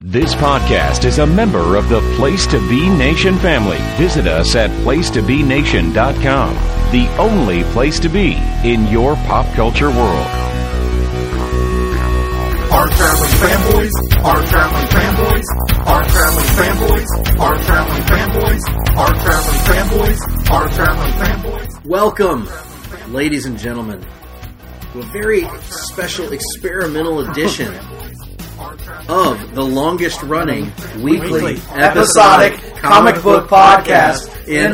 This podcast is a member of the Place to Be Nation family. Visit us at placetobenation.com, the only place to be in your pop culture world. Our traveling fanboys, our traveling fanboys, our traveling fanboys, our traveling fanboys, our traveling fanboys, our traveling fanboys. Welcome, ladies and gentlemen, to a very special experimental edition of the longest-running weekly episodic comic book podcast in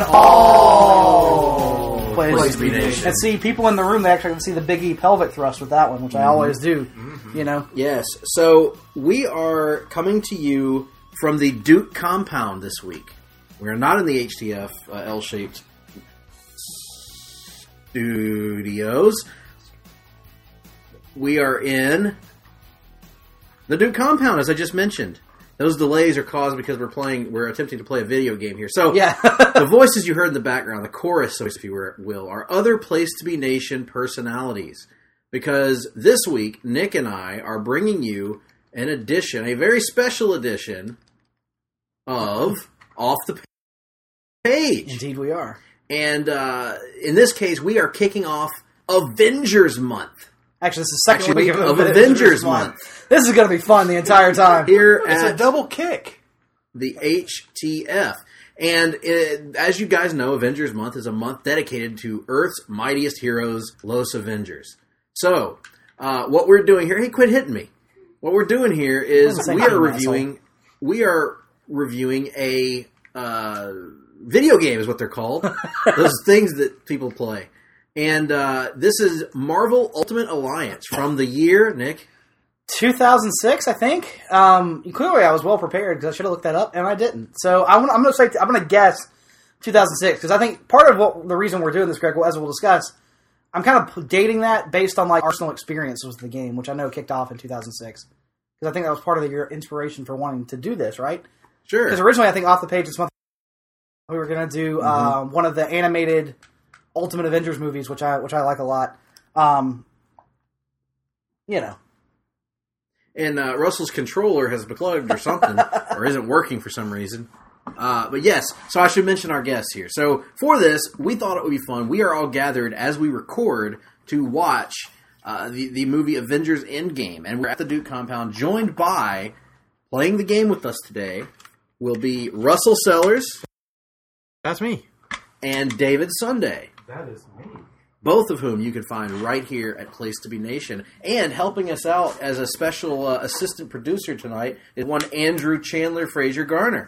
all Place to Be Nation. And see, people in the room, they actually can see the Big E pelvic thrust with that one, which I always do, you know. Yes, so we are coming to you from the Duke compound this week. We are not in the HTF L-shaped studios. We are in the Duke compound, as I just mentioned. Those delays are caused because we're attempting to play a video game here. So, yeah. The voices you heard in the background, the chorus, if you will, are other Place to Be Nation personalities. Because this week, Nick and I are bringing you an edition, a very special edition of Off the Page. Indeed we are. And in this case, we are kicking off Avengers Month. Actually, this is the second week of Avengers Month. This is going to be fun the entire time. Here it's a double kick. The HTF. And as you guys know, Avengers Month is a month dedicated to Earth's mightiest heroes, Los Avengers. So, what we're doing here... Hey, quit hitting me. What we're doing here is we are reviewing a video game is what they're called. Those things that people play. And this is Marvel Ultimate Alliance from the year, Nick? 2006, I think. Clearly, I was well prepared because I should have looked that up, and I didn't. So I'm going to guess 2006 because I think part of the reason we're doing this, Greg, as we'll discuss, I'm kind of dating that based on like Arsenal experiences with the game, which I know kicked off in 2006 because I think that was part of your inspiration for wanting to do this, right? Sure. Because originally, I think off the page this month we were going to do one of the animated Ultimate Avengers movies, which I like a lot. You know. And Russell's controller has plugged or something, or isn't working for some reason. But yes, so I should mention our guests here. So for this, we thought it would be fun. We are all gathered as we record to watch the movie Avengers Endgame. And we're at the Duke compound, joined by, playing the game with us today, will be Russell Sellers. That's me. And David Sunday. That is me. Both of whom you can find right here at Place to Be Nation. And helping us out as a special assistant producer tonight is one Andrew Chandler Fraser Garner.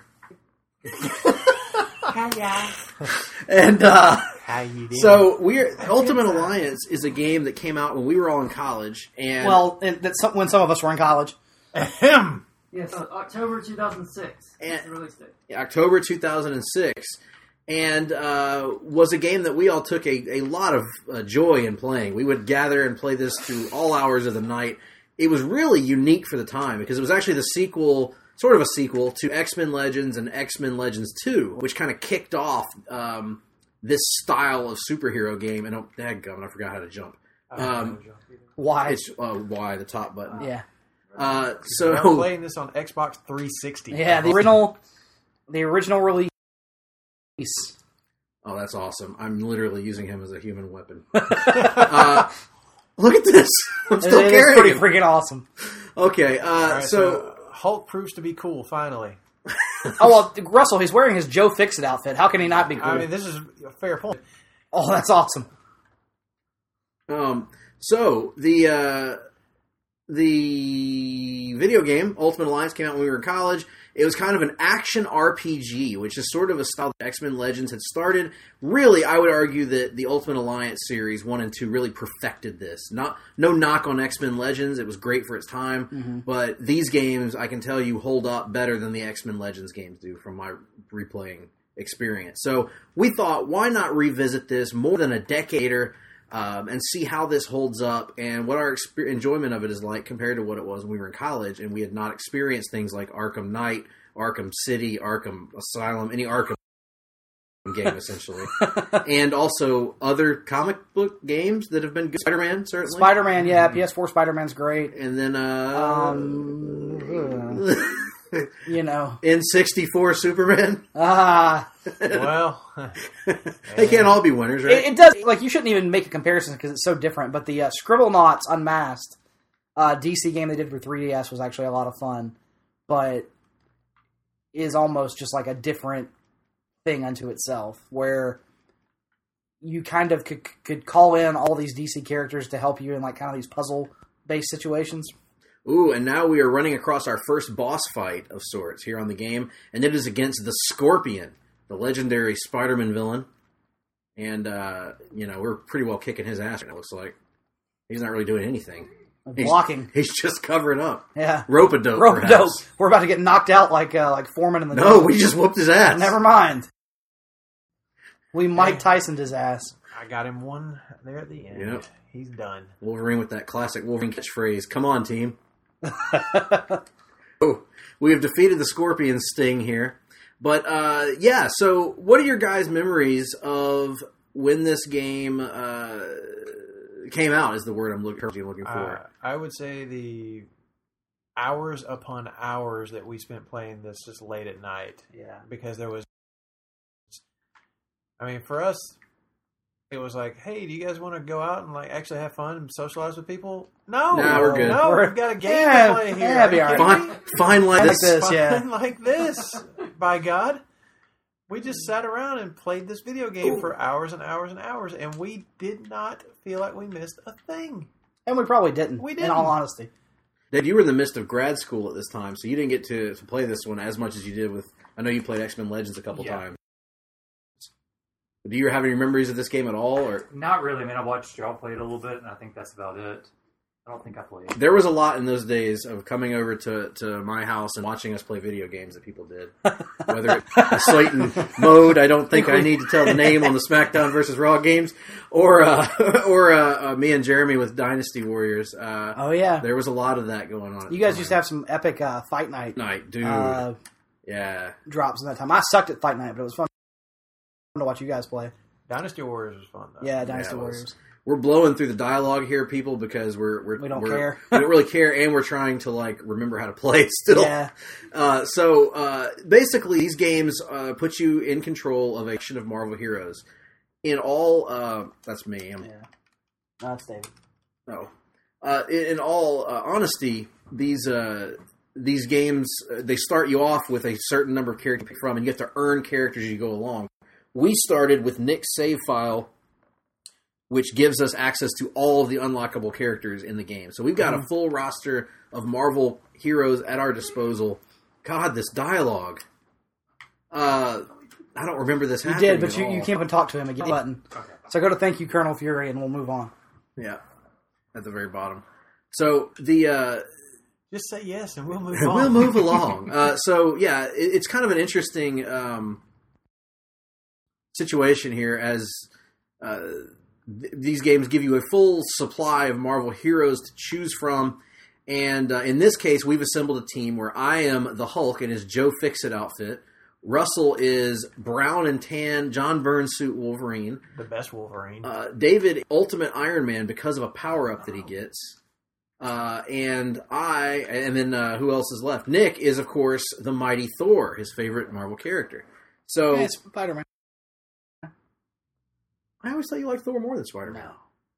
Hi, And how you doing? so Ultimate Alliance is a game that came out when we were all in college. And when some of us were in college. Ahem. Yes, October 2006. And- It's release date. October 2006. And was a game that we all took a lot of joy in playing. We would gather and play this to all hours of the night. It was really unique for the time because it was actually the sequel, sort of a sequel, to X-Men Legends and X-Men Legends 2, which kind of kicked off this style of superhero game. And dadgummit, I forgot how to jump. Why? It's Y, the top button. Yeah. I'm So playing this on Xbox 360. Yeah, the original release. Oh, that's awesome. I'm literally using him as a human weapon. Look at this. I'm still It's carrying pretty him. freaking awesome. Okay, All right, so Hulk proves to be cool, finally. Oh, well, Russell, he's wearing his Joe Fixit outfit. How can he not be cool? I mean, this is a fair point. Oh, that's awesome. So the video game Ultimate Alliance came out when we were in college. It was kind of an action RPG, which is sort of a style that X-Men Legends had started. Really, I would argue that the Ultimate Alliance series 1 and 2 really perfected this. No knock on X-Men Legends. It was great for its time. But these games, I can tell you, hold up better than the X-Men Legends games do from my replaying experience. So we thought, why not revisit this more than a decade later and see how this holds up and what our enjoyment of it is like compared to what it was when we were in college and we had not experienced things like Arkham Knight, Arkham City, Arkham Asylum, any Arkham game, essentially. And also other comic book games that have been good. Spider-Man, certainly. Spider-Man, yeah. PS4 Spider-Man's great. And then, You know. N64 Superman. Well, They can't all be winners, right? It does, like, you shouldn't even make a comparison because it's so different, but the Scribblenauts Unmasked DC game they did for 3DS was actually a lot of fun, but is almost just like a different thing unto itself, where you kind of could call in all these DC characters to help you in like kind of these puzzle-based situations. Ooh, and now we are running across our first boss fight of sorts here on the game, and it is against the Scorpion, the legendary Spider-Man villain. And, we're pretty well kicking his ass, it looks like. He's not really doing anything. Blocking. He's just covering up. Yeah. Rope-a-dope, Rope-a-dope. perhaps. We're about to get knocked out like Foreman in the No, Dome. we just whooped his ass. Never mind. We Mike Tyson'd his ass. I got him one there at the end. Yep. He's done. Wolverine with that classic Wolverine catchphrase, "Come on, team." Oh, we have defeated the Scorpion sting here. But, so what are your guys' memories of when this game came out, is the word I'm looking for. I would say the hours upon hours that we spent playing this just late at night. Yeah. Because there was... I mean, for us, it was like, hey, do you guys want to go out and like actually have fun and socialize with people? No, we're good. No, we've got a game to play here. Yeah, be all right. Fine like Like this, yeah. Fun like this. By God, we just sat around and played this video game for hours and hours and hours, and we did not feel like we missed a thing. And we probably didn't. We In didn't. all honesty. Dave, you were in the midst of grad school at this time, so you didn't get to play this one as much as you did with... I know you played X-Men Legends a couple times. Do you have any memories of this game at all? Or Not really. I mean, I watched y'all play it a little bit, and I think that's about it. I don't think I played. There was a lot in those days of coming over to my house and watching us play video games that people did. Whether it's Slayton mode, I don't think I need to tell the name on the SmackDown versus Raw games, or me and Jeremy with Dynasty Warriors. Oh, yeah. There was a lot of that going on. At You the guys time. used to have some epic Fight Night Dude. Yeah. drops in that time. I sucked at Fight Night, but it was fun to watch you guys play. Dynasty Warriors was fun, though. Yeah, Dynasty it was. Warriors. We're blowing through the dialogue here, people, because we don't care. We don't really care, and we're trying to like remember how to play still. Yeah. So basically, these games put you in control of a collection of Marvel heroes. In all, that's me. Yeah. No, that's David. No. In all honesty, these games they start you off with a certain number of characters to pick from, and you have to earn characters as you go along. We started with Nick's save file, which gives us access to all of the unlockable characters in the game. So we've got a full roster of Marvel heroes at our disposal. God, this dialogue. I don't remember this You happening did, but at you all. can't even talk to him again. Button. So go to Thank You, Colonel Fury, and we'll move on. Yeah, at the very bottom. So the... Just say yes, and we'll move on. we'll move along. It's kind of an interesting situation here as... these games give you a full supply of Marvel heroes to choose from, and in this case, we've assembled a team where I am the Hulk in his Joe Fixit outfit. Russell is brown and tan, John Byrne suit Wolverine. The best Wolverine. David, Ultimate Iron Man because of a power-up that he gets. And then who else is left? Nick is, of course, the Mighty Thor, his favorite Marvel character. So Yeah, it's Spider-Man. I always thought you liked Thor more than Spider-Man.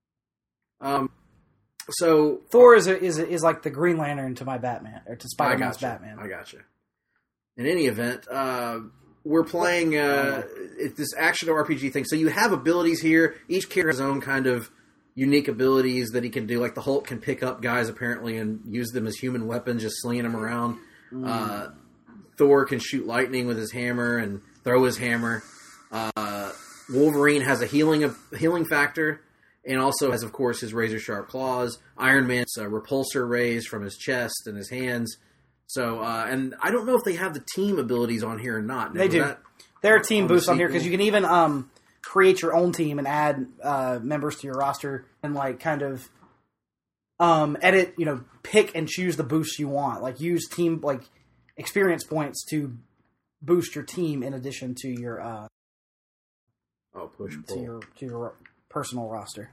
So Thor is like the Green Lantern to my Batman, or to Spider-Man's Batman. I gotcha. In any event, we're playing this action RPG thing. So you have abilities here. Each character has his own kind of unique abilities that he can do. Like the Hulk can pick up guys apparently and use them as human weapons, just slinging them around. Thor can shoot lightning with his hammer and throw his hammer. Wolverine has a healing factor, and also has, of course, his razor-sharp claws. Iron Man's repulsor rays from his chest and his hands. So, and I don't know if they have the team abilities on here or not. They do. There are team on the boosts on here because sequel? you can even create your own team and add members to your roster and like kind of edit, pick and choose the boosts you want. Like use team like experience points to boost your team in addition to your push pull. to your personal roster.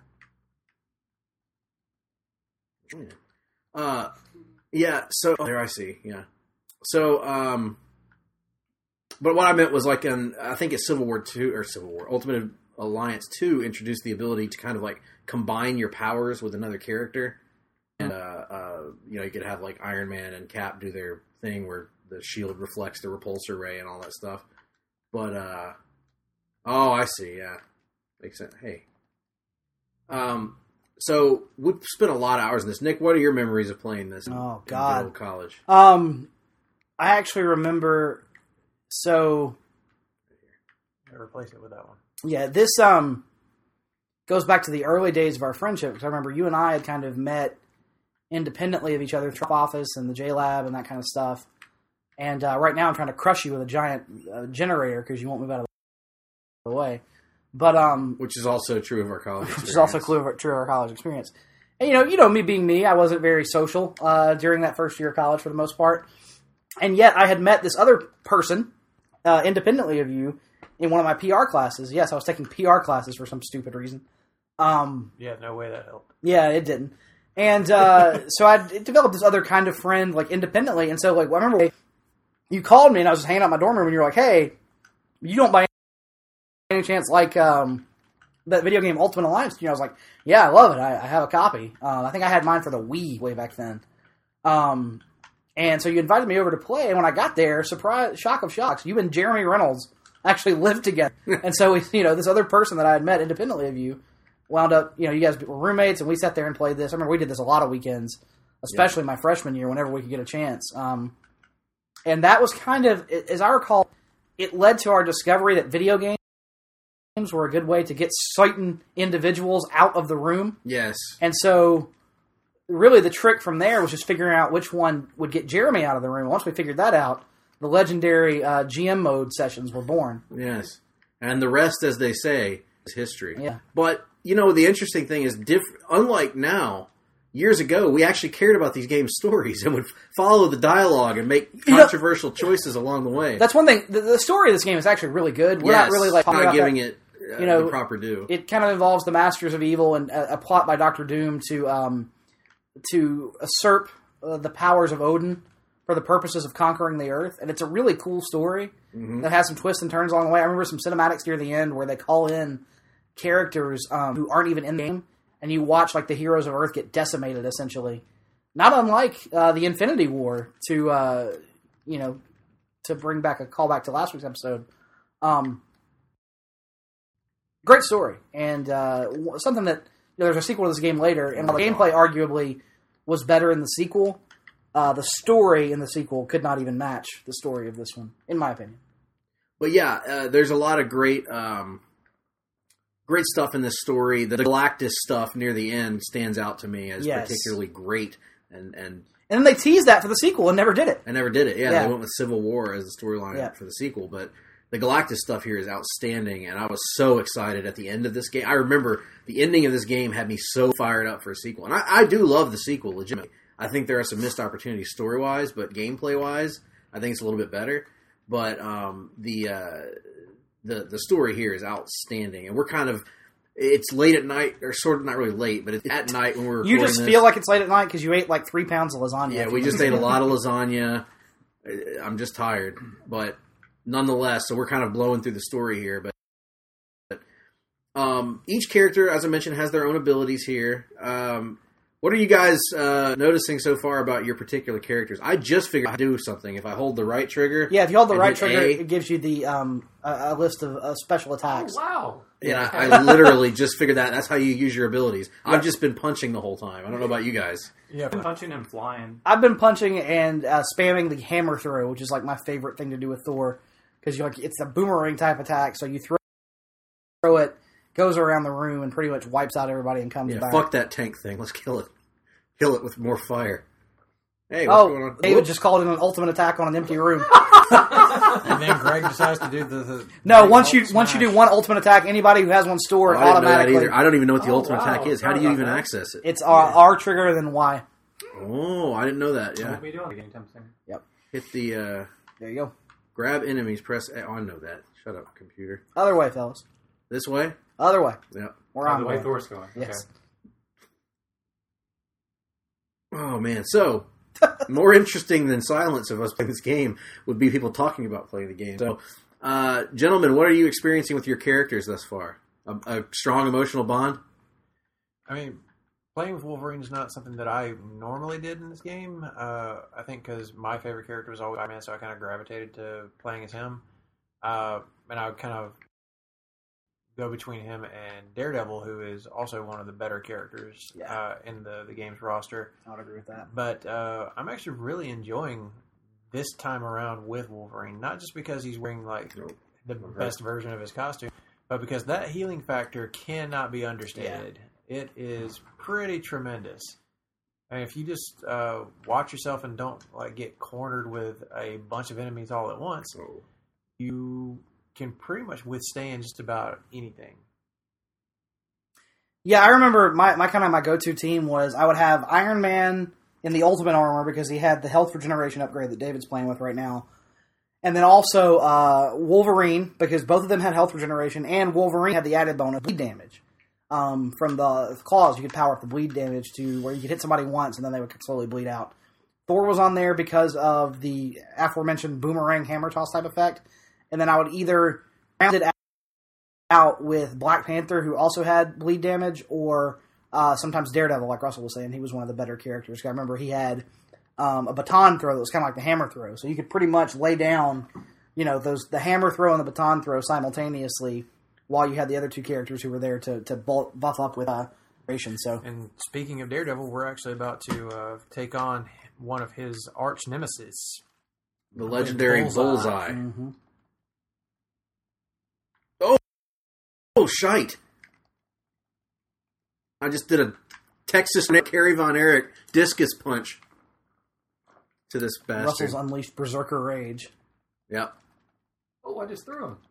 Yeah. So there I see. Yeah. So, but what I meant was like I think it's Ultimate Alliance 2 introduced the ability to kind of like combine your powers with another character. And, you could have like Iron Man and Cap do their thing where the shield reflects the repulsor ray and all that stuff. But, oh, I see. Yeah. Makes sense. Hey. So we've spent a lot of hours in this. Nick, what are your memories of playing this in middle college? I actually remember, so... I replace it with that one. Yeah, this goes back to the early days of our friendship, because I remember you and I had kind of met independently of each other through office and the J-Lab and that kind of stuff. And right now I'm trying to crush you with a giant generator because you won't move out of the way. But which is also true of our college experience. Which is also true of our college experience. And you know me being me, I wasn't very social during that first year of college for the most part. And yet I had met this other person independently of you in one of my PR classes. Yes, I was taking PR classes for some stupid reason. Yeah, no way that helped. Yeah, it didn't. And so I developed this other kind of friend, like, independently. And so, like, I remember you called me, and I was just hanging out in my dorm room, and you were like, hey, you don't by any chance like that video game Ultimate Alliance? And I was like, yeah, I love it. I have a copy. I think I had mine for the Wii way back then. And so you invited me over to play, and when I got there, surprise, shock of shocks, you and Jeremy Reynolds actually lived together. And so, this other person that I had met independently of you wound up, you guys were roommates, and we sat there and played this. I remember we did this a lot of weekends, especially my freshman year, whenever we could get a chance. And that was kind of, as I recall, it led to our discovery that video games were a good way to get certain individuals out of the room. Yes. And so, really, the trick from there was just figuring out which one would get Jeremy out of the room. Once we figured that out, the legendary GM mode sessions were born. Yes. And the rest, as they say, is history. Yeah. But, the interesting thing is, unlike now, years ago, we actually cared about these game stories and would follow the dialogue and make controversial choices along the way. That's one thing. The story of this game is actually really good. We're not really not giving it the proper due. It kind of involves the Masters of Evil and a plot by Dr. Doom to usurp the powers of Odin for the purposes of conquering the Earth. And it's a really cool story that has some twists and turns along the way. I remember some cinematics near the end where they call in characters who aren't even in the game, and you watch like the heroes of Earth get decimated, essentially. Not unlike the Infinity War to bring back a callback to last week's episode. Great story, and something that there's a sequel to this game later, and while the gameplay arguably was better in the sequel, the story in the sequel could not even match the story of this one, in my opinion. But yeah, there's a lot of great stuff in this story. The Galactus stuff near the end stands out to me as particularly great. And then they teased that for the sequel and never did it. Yeah. They went with Civil War as the storyline for the sequel. But the Galactus stuff here is outstanding, and I was so excited at the end of this game. I remember the ending of this game had me so fired up for a sequel. And I do love the sequel, legitimately. I think there are some missed opportunities story-wise, but gameplay-wise, I think it's a little bit better. But the story here is outstanding, and we're kind of, it's late at night, or sort of not really late, but it's at night when we're recording You just feel like it's late at night because you ate like 3 pounds of lasagna. Yeah, we just ate a lot of lasagna. I'm just tired, but nonetheless, so we're kind of blowing through the story here, but each character, as I mentioned, has their own abilities here. What are you guys noticing so far about your particular characters? I just figured I'd do something if I hold the right trigger. Yeah, if you hold the right trigger, it gives you the a list of special attacks. Oh, wow. Yeah, I literally just figured that. That's how you use your abilities. I've just been punching the whole time. I don't know about you guys. Yeah, I've been punching and flying. I've been punching and spamming the hammer throw, which is like my favorite thing to do with Thor, because it's a boomerang type attack. So you throw it, goes around the room, and pretty much wipes out everybody and comes back. Fuck that tank thing. Let's kill it. Kill it with more fire. Hey, what's going on? David just called it an ultimate attack on an empty room. And then Greg decides to do the no. Once you do one ultimate attack, anybody who has one stored automatically. I don't even know what the ultimate attack is. How do you even access it? It's R trigger then Y. Oh, I didn't know that. Yeah. What are we doing again, Tim? Yep. Hit the. There you go. Grab enemies. Press. Oh, I know that. Shut up, computer. Other way, fellas. This way. Other way. Yep. We're on the way Thor's going. Yes. Oh man, so More interesting than silence of us playing this game would be people talking about playing the game. So, gentlemen, what are you experiencing with your characters thus far? A strong emotional bond? I mean, playing with Wolverine is not something that I normally did in this game. I think because my favorite character was always Iron Man, so I kind of gravitated to playing as him. And I would kind of go between him and Daredevil, who is also one of the better characters in the game's roster. I would agree with that. But I'm actually really enjoying this time around with Wolverine, not just because he's wearing like the best version of his costume, but because that healing factor cannot be understated. It is pretty tremendous. And if you just watch yourself and don't like get cornered with a bunch of enemies all at once, you can pretty much withstand just about anything. Yeah, I remember my kind of my go-to team was I would have Iron Man in the Ultimate Armor because he had the health regeneration upgrade that David's playing with right now. And then also Wolverine, because both of them had health regeneration, and Wolverine had the added bonus bleed damage. From the claws, you could power up the bleed damage to where you could hit somebody once and then they would slowly bleed out. Thor was on there because of the aforementioned boomerang hammer toss type effect. And then I would either round it out with Black Panther, who also had bleed damage, or sometimes Daredevil, like Russell was saying. He was one of the better characters. I remember he had a baton throw that was kind of like the hammer throw. So you could pretty much lay down, the hammer throw and the baton throw simultaneously while you had the other two characters who were there to buff up with duration. So, and speaking of Daredevil, we're actually about to take on one of his arch nemesis, the legendary Bullseye. Mm-hmm. Oh, shite. I just did a Texas Kerry Von Erich discus punch to this bastard. Russell's unleashed Berserker Rage. Yep. Oh, I just threw him.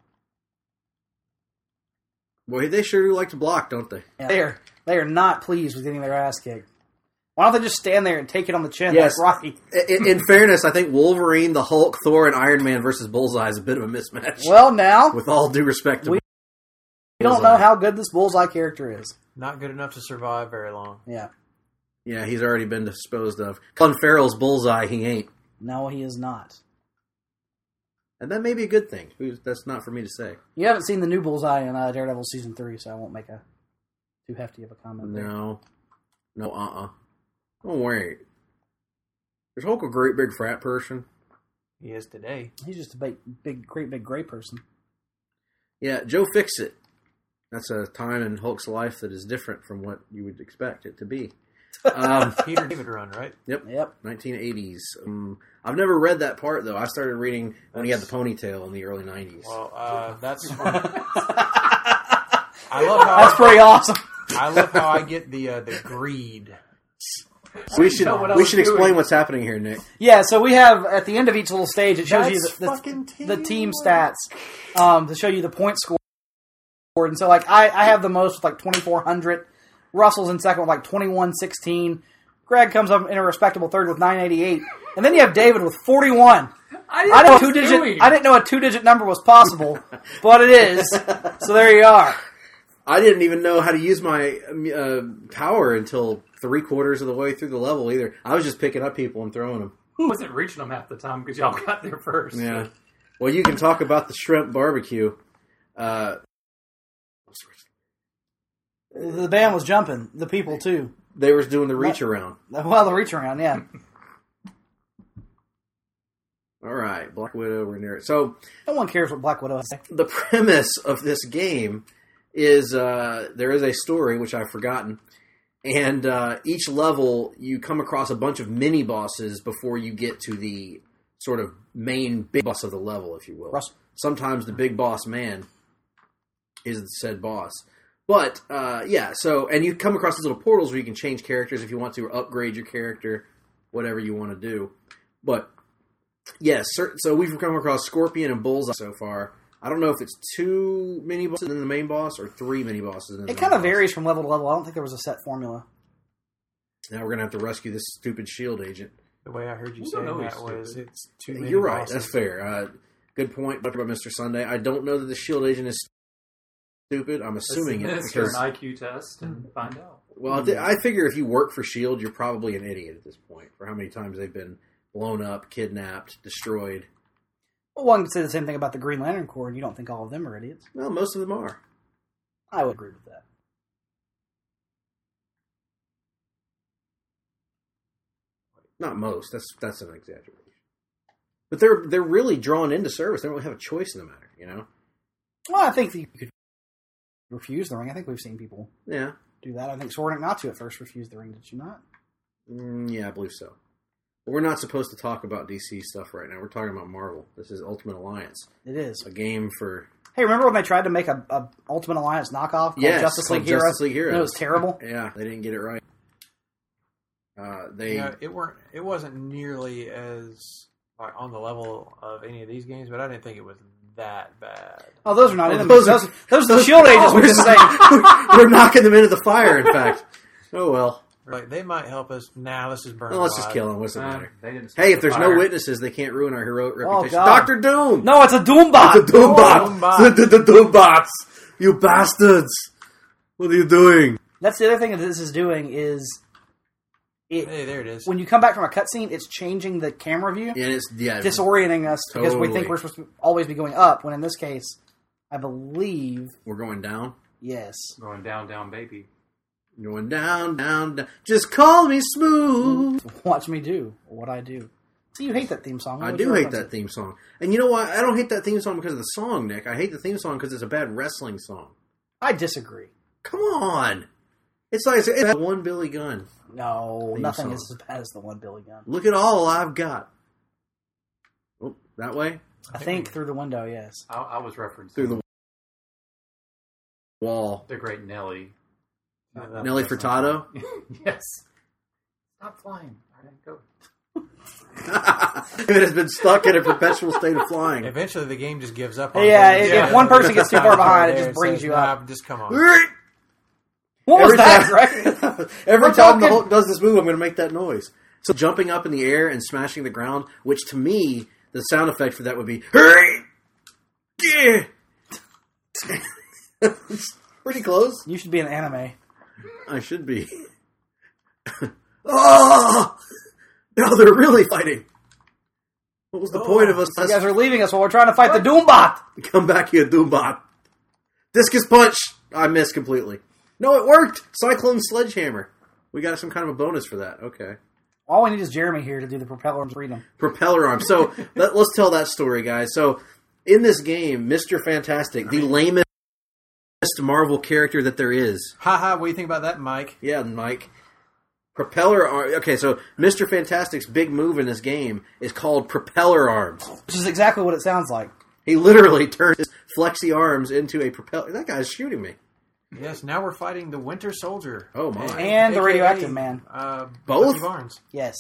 Boy, they sure do like to block, don't they? Yeah, they are not pleased with getting their ass kicked. Why don't they just stand there and take it on the chin Yes. like Rocky? In fairness, I think Wolverine, the Hulk, Thor, and Iron Man versus Bullseye is a bit of a mismatch. Well, now, with all due respect to we don't know how good this Bullseye character is. not good enough to survive very long. Yeah. Yeah, he's already been disposed of. Colin Farrell's Bullseye, he ain't. No, he is not. And that may be a good thing. That's not for me to say. You haven't seen the new Bullseye in Daredevil Season 3, so I won't make too hefty of a comment there. No. Don't worry. Is Hulk a great big frat person? He is today. He's just a great big gray person. Yeah, Joe Fixit. That's a time in Hulk's life that is different from what you would expect it to be. Peter David run, right? Yep. Yep. 1980s. I've never read that part, though. I started reading when he had the ponytail in the early 90s. Well, that's... I love how That's pretty awesome. I love how I get the greed. We should explain what's happening here, Nick. Yeah, so we have, at the end of each little stage, it shows That's you fucking the team teamwork. stats to show you the point score. And so, like, I have the most with, like, 2,400. Russell's in second with, like, 2,116. Greg comes up in a respectable third with 988. And then you have David with 41. I didn't know a two-digit number was possible, but it is. So there you are. I didn't even know how to use my power until 3/4 of the way through the level either. I was just picking up people and throwing them. I wasn't reaching them half the time because y'all got there first. Yeah. Well, you can talk about the shrimp barbecue. The band was jumping. The people, too. They were doing the reach around. Well, the reach around, yeah. All right, Black Widow, we're near it. So No one cares what Black Widow has to say. the premise of this game is there is a story, which I've forgotten, and each level you come across a bunch of mini-bosses before you get to the sort of main big boss of the level, if you will. Russell. Sometimes the big boss man is the said boss. But, so, and you come across these little portals where you can change characters if you want to, or upgrade your character, whatever you want to do. But, yes, so we've come across Scorpion and Bullseye so far. I don't know if it's 2 mini-bosses in the main boss, or 3 mini-bosses in the main It kind of boss. varies from level to level. I don't think there was a set formula. Now we're going to have to rescue this stupid shield agent. The way I heard you We don't saying know that he's was stupid. it's too many You're right, bosses. that's fair. Good point about Mr. Sunday. I don't know that the shield agent is stupid? I'm assuming it Administer an because IQ test and find out. well, I figure if you work for Shield, you're probably an idiot at this point for how many times they've been blown up, kidnapped, destroyed. Well, one can say the same thing about the Green Lantern Corps, and you don't think all of them are idiots. Well, most of them are. I would agree with that. Not most. That's an exaggeration. But they're really drawn into service. They don't have a choice in the matter, you know? Well, I think you could refuse the ring. I think we've seen people Yeah. do that. I think Sword Natsu at first refused the ring, did you not? Yeah, I believe so. But we're not supposed to talk about DC stuff right now. We're talking about Marvel. This is Ultimate Alliance, It is. a game for Hey, remember when they tried to make a Ultimate Alliance knockoff called Yes, Justice League called Heroes? Justice League Heroes. And it was terrible. yeah. They didn't get it right. It wasn't nearly as like on the level of any of these games, but I didn't think it was that bad. Oh, those are not enemies. those Those, are- those are the Shield agents we've been saying. we're knocking them into the fire. In fact, oh well. Like they might help us. Nah, let's just burn. Well, let's just alive. kill them. What's the matter? They didn't Hey, if start the there's no fire. witnesses, they can't ruin our heroic reputation. God. Doctor Doom. No, it's a Doombot. It's a Doombot. Doombot. The Doombots. You bastards. What are you doing? That's the other thing that this is doing is Hey, there it is. when you come back from a cutscene, it's changing the camera view, And it's disorienting us because we think Totally. we're supposed to always be going up. When in this case, I believe we're going down. yes. Going down, down, baby. Going down, down, down. Just call me smooth. Watch me do what I do. So you hate that theme song? I do hate that theme song. And you know why? I don't hate that theme song because of the song, Nick. I hate the theme song because it's a bad wrestling song. I disagree. Come on. It's like it's one Billy Gunn. No, Theme nothing song. is as bad as the one Billy Gunn. Look at all I've got. Oh, that way? I think through the window, yes. I was referencing Through the wall. the great Nelly. Nelly Furtado? Yes. Stop flying. All right, go. It has been stuck in a perpetual state of flying. Eventually, the game just gives up. On Yeah, it. if one person gets too far behind, it just brings you up. Nah, just come on. What was Every that, time- Greg? Every We're time the talking- Hulk does this move, I'm going to make that noise. So jumping up in the air and smashing the ground, which to me, the sound effect for that would be, yeah. Pretty close. You should be in anime. I should be. Oh! Now they're really fighting. What was the point of us? You guys are leaving us while we're trying to fight the Doombot. Come back here, Doombot. Discus punch. I missed completely. No, it worked. Cyclone sledgehammer. We got some kind of a bonus for that. Okay. All we need is Jeremy here to do the propeller arms freedom. Propeller arm. So let's tell that story, guys. So in this game, Mr. Fantastic, the lamest Marvel character that there is. Haha, what do you think about that, Mike? Yeah, Mike. Propeller arm. Okay, so Mr. Fantastic's big move in this game is called propeller arms. Which is exactly what it sounds like. He literally turns his flexy arms into a propeller. That guy's shooting me. Yes, now we're fighting the Winter Soldier. Oh, my. And the AKA, radioactive man. Both? Bucky Barnes. Yes.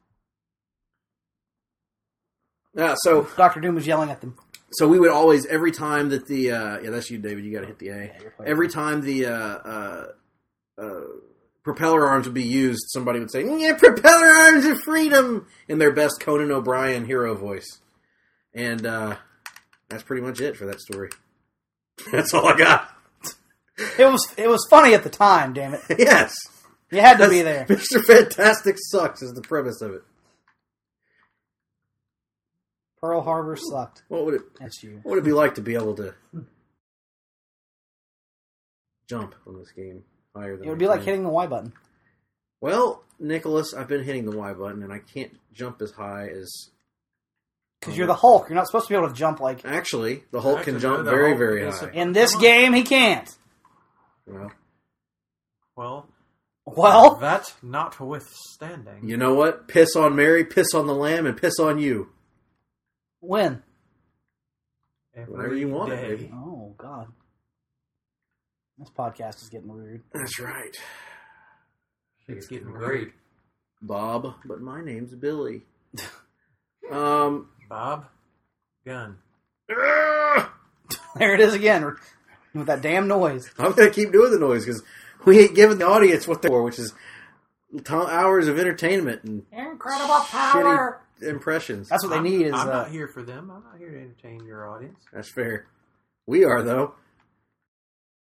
Yeah, so Dr. Doom was yelling at them. we would always, every time that the, yeah, that's you, David, you gotta hit the A. you're playing Every time the, propeller arms would be used, somebody would say, yeah, propeller arms of freedom, in their best Conan O'Brien hero voice. And, that's pretty much it for that story. That's all I got. It was funny at the time, damn it. Yes. You had to be there. Mr. Fantastic sucks is the premise of it. Pearl Harbor sucked. What would it That's you. What would it be like to be able to jump on this game higher than It would be I like can? hitting the Y button. Well, Nicholas, I've been hitting the Y button, and I can't jump as high as... Because you're the Hulk. You're not supposed to be able to jump like... Actually, the Hulk can Actually, jump the very, Hulk very is high. In this game, he can't. Well, Well, That notwithstanding. you know what? Piss on Mary, piss on the lamb, and piss on you. when? Every Whatever you want, day. baby. Oh, God. This podcast is getting weird. That's right. It's getting great. Bob, but my name's Billy. Bob Gunn. There it is again. With that damn noise. I'm going to keep doing the noise, because we ain't giving the audience what they're for, which is hours of entertainment and Incredible power. shitty impressions. That's what they need is... I'm not here for them. I'm not here to entertain your audience. That's fair. We are, though.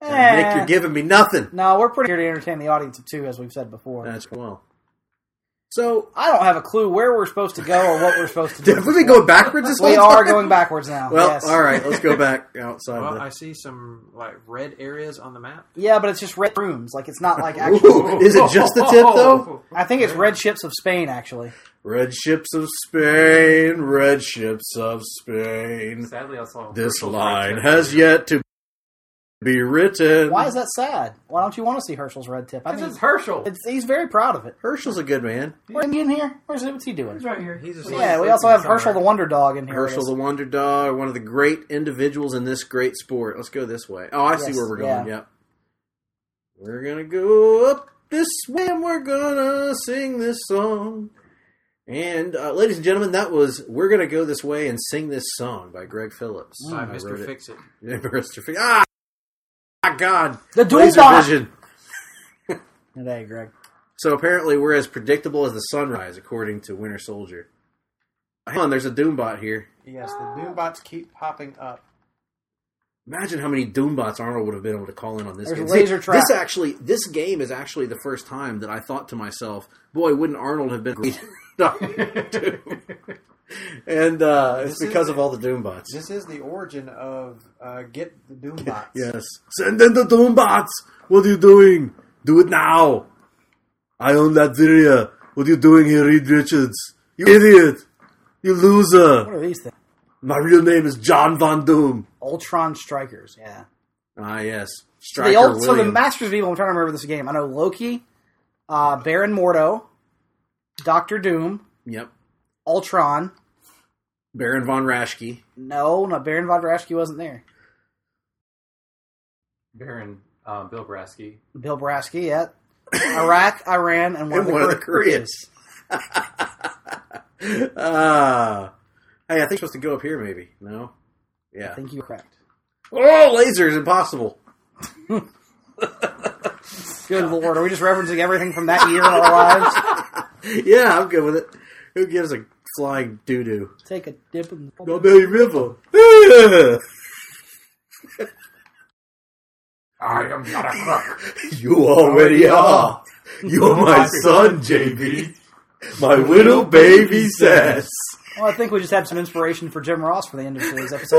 Nick, you're giving me nothing. No, we're pretty here to entertain the audience too, as we've said before. That's well. So I don't have a clue where we're supposed to go or what we're supposed to do. have we been going backwards this whole We time? are going backwards now. Well, yes. all right, let's go back outside. Well, I see some like red areas on the map. Yeah, but it's just red rooms. Like it's not like actual. Ooh, is it just the tip though? I think it's red ships of Spain. Actually, Red ships of Spain, red ships of Spain. Sadly, I saw This Herschel's line red tip. has yet to be written. why is that sad? Why don't you want to see Herschel's red tip? I Because think it's Herschel. he's very proud of it. Herschel's a good man. Where's he in here? What's he doing? He's right here. He's just Yeah, we also have Herschel the Wonder Dog in here. Herschel the Wonder Dog, one of the great individuals in this great sport. Let's go this way. Oh, I see Yes, where we're going. yeah. Yep. We're going to go up this way and we're going to sing this song. And, ladies and gentlemen, that was We're Going to Go This Way and Sing This Song by Greg Phillips. by I wrote Mr. it. Fix-It. Yeah, Mr. Fix. Ah! God. The Laser Doombot! vision. Hey, Greg. So apparently we're as predictable as the sunrise, according to Winter Soldier. Hang on, there's a Doombot here. Yes, the Doombots keep popping up. Imagine how many Doombots Arnold would have been able to call in on this There's game. a laser trap. This game is actually the first time that I thought to myself, boy, wouldn't Arnold have been great Doctor Doom? And it's because of all the Doombots. This is the origin of Get the Doombots. Yes. Send in the Doombots! What are you doing? Do it now! I own that video. What are you doing here, Reed Richards? You idiot! You loser! What are these things? My real name is John Von Doom. Ultron Strikers. Yeah. Ah, yes. So Striker the William. Masters of Evil. I'm trying to remember this game. I know Loki, Baron Mordo, Doctor Doom, Yep. Ultron. Baron Von Raschke. No, Baron Von Raschke wasn't there. Baron Bill Brasky. Bill Brasky, yeah. Iraq, Iran, and one of the Koreans. Hey, I think you're supposed to go up here, maybe. No? Yeah. I think you're correct. Oh, lasers, impossible. Good Lord, are we just referencing everything from that year in our lives? Yeah, I'm good with it. Who gives a flying doo-doo? Take a dip in the... Gulberry River. I am not a crook. You already are. You're my son, JB. My little baby says. Well, I think we just had some inspiration for Jim Ross for the end of today's episode.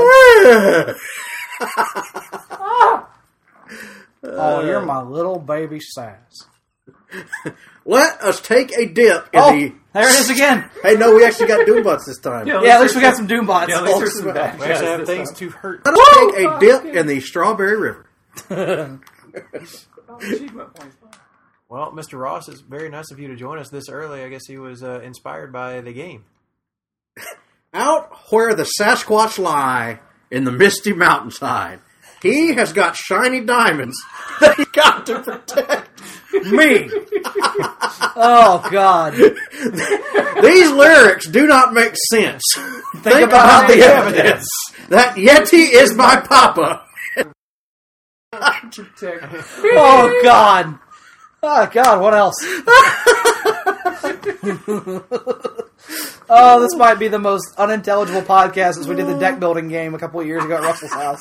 Oh, you're my little baby sass. Let us take a dip in Oh, the... there it is again. Hey, no, we actually got Doombots this time. Yeah, at least we got some Doombots. Yeah, at least there's some bad We actually guys have this things time. to hurt. Let us take a dip in the Strawberry River. Oh, achievement points. Well, Mr. Ross, it's very nice of you to join us this early. I guess he was inspired by the game. Out where the Sasquatch lie in the misty mountainside, he has got shiny diamonds that he got to protect me. Oh, God. These lyrics do not make sense. Think about about the the evidence. That Yeti is my papa. Oh, God. Oh, God, what else? Oh, this might be the most unintelligible podcast since we did the deck building game a couple of years ago at Russell's house.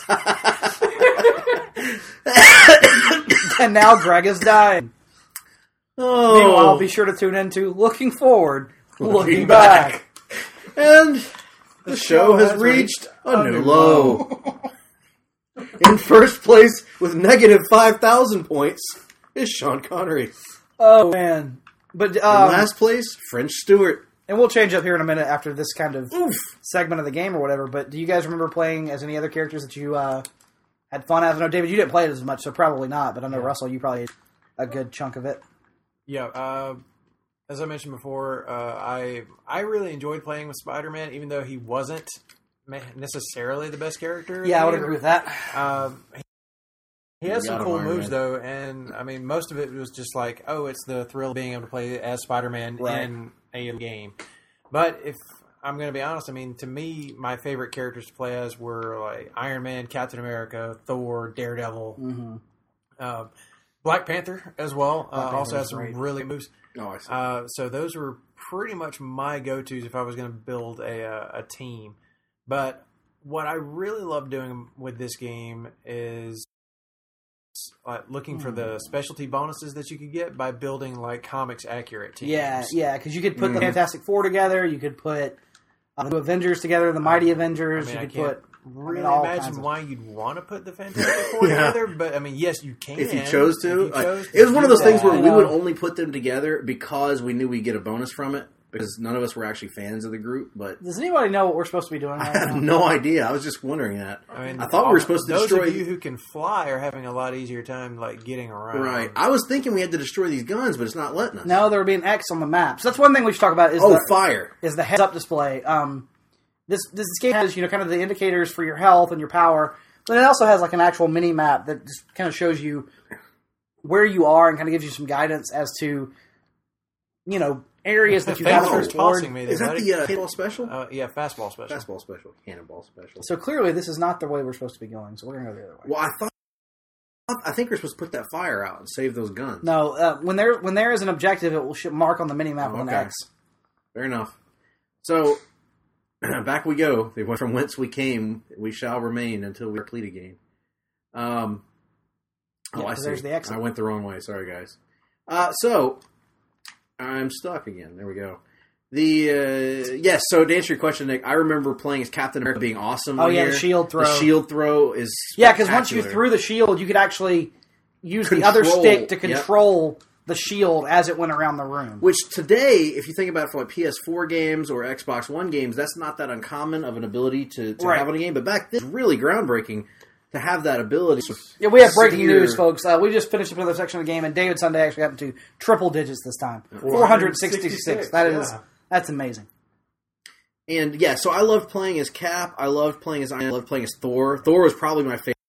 And now Greg is dying. Oh. Meanwhile, be sure to tune into Looking Forward, Looking Back. And the show has reached a new low. In first place with negative 5,000 points is Sean Connery. Oh, man. But In last place, French Stewart. and we'll change up here in a minute after this kind of segment of the game or whatever, but do you guys remember playing as any other characters that you had fun as? I know, David, you didn't play it as much, so probably not, but I know, Russell, you probably had a good chunk of it. Yeah, as I mentioned before, I really enjoyed playing with Spider-Man, even though he wasn't necessarily the best character. in Yeah, I the would game. agree with that. He has some got him, cool Iron moves, Man. though, and, I mean, most of it was just like, oh, it's the thrill of being able to play as Spider-Man Right. in a game. But if I'm going to be honest, I mean, to me, my favorite characters to play as were, like, Iron Man, Captain America, Thor, Daredevil, Black Panther as well. Also has some great. really moves. Oh, I see. So those were pretty much my go-tos if I was going to build a team. But what I really love doing with this game is looking for the specialty bonuses that you could get by building like comics accurate teams. Yeah, because you could put the Fantastic Four together. You could put the Avengers together, the Mighty Avengers. I You could put really all imagine kinds of- why you'd want to put the Fantastic Four together, but I mean, yes, you can If you chose to. If you chose to It was one of those do things that. where we would only put them together because we knew we'd get a bonus from it, because none of us were actually fans of the group, but Does anybody know what we're supposed to be doing I right have now? no idea. I was just wondering that. I mean, I thought we were supposed to those destroy... of you who can fly are having a lot easier time like getting around. Right. I was thinking we had to destroy these guns, but it's not letting us. No, there would be an X on the map. So that's one thing we should talk about is fire. is the heads-up display. This game has kind of the indicators for your health and your power, but it also has like an actual mini map that just kind of shows you where you are and kind of gives you some guidance as to areas that you have to Phaser's explore. tossing me there, Is that buddy. the cannonball special? Yeah, fastball special. Fastball special. Cannonball special. So clearly, this is not the way we're supposed to be going. So we're going to go the other way. Well, I think we're supposed to put that fire out and save those guns. No, when there is an objective, it will mark on the mini map with an okay. X. Fair enough. So, back we go. From whence we came, we shall remain until we are complete again. I 'cause see. there's the exit. I went the wrong way. Sorry, guys. So, I'm stuck again. There we go. Yes, so to answer your question, Nick, I remember playing as Captain America being awesome. Oh, on yeah, here. the shield throw. The shield throw is Yeah, because once you spectacular. threw the shield, you could actually use the other stick to control the shield as it went around the room. Which today, if you think about it for like PS4 games or Xbox One games, that's not that uncommon of an ability to Right. have on a game. But back then, it was really groundbreaking to have that ability. Yeah, we have breaking Severe- news, folks. We just finished up another section of the game, and David Sunday actually got into triple digits this time. 466. That's amazing. And yeah, so I loved playing as Cap. I loved playing as Iron Man. I loved playing as Thor. Thor was probably my favorite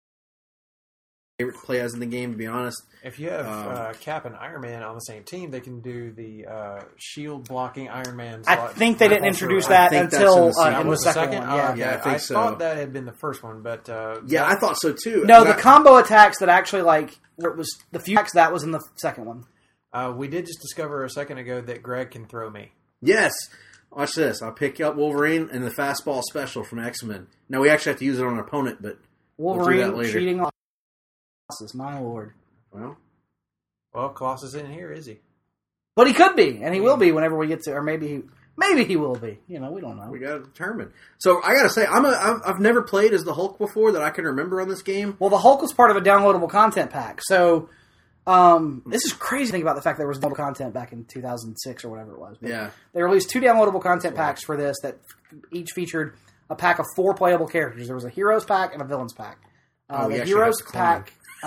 to play as in the game, to be honest. If you have Cap and Iron Man on the same team, they can do the shield blocking Iron Man's. I think they didn't introduce I that think that's until in the sequel. in the was the second one. Yeah. Yeah, I think so. thought that had been the first one, but Yeah, I thought so too. No, the That- combo attacks that actually where it was the few attacks that was in the second one. we did just discover a second ago that Greg can throw me. Yes. Watch this. I'll pick up Wolverine and the fastball special from X-Men. Now, we actually have to use it on an opponent, but we'll do that Wolverine later. cheating on Colossus, my lord. Well, Colossus isn't here, is he? But he could be, and he will be whenever we get to, or maybe he will be. We don't know. We got to determine. So, I got to say, I've never played as the Hulk before that I can remember on this game. Well, the Hulk was part of a downloadable content pack, so this is crazy to think about the fact there was downloadable content back in 2006 or whatever it was. But Yeah. they released 2 downloadable content packs for this that each featured a pack of 4 playable characters. There was a Heroes pack and a Villains pack. we The actually Heroes have to climb.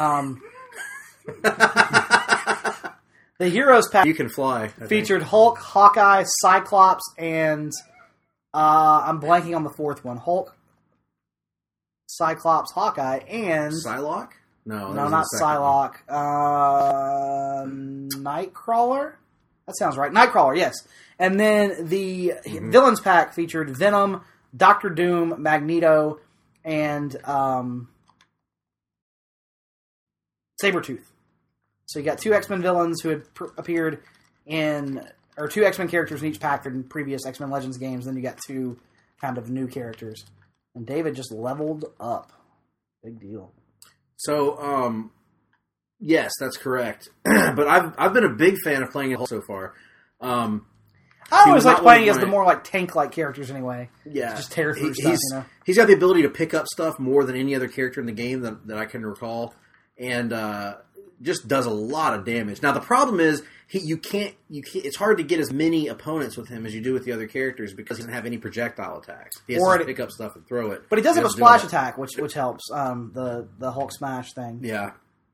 pack, the Heroes pack You can fly. I think. featured Hulk, Hawkeye, Cyclops, and I'm blanking on the fourth one. Hulk, Cyclops, Hawkeye, and Psylocke? No, that no, was not the second one. Psylocke. Nightcrawler? That sounds right. Nightcrawler, yes. And then the Villains pack featured Venom, Doctor Doom, Magneto, and Sabretooth. So you got 2 X-Men villains who had appeared in, or 2 X-Men characters in each pack in previous X-Men Legends games. Then you got 2 kind of new characters. And David just leveled up. Big deal. So, yes, that's correct. But I've been a big fan of playing Hulk so far. I He always was like not playing one as of the my- more like tank-like characters anyway. Yeah, Just tear through stuff, He's got the ability to pick up stuff more than any other character in the game that I can recall, and just does a lot of damage. Now the problem is you can't. It's hard to get as many opponents with him as you do with the other characters because he doesn't have any projectile attacks. He has to pick up stuff and throw it. But he does have a doesn't do all splash that. attack, which helps. The Hulk smash thing. Yeah.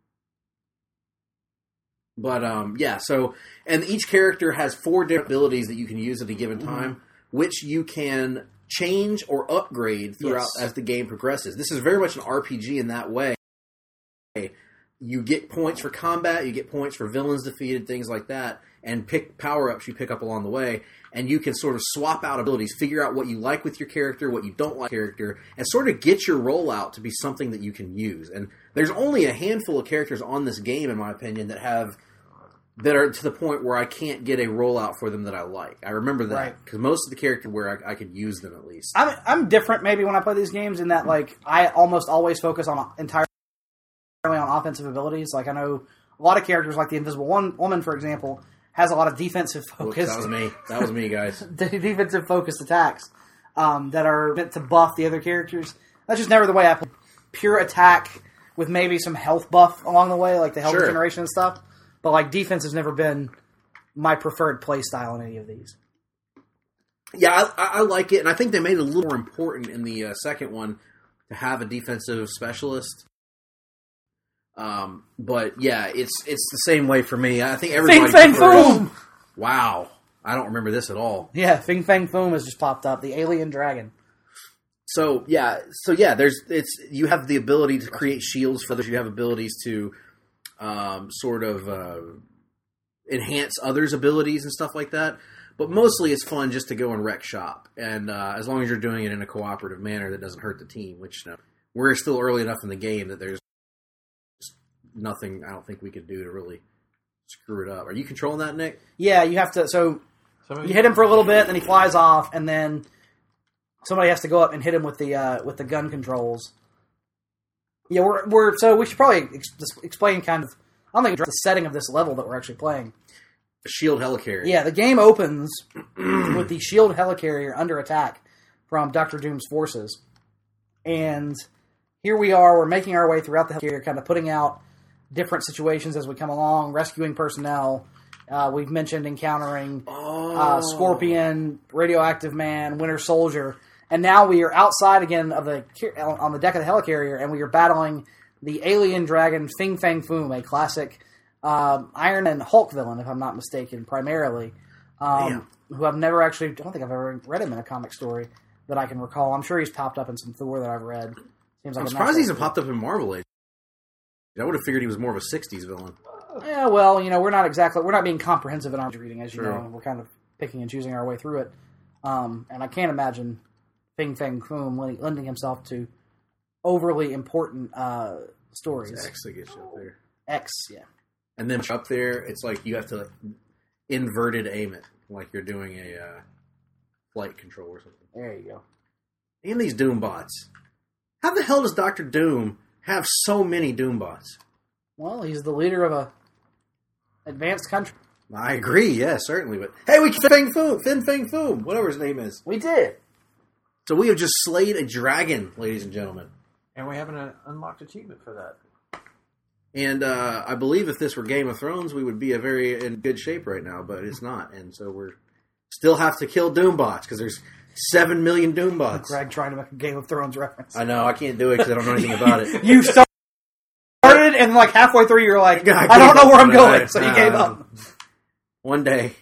But, yeah, so, and each character has 4 different abilities that you can use at a given time, which you can change or upgrade throughout as the game progresses. This is very much an RPG in that way. You get points for combat, you get points for villains defeated, things like that, and pick power-ups you pick up along the way, and you can sort of swap out abilities, figure out what you like with your character, what you don't like with your character, and sort of get your rollout to be something that you can use. And there's only a handful of characters on this game, in my opinion, that are to the point where I can't get a rollout for them that I like. I remember that, because most of the characters where I could use them at least. I'm different maybe when I play these games in that like I almost always focus on entirely on offensive abilities. Like I know a lot of characters, like the Invisible Woman, for example, has a lot of defensive focused. That was me, guys. Defensive focused attacks that are meant to buff the other characters. That's just never the way I play. Pure attack with maybe some health buff along the way, like the health regeneration and stuff. But like defense has never been my preferred play style in any of these. Yeah, I like it, and I think they made it a little more important in the second one to have a defensive specialist. But yeah, it's the same way for me. I think everybody. Fing Fang Foom! Wow, I don't remember this at all. Yeah, Fing Fang Foom has just popped up. The alien dragon. So yeah, you have the ability to create shields for others. You have abilities to sort of enhance others' abilities and stuff like that. But mostly it's fun just to go and wreck shop. And as long as you're doing it in a cooperative manner that doesn't hurt the team, which we're still early enough in the game that there's nothing I don't think we could do to really screw it up. Are you controlling that, Nick? Yeah, you have to. So you hit him for a little bit, then he flies off, and then somebody has to go up and hit him with the gun controls. Yeah, so we should probably explain kind of. I don't think the setting of this level that we're actually playing. A shield helicarrier. Yeah, the game opens with the shield helicarrier under attack from Dr. Doom's forces. And here we are, we're making our way throughout the helicarrier, kind of putting out different situations as we come along, rescuing personnel. We've mentioned encountering Scorpion, Radioactive Man, Winter Soldier. And now we are outside again on the deck of the helicarrier, and we are battling the alien dragon Fing Fang Foom, a classic Iron and Hulk villain, if I'm not mistaken, primarily. Who I've never actually, I don't think I've ever read him in a comic story that I can recall. I'm sure he's popped up in some Thor that I've read. Seems like I'm surprised he hasn't popped up in Marvel Age. I would have figured he was more of a 60s villain. Yeah, well, we're not being comprehensive in our reading, as you know. We're kind of picking and choosing our way through it. And I can't imagine Fing Fang Foom lending himself to overly important stories. It's X that gets you up there. X, yeah. And then up there, it's like you have to inverted aim it, like you're doing a flight control or something. There you go. And these Doom bots. How the hell does Dr. Doom have so many Doom bots? Well, he's the leader of a advanced country. I agree, yeah, certainly. But hey, we Fin Fang Foom, whatever his name is. We did. So we have just slayed a dragon, ladies and gentlemen. And we haven't unlocked achievement for that. And I believe if this were Game of Thrones, we would be in good shape right now, but it's not. And so we're still have to kill Doombots because there's 7 million Doombots. Greg trying to make a Game of Thrones reference. I know, I can't do it because I don't know anything about it. You started, and like halfway through, you're like, I don't know where I'm going, so you gave up. One day.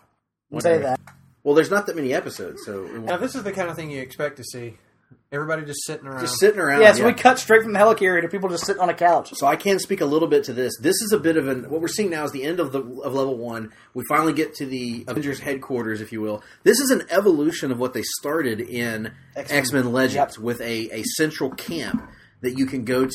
Say that. Well, there's not that many episodes, so... Now, this is the kind of thing you expect to see. Everybody just sitting around. Just sitting around. Yeah, so we cut straight from the helicarrier to people just sitting on a couch. So I can speak a little bit to this. This is a bit of what we're seeing now is the end of level 1. We finally get to the Avengers headquarters, if you will. This is an evolution of what they started in X-Men Legends with a central camp that you can go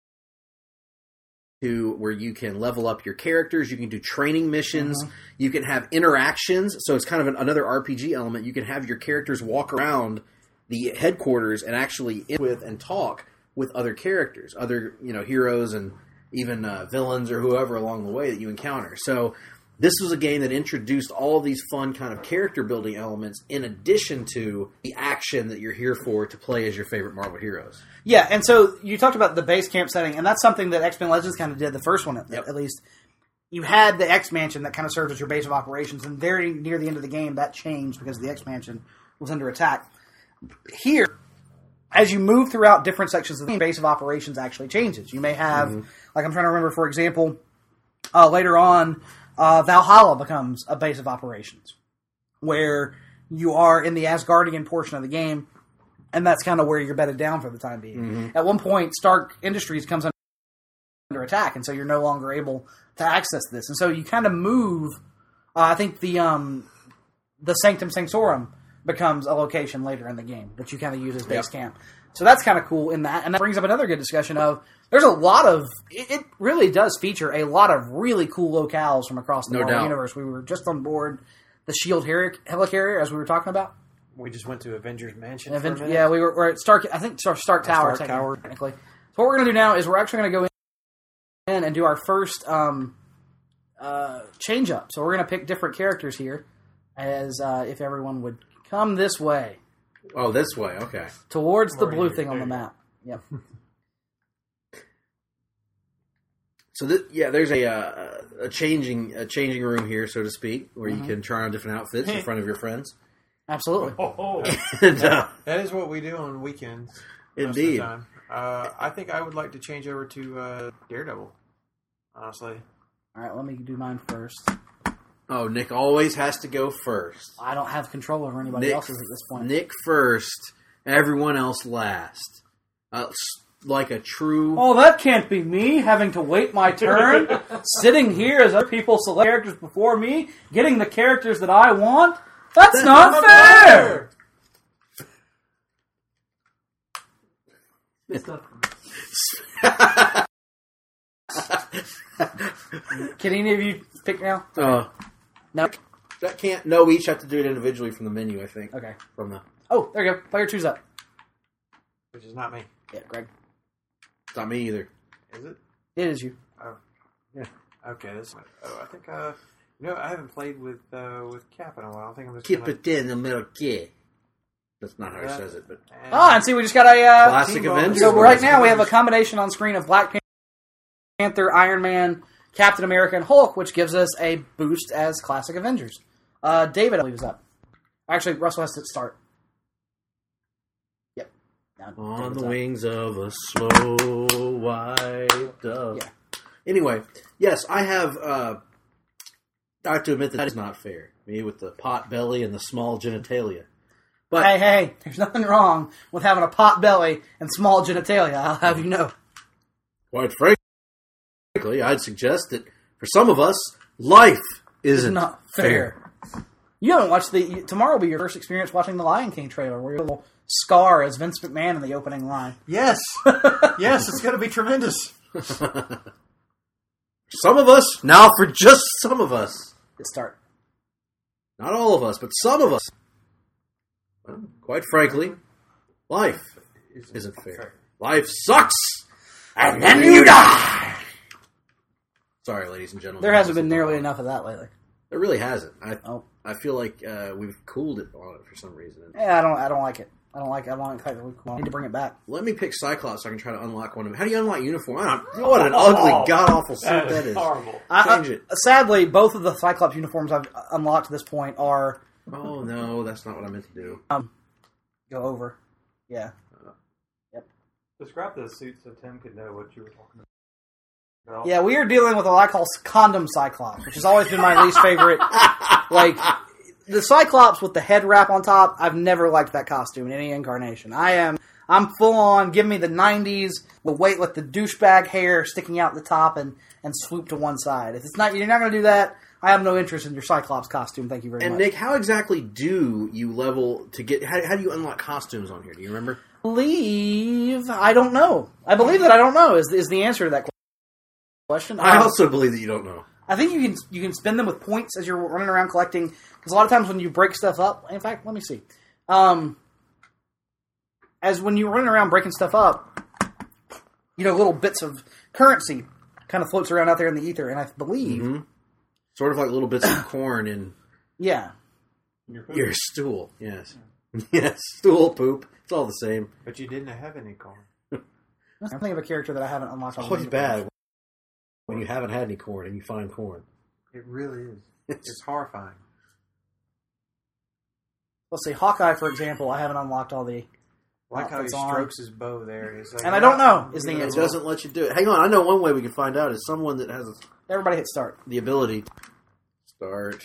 to where you can level up your characters, you can do training missions, you can have interactions, so it's kind of another RPG element. You can have your characters walk around the headquarters and actually with and talk with other characters, other heroes and even villains or whoever along the way that you encounter. So this was a game that introduced all of these fun kind of character building elements in addition to the action that you're here for to play as your favorite Marvel heroes. Yeah, and so you talked about the base camp setting, and that's something that X-Men Legends kind of did, the first one at least. You had the X-Mansion that kind of served as your base of operations, and very near the end of the game, that changed because the X-Mansion was under attack. Here, as you move throughout different sections of the base of operations actually changes. You may have, like I'm trying to remember, for example, later on, Valhalla becomes a base of operations, where you are in the Asgardian portion of the game, and that's kind of where you're bedded down for the time being. At one point, Stark Industries comes under attack, and so you're no longer able to access this. And so you kind of move, I think the Sanctum Sanctorum becomes a location later in the game that you kind of use as base camp. So that's kind of cool in that. And that brings up another good discussion of, there's a lot of, it really does feature a lot of really cool locales from across the Marvel universe. We were just on board the SHIELD helicarrier, as we were talking about. We just went to Avengers Mansion Yeah, we're at Stark, I think Stark Tower, technically. So what we're going to do now is we're actually going to go in and do our first change up. So we're going to pick different characters here, as if everyone would come this way. Oh, this way. Okay. Towards the Right blue here. thing on There the you go. map. Yep. So there's a changing room here, so to speak, where you can try on different outfits in front of your friends. Absolutely. Oh, And, That is what we do on weekends. most of the Indeed. time. I think I would like to change over to Daredevil. Honestly, All right, let me do mine first. oh, Nick always has to go first. I don't have control over anybody Nick, else's at this point. Nick first, everyone else last. Like a true. Oh, that can't be me, having to wait my turn, sitting here as other people select characters before me, getting the characters that I want. That's not fair! it's not. Can any of you pick now? No. That can't. No, we each have to do it individually from the menu. I think. Okay. From the. Oh, there you go. Player two's up. which is not me. Yeah, Greg. It's not me either. Is it? It is you. Oh, yeah. Okay, this. Oh, I think. I haven't played with Cap in a while. I think I'm just Keep gonna, it in the middle, kid. That's not how he says it, but And see, we just got a... classic Team Avengers. so right voice. now we have a combination on screen of Black Panther, Iron Man, Captain America, and Hulk, which gives us a boost as classic Avengers. David, I believe, is up. Actually, Russell has to start. Yep. Now, On David's the up. wings of a slow white dove. Yeah. Anyway, yes, I have. I have to admit that is not fair. Me with the pot belly and the small genitalia. But Hey, there's nothing wrong with having a pot belly and small genitalia, I'll have you know. quite frankly, I'd suggest that for some of us, life isn't Not fair. You haven't watched tomorrow will be your first experience watching the Lion King trailer, where you're a little Scar as Vince McMahon in the opening line. Yes, yes, it's going to be tremendous. Some of us, now for just some of us, Good start. not all of us, but some of us, well, quite frankly, life isn't fair. Life sucks, and then you die. Sorry, ladies and gentlemen. There hasn't been nearly enough of that lately. It really hasn't. Oh. I feel like we've cooled it on it for some reason. Yeah, I don't like it. I don't like it. I need to bring it back. Let me pick Cyclops so I can try to unlock one of them. How do you unlock uniform? I don't, what an ugly, god-awful suit that is. horrible. Change it. Sadly, both of the Cyclops uniforms I've unlocked to this point are Oh, no, that's not what I meant to do. go over. Yeah. Describe the suit so Tim could know what you were talking about. Yeah, we are dealing with what I call condom Cyclops, which has always been my least favorite. Like, the Cyclops with the head wrap on top, I've never liked that costume in any incarnation. I'm full on, give me the 90s, the weight with the douchebag hair sticking out the top and swoop to one side. If you're not going to do that, I have no interest in your Cyclops costume, thank you very And much. Nick, how exactly do you level to get... How do you unlock costumes on here? Do you remember? I don't know. I believe that I don't know is the answer to that question. I also believe that you don't know. I think you can spend them with points as you're running around collecting. Because a lot of times when you break stuff up, in fact, let me see. As when you're running around breaking stuff up, little bits of currency kind of floats around out there in the ether, and I believe, Sort of like little bits of corn in yeah, your stool. Yes. Yes, stool, poop. It's all the same. But you didn't have any corn. I'm thinking of a character that I haven't unlocked. It's always bad when you haven't had any corn and you find corn. It really is. It's horrifying. Let's see, Hawkeye, for example. I haven't unlocked all the. Like how he outfits on. strokes his bow there. It's like, And I don't know is the It answer. doesn't let you do it. Hang on, I know one way we can find out is someone that has Everybody hit start. the ability. Start.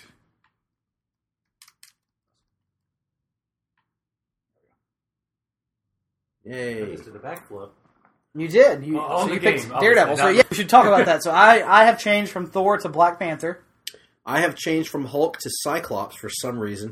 I Yay. just did a backflip. You did. On So the you picked game, Daredevil. obviously, So not- yeah, we should talk about that. So I have changed from Thor to Black Panther. I have changed from Hulk to Cyclops for some reason.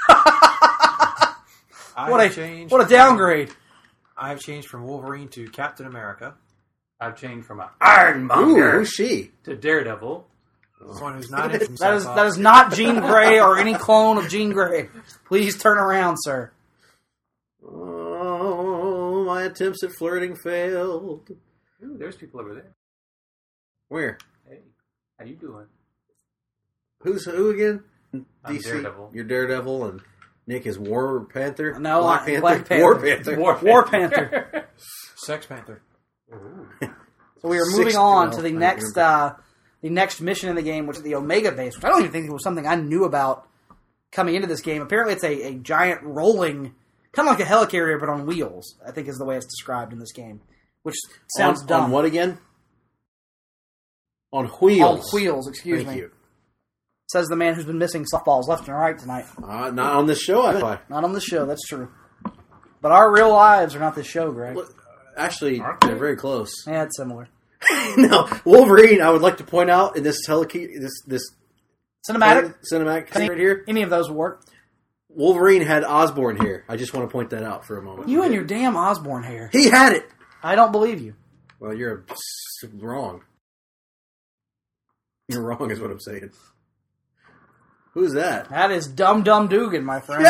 What a downgrade. I've changed from Wolverine to Captain America. I've changed from an Ooh, Ironmonger who's she? to Daredevil. Someone who's not in from That is Cyclops. not Jean Grey or any clone of Jean Grey. Please turn around, sir. Oh, my attempts at flirting failed. Ooh, there's people over there. Where? Hey, how you doing? Who's who again? I'm DC. Daredevil. You're Daredevil, and Nick is War Panther. No, Black Panther. Black Panther. War Panther. War Panther. Sex Panther. So we are moving 60 on to I the remember. next mission in the game, which is the Omega Base, which I don't even think was something I knew about coming into this game. Apparently, it's a giant rolling, kind of like a helicarrier, but on wheels. I think is the way it's described in this game, which sounds dumb. On what again? On wheels. On wheels, excuse Thank me. you. Says the man who's been missing softballs left and right tonight. Not on this show. Not on the show, that's true. But our real lives are not this show, Greg. Actually, Aren't they're they? very close. Yeah, it's similar. No, Wolverine. I would like to point out in this this Cinematic? cinematic right here, Any of those will work. Wolverine had Osborn here. I just want to point that out for a moment. You and your damn Osborne hair. He had it. I don't believe you. Well, you're wrong. You're wrong, is what I'm saying. Who's that? That is Dum Dum Dugan, my friend.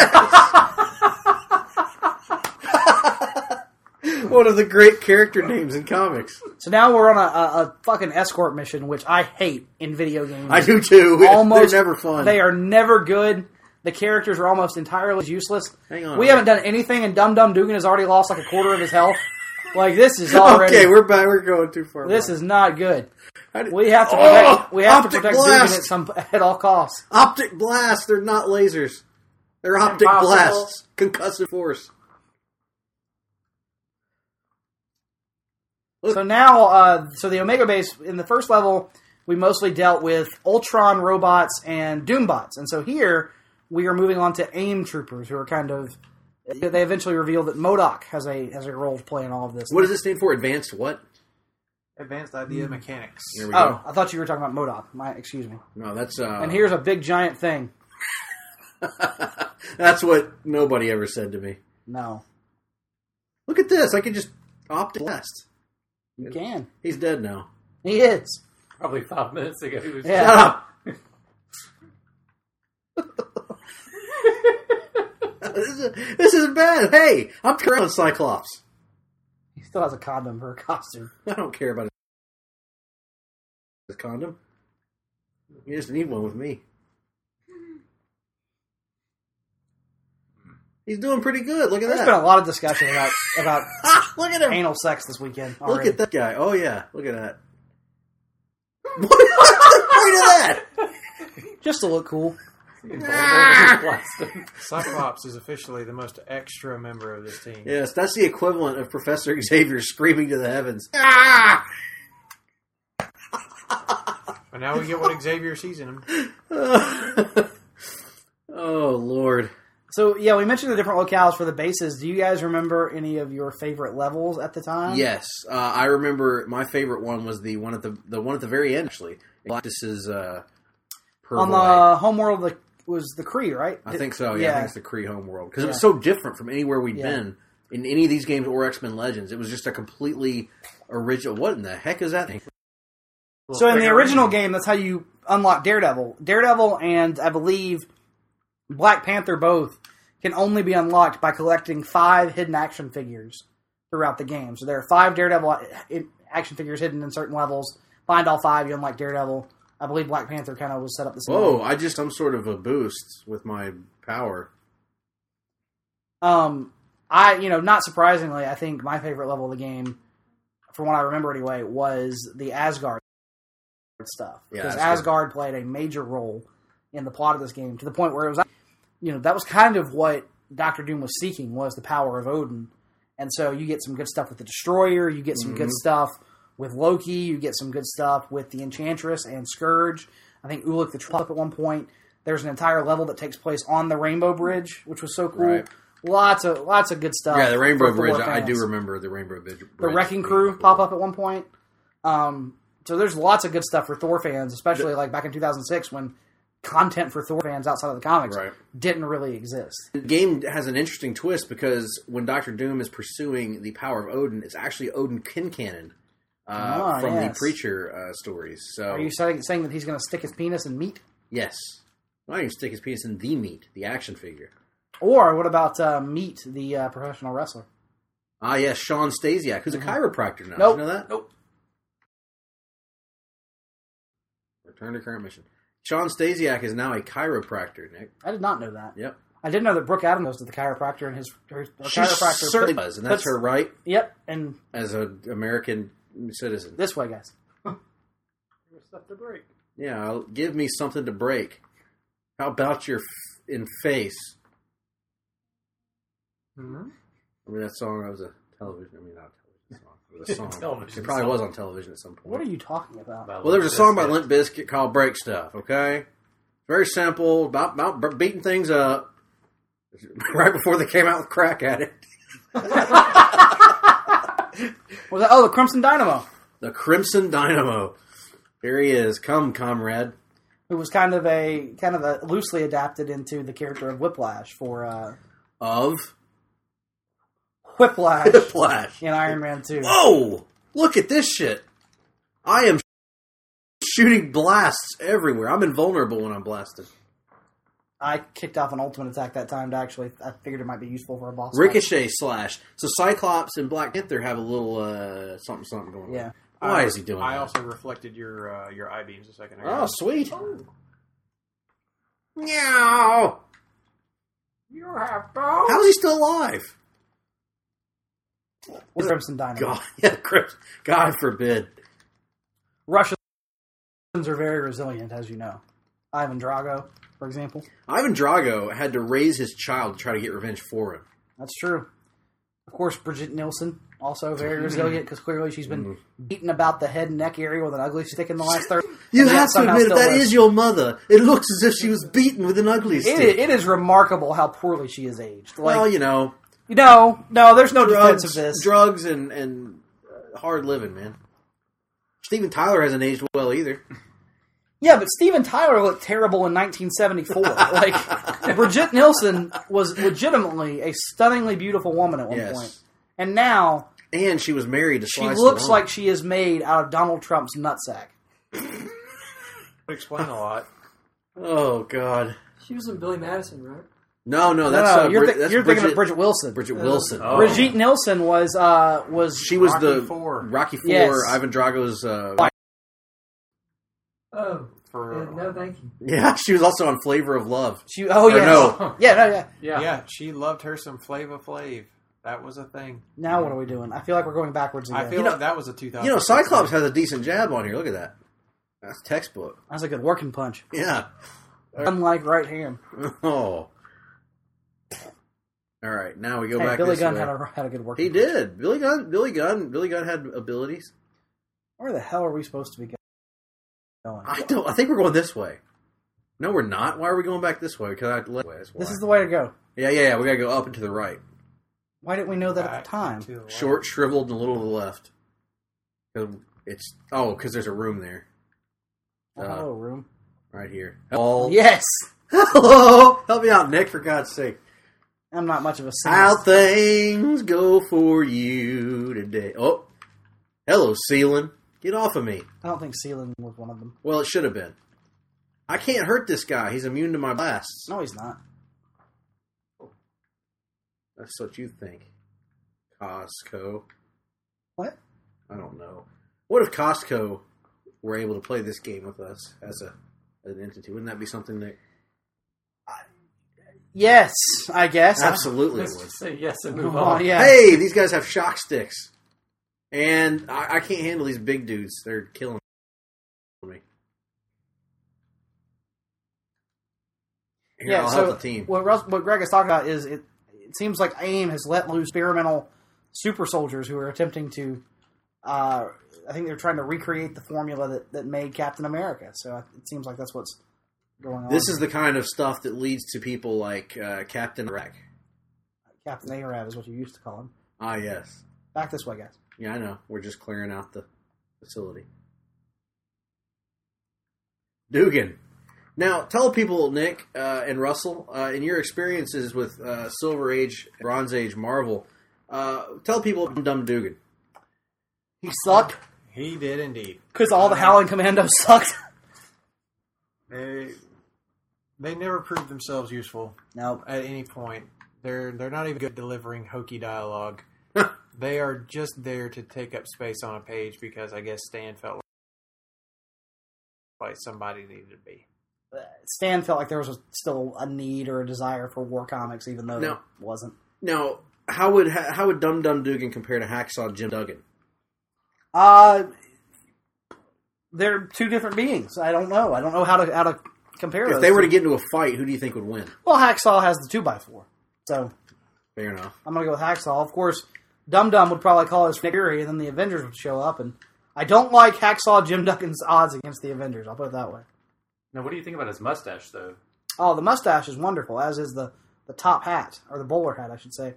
One of the great character names in comics. So now we're on a fucking escort mission, which I hate in video games. I do too. Almost, They're never fun. They are never good. The characters are almost entirely useless. Hang on. We haven't done anything, and Dum Dum Dugan has already lost like a quarter of his health. Like, this is already... Okay, we're back. We're going too far. This back. is not good. I did- We have to Oh, protect. We have to optic protect blast. Dugan at all costs. Optic blast. They're not lasers. They're optic Impossible. blasts. Concussive force. So now, so the Omega Base, in the first level, we mostly dealt with Ultron robots and Doombots. And so here, we are moving on to AIM troopers, who are kind of... They eventually reveal that MODOK has a role to play in all of this. What does this stand for? Advanced what? Advanced Idea Mechanics. There we Oh, go. I thought you were talking about MODOK. Excuse me. No, that's And here's a big giant thing. that's what nobody ever said to me. No. Look at this. I can just optic blast. You can. He's dead now. He is. Probably 5 minutes ago. He was Yeah. Shut up. This is bad. Hey, I'm current on Cyclops. He still has a condom for a costume. I don't care about his condom. You just need one with me. He's doing pretty good. Look at There's that. been a lot of discussion about Look at him. anal sex this weekend. Look already. at that guy. Oh, yeah. Look at that. What's the point of that? Just to look cool. Cyclops is officially the most extra member of this team. Yes, that's the equivalent of Professor Xavier screaming to the heavens. And now we get what Xavier sees in him. Oh, Lord. So yeah, we mentioned the different locales for the bases. Do you guys remember any of your favorite levels at the time? Yes, I remember my favorite one was the one at the one at the very end. Actually, Galactus's Pearl On Hawaiian. the homeworld was the Kree, right? I think so. Yeah, I think it's the Kree homeworld because it was Yeah. so different from anywhere we'd Yeah. been in any of these games or X-Men Legends. It was just a completely original. What in the heck is that thing? So in the original game, that's how you unlock Daredevil. Daredevil and I believe Black Panther both can only be unlocked by collecting 5 hidden action figures throughout the game. So there are 5 Daredevil action figures hidden in certain levels. Find all 5, you unlock Daredevil. I believe Black Panther kind of was set up the same Whoa! way. I just some sort of a boost with my power. Not surprisingly, I think my favorite level of the game, from what I remember anyway, was the Asgard stuff. Yeah, Because that's good. Asgard played a major role in the plot of this game, to the point where it was, that was kind of what Doctor Doom was seeking, was the power of Odin. And so you get some good stuff with the Destroyer, you get some good stuff with Loki, you get some good stuff with the Enchantress and Scourge. I think Ulik the Troll at one point. There's an entire level that takes place on the Rainbow Bridge, which was so cool. Right. Lots of good stuff. Yeah, the Rainbow for Thor Bridge. I do fans. remember the Rainbow Bridge. The Wrecking Crew pop up at one point. So there's lots of good stuff for Thor fans, especially like back in 2006 when content for Thor fans outside of the comics Right. didn't really exist. The game has an interesting twist because when Doctor Doom is pursuing the power of Odin, it's actually Odin Kincannon from the yes. Preacher stories. So Are you saying that he's going to stick his penis in meat? yes, why don't you stick his penis in the meat, the action figure? Or what about Meat, the professional wrestler? Ah, yes, Sean Stasiak, who's a chiropractor now. Nope. Did you know that? Nope. Return to current mission. Sean Stasiak is now a chiropractor, Nick. I did not know that. Yep. I did know that Brooke Adams goes to the chiropractor, and her She chiropractor certainly does, and that's her right Yep, and as an American citizen. this way, guys. Stuff to break. Yeah, give me something to break. How about your in face? Mm-hmm. I mean, that song was a television. I mean, not a television song. It was a song. Television It probably song. was on television at some point. What are you talking about? Well, there was a song by Limp Bizkit called "Break Stuff." Okay, very simple about beating things up. Right before they came out with Crack Addict. Was that? Oh, the Crimson Dynamo, The Crimson Dynamo. Here he is. Come, comrade. who was kind of a loosely adapted into the character of Whiplash for Of Whiplash Flash. in Iron Man 2. Whoa! Look at this shit. I am shooting blasts everywhere. I'm invulnerable when I'm blasted. I kicked off an ultimate attack that time to actually. I figured it might be useful for a boss fight. Ricochet slash. So Cyclops and Black Panther have a little something going on. Yeah. Why is he doing I that? also reflected your eye beams a second ago. Oh, sweet. Meow. You have both. How is he still alive? The Crimson Dynamo. God, yeah, God forbid. Russians are very resilient, as you know. Ivan Drago, for example. Ivan Drago had to raise his child to try to get revenge for him. That's true. Of course, Brigitte Nielsen, also very resilient, because clearly she's been beaten about the head and neck area with an ugly stick in the last 30. You and yet have to somehow admit, if still that lives. is your mother, it looks as if she was beaten with an ugly stick. It is remarkable how poorly she is aged. Like, Well, you know, no, there's no defense of this. drugs and hard living, man. Steven Tyler hasn't aged well either. Yeah, but Steven Tyler looked terrible in 1974. Like, Brigitte Nielsen was legitimately a stunningly beautiful woman at one Yes. point. And now, And she was married to she Sly looks Stallone. like she is made out of Donald Trump's nutsack. Would explain a lot. Oh, God. She was in Billy Madison, right? No, No, that's you're, that's you're thinking of Bridget Wilson. Bridget Wilson. Oh. Brigitte Nielsen was She was Rocky the IV. Rocky IV, Yes. Ivan Drago's... Oh, For no, thank you. yeah, she was also on Flavor of Love. she. Oh Or yeah, no. yeah. yeah, she loved her some Flava Flav. That was a thing. Now what are we doing? I feel like we're going backwards again. I feel like that was a 2000. You know, Cyclops has a decent jab on here. Look at that. That's textbook. That's a good working punch. Yeah. Unlike right hand. Oh. All right, now we go Hey, back Billy this Gunn way. had a good working. He punch. did. Billy Gunn had abilities. Where the hell are we supposed to be going? I think we're going this way. No, we're not. Why are we going back this way? Because I led this way. This is the way to go. Yeah. We gotta go up and to the right. Why didn't we know that at the time? Short, shriveled, and a little to the left. 'Cause because there's a room there. Hello, room. Right here. Hello. Yes. Hello. Help me out, Nick, for God's sake. I'm not much of a singer. How things go for you today. Oh. Hello, Sealand. Get off of me. I don't think Sealand was one of them. Well, it should have been. I can't hurt this guy. He's immune to my blasts. No, he's not. That's what you think. Costco. What? I don't know. What if Costco were able to play this game with us as an entity? Wouldn't that be something that... Yes, I guess. Absolutely it Let's would. just say yes and move Oh, on. yeah. Hey, these guys have shock sticks. And I can't handle these big dudes. They're killing me. Here, I'll help the team. What Greg is talking about is it seems like AIM has let loose experimental super soldiers who are attempting to, I think they're trying to recreate the formula that made Captain America. So it seems like that's what's going on. This is the kind of stuff that leads to people like Captain Iraq. Captain Arab is what you used to call him. Ah, yes. Back this way, guys. Yeah, I know. We're just clearing out the facility. Dugan. Now, tell people, Nick and Russell, in your experiences with Silver Age, Bronze Age Marvel, tell people Dumb Dugan. He sucked He did indeed. because all the Howling Commandos sucked. They never proved themselves useful No, at any point. They're not even good at delivering hokey dialogue. They are just there to take up space on a page because I guess Stan felt place somebody needed to be. Stan felt like there was still a need or a desire for war comics, even though there wasn't. Now, how would Dum Dum Dugan compare to Hacksaw Jim Duggan? They're two different beings. I don't know. I don't know how to compare those. If they were to get into a fight, who do you think would win? Well, Hacksaw has the 2x4. So fair enough. I'm going to go with Hacksaw. Of course, Dum Dum would probably call his Fury, and then the Avengers would show up. And I don't like Hacksaw Jim Duggan's odds against the Avengers. I'll put it that way. Now, what do you think about his mustache, though? Oh, the mustache is wonderful, as is the top hat, or the bowler hat, I should say.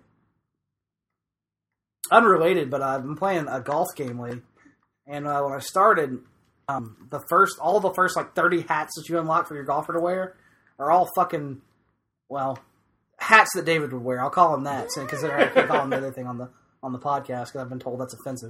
Unrelated, but I've been playing a golf game lately, and when I started, the first like 30 hats that you unlock for your golfer to wear are all fucking, well, hats that David would wear. I'll call him that, because I can't call him the other thing on the podcast, because I've been told that's offensive.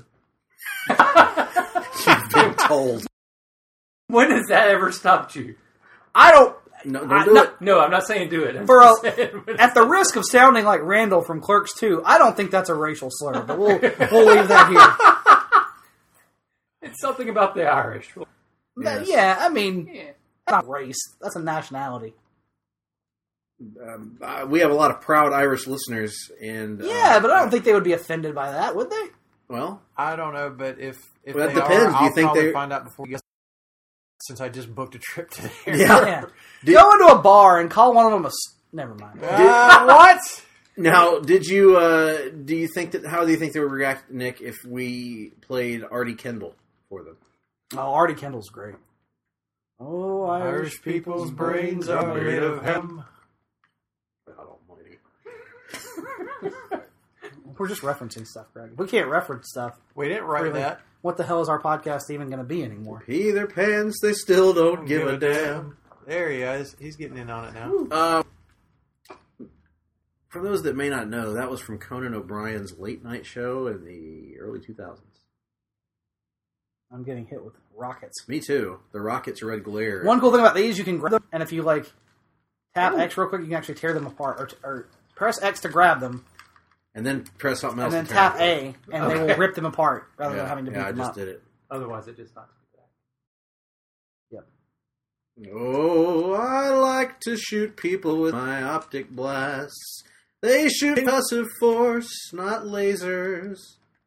You've been told. When has that ever stopped you? I don't... Don't do it. No, I'm not saying do it. At the risk of sounding like Randall from Clerks 2, I don't think that's a racial slur, but we'll leave that here. It's something about the Irish. Yes. Yeah, I mean, that's not race. That's a nationality. We have a lot of proud Irish listeners, and Yeah, but I don't think they would be offended by that, would they? well, I don't know, but if Well, that they depends. are, Do you I'll think probably they- find out before you guys, since I just booked a trip to there. yeah. Go into a bar and call one of them never mind. What? Now, do you think that? How do you think they would react, Nick, if we played Artie Kendall for them? Oh, Artie Kendall's great. Oh, Irish people's brains are made of hem. God almighty. We're just referencing stuff, Greg. We can't reference stuff. We didn't write Really. that. What the hell is our podcast even going to be anymore? Pee their pants, they still don't give a damn. There he is. He's getting in on it now. For those that may not know, that was from Conan O'Brien's late night show in the early 2000s. I'm getting hit with rockets. Me too. The rockets red glare. One cool thing about these, you can grab them, and if you tap X real quick, you can actually tear them apart, or press X to grab them, And then press something else. and then to tear tap it. A, and they will rip them apart rather than having to beat I them just up. did it. Otherwise, it just knocks me back. Yep. Oh, I like to shoot people with my optic blasts. They shoot concussive force, not lasers.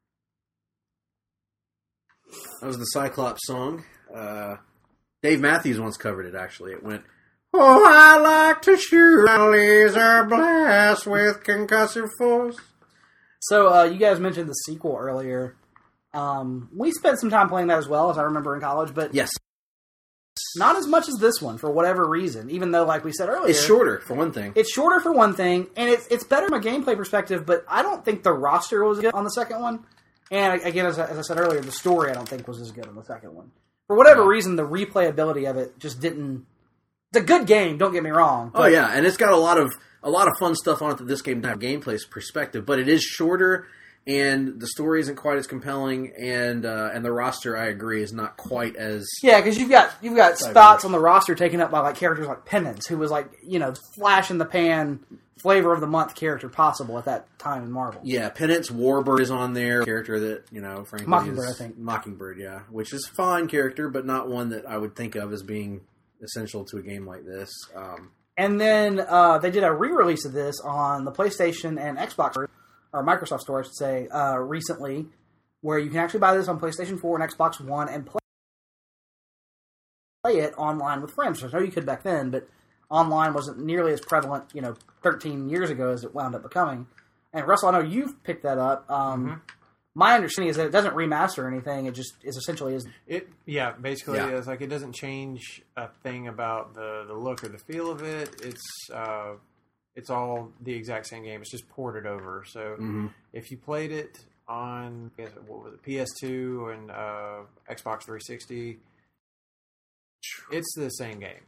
That was the Cyclops song. Dave Matthews once covered it, actually. It went, oh, I like to shoot a laser blast with concussive force. So, you guys mentioned the sequel earlier. We spent some time playing that as well, as I remember in college, but Yes. not as much as this one, for whatever reason, even though, like we said earlier... It's shorter, for one thing. It's shorter for one thing, and it's better from a gameplay perspective, but I don't think the roster was good on the second one. And again, as I said earlier, the story I don't think was as good on the second one. For whatever reason, the replayability of it just didn't... It's a good game, don't get me wrong. Oh yeah, and it's got a lot of fun stuff on it that this game doesn't have gameplay's perspective, but it is shorter, and the story isn't quite as compelling, and the roster, I agree, is not quite as... Yeah, because you've got spots on the roster taken up by characters like Penance, who was flash in the pan, flavor of the month character possible at that time in Marvel. Yeah, Penance Warbird is on there, character that, frankly Mockingbird, is... I think. Mockingbird, yeah, which is a fine character, but not one that I would think of as being essential to a game like this. And then they did a re-release of this on the PlayStation and Xbox, or Microsoft Store, I should say, recently, where you can actually buy this on PlayStation 4 and Xbox One and play it online with friends. I know you could back then, but online wasn't nearly as prevalent, 13 years ago as it wound up becoming. And Russell, I know you've picked that up. My understanding is that it doesn't remaster anything. It just is essentially is. Basically, Yeah. it's like it doesn't change a thing about the look or the feel of it. It's all the exact same game. It's just ported over. So if you played it on PS2 and Xbox 360, it's the same game.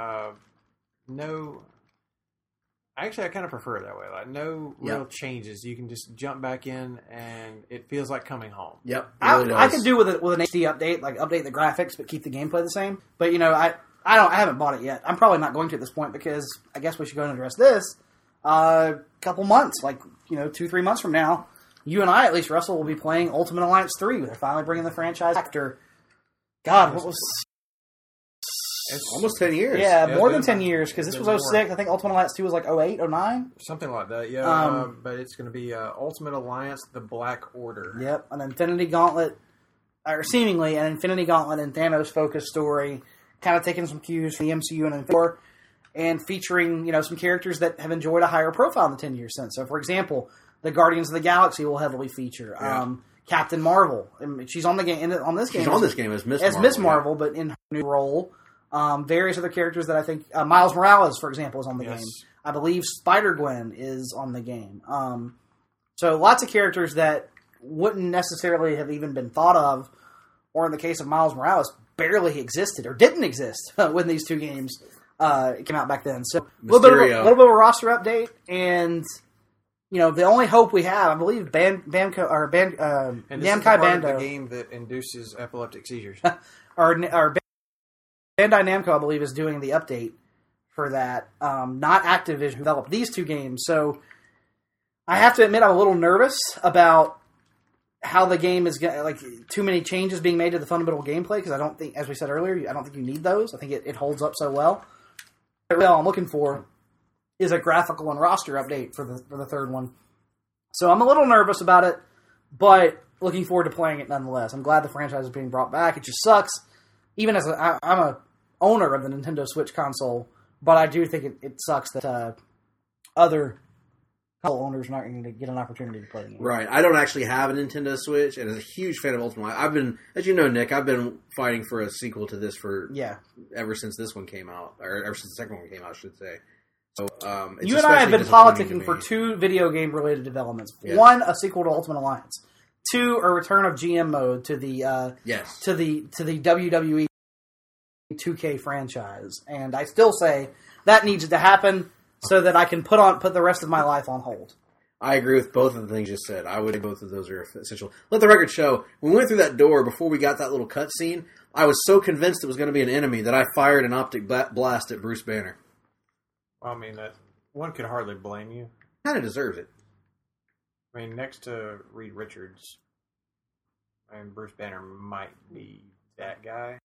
Actually, I kind of prefer it that way. Like, no real changes. You can just jump back in, and it feels like coming home. Yep, it really I does. could do with an HD update, like update the graphics, but keep the gameplay the same. But I haven't bought it yet. I'm probably not going to at this point because I guess we should go and address this a couple months, 2-3 months from now. You and I, at least Russell, will be playing Ultimate Alliance 3. They're finally bringing the franchise after. God, what was Almost 10 years. Yeah, Yeah, more it's than been 10 years, because this it's was been 06. I think Ultimate Alliance 2 was like 08, 09. Something like that, yeah. Um, But it's going to be Ultimate Alliance: The Black Order. Yep, an Infinity Gauntlet, or seemingly an Infinity Gauntlet and Thanos-focused story, kind of taking some cues from the MCU and Infinity War, and featuring some characters that have enjoyed a higher profile in the 10 years since. So, for example, the Guardians of the Galaxy will heavily feature. Yeah. Captain Marvel, she's on the game on this game. She's on this game as Miss Marvel. Miss Marvel, but in her new role. Various other characters that I think Miles Morales, for example, is on the game. I believe Spider-Gwen is on the game. So lots of characters that wouldn't necessarily have even been thought of, or in the case of Miles Morales, barely existed or didn't exist when these two games came out back then. So a little bit of a roster update, and the only hope we have, I believe, Namco And this is the part of the game that induces epileptic seizures. or Bandai Namco, I believe, is doing the update for that. Not Activision, who developed these two games. So I have to admit, I'm a little nervous about how the game is going. Too many changes being made to the fundamental gameplay, because I don't think, as we said earlier, I don't think you need those. I think it holds up so well. What I'm looking for is a graphical and roster update for the third one. So I'm a little nervous about it, but looking forward to playing it nonetheless. I'm glad the franchise is being brought back. It just sucks. Even as I'm a owner of the Nintendo Switch console, but I do think it sucks that other console owners are not going to get an opportunity to play the game. Right. I don't actually have a Nintendo Switch, and as a huge fan of Ultimate Alliance, I've been, as you know, Nick, I've been fighting for a sequel to this ever since this one came out, or ever since the second one came out, I should say. So, it's you and I have been politicking for 2 video game related developments. Yeah. 1, a sequel to Ultimate Alliance. 2, a return of GM mode to the to the WWE 2K franchise. And I still say that needs to happen so that I can put the rest of my life on hold. I agree with both of the things you said. I would say both of those are essential. Let the record show, when we went through that door before we got that little cutscene, I was so convinced it was going to be an enemy that I fired an optic blast at Bruce Banner. I mean, that one could hardly blame you. Kind of deserves it. I mean, next to Reed Richards, Bruce Banner might be that guy.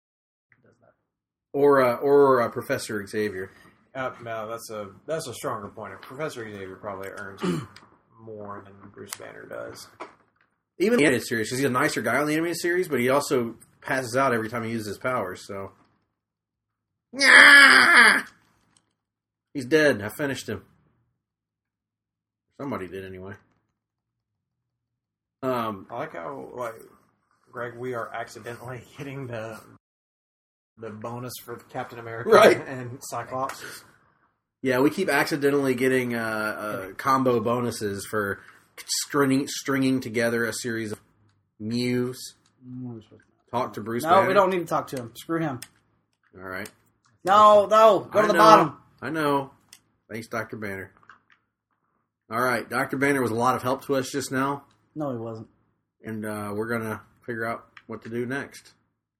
Or Professor Xavier. No, that's a stronger point. Professor Xavier probably earns more than Bruce Banner does. Even the animated series, because he's a nicer guy on the animated series, but he also passes out every time he uses his powers, so... He's dead. I finished him. Somebody did, anyway. I like how, Greg, we are accidentally hitting the bonus for Captain America and Cyclops. Yeah, we keep accidentally getting combo bonuses for stringing together a series of Mews. Talk to Bruce Banner. No, we don't need to talk to him. Screw him. All right. No, go to the bottom. I know. Thanks, Dr. Banner. All right, Dr. Banner was a lot of help to us just now. No, he wasn't. And we're going to figure out what to do next.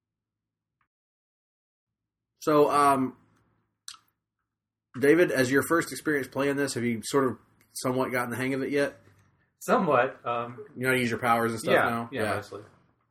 So, David, as your first experience playing this, have you sort of somewhat gotten the hang of it yet? Somewhat. You know how to use your powers and stuff now? Yeah, mostly.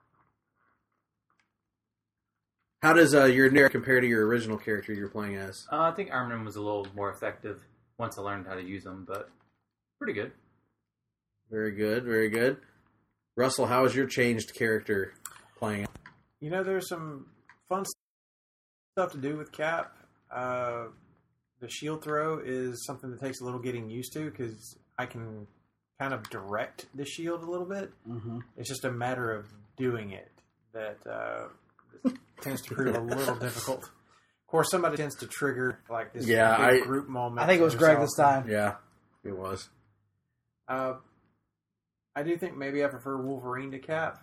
How does your narrative compare to your original character you're playing as? I think Armin was a little more effective once I learned how to use them, but pretty good. Very good, very good. Russell, how is your changed character playing? There's some fun stuff to do with Cap. The shield throw is something that takes a little getting used to, because I can kind of direct the shield a little bit. Mm-hmm. It's just a matter of doing it that tends to prove a little difficult. Of course, somebody tends to trigger this big group moment. I think it was Greg this time. Yeah, it was. I do think maybe I prefer Wolverine to Cap.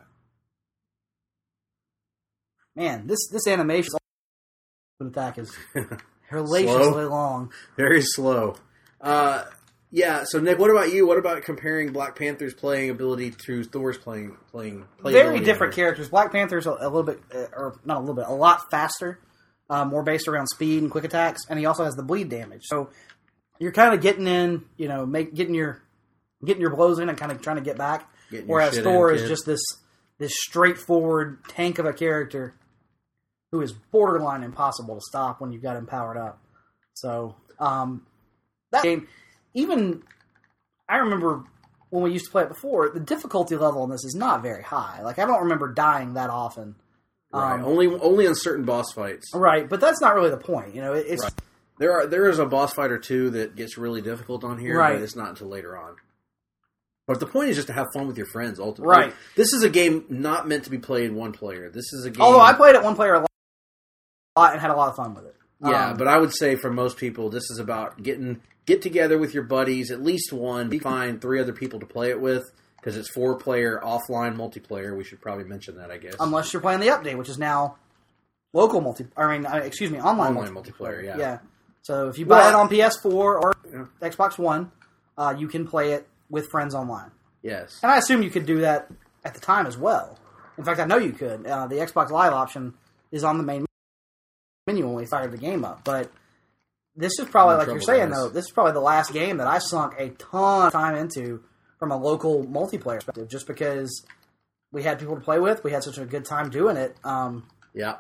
Man, this animation attack is hellaciously long. Very slow. Yeah, so Nick, what about you? What about comparing Black Panther's playing ability to Thor's playing Very different characters. Black Panther's a little bit, or not a little bit, a lot faster, more based around speed and quick attacks, and he also has the bleed damage. So you're kind of getting in, getting your blows in and kind of trying to get back. Whereas Thor is just this straightforward tank of a character who is borderline impossible to stop when you've got him powered up. So, that game, even, I remember when we used to play it before, the difficulty level on this is not very high. Like, I don't remember dying that often. Right. Only on certain boss fights. Right, but that's not really the point. You know, it's... Right. There is a boss fight or two that gets really difficult on here, right. but it's not until later on. But the point is just to have fun with your friends, ultimately. Right. This is a game not meant to be played one player. This is a game... Although I played it one player a lot and had a lot of fun with it. Yeah, but I would say for most people, this is about get together with your buddies, at least one, find 3 other people to play it with, because it's 4-player offline multiplayer. We should probably mention that, I guess. Unless you're playing the update, which is now online multiplayer, yeah. Yeah. So if you buy it on PS4 or Xbox One, you can play it with friends online. Yes. And I assume you could do that at the time as well. In fact, I know you could. The Xbox Live option is on the main menu when we fired the game up. But this is probably, like you're saying, though, this is probably the last game that I sunk a ton of time into from a local multiplayer perspective, just because we had people to play with. We had such a good time doing it. Yeah.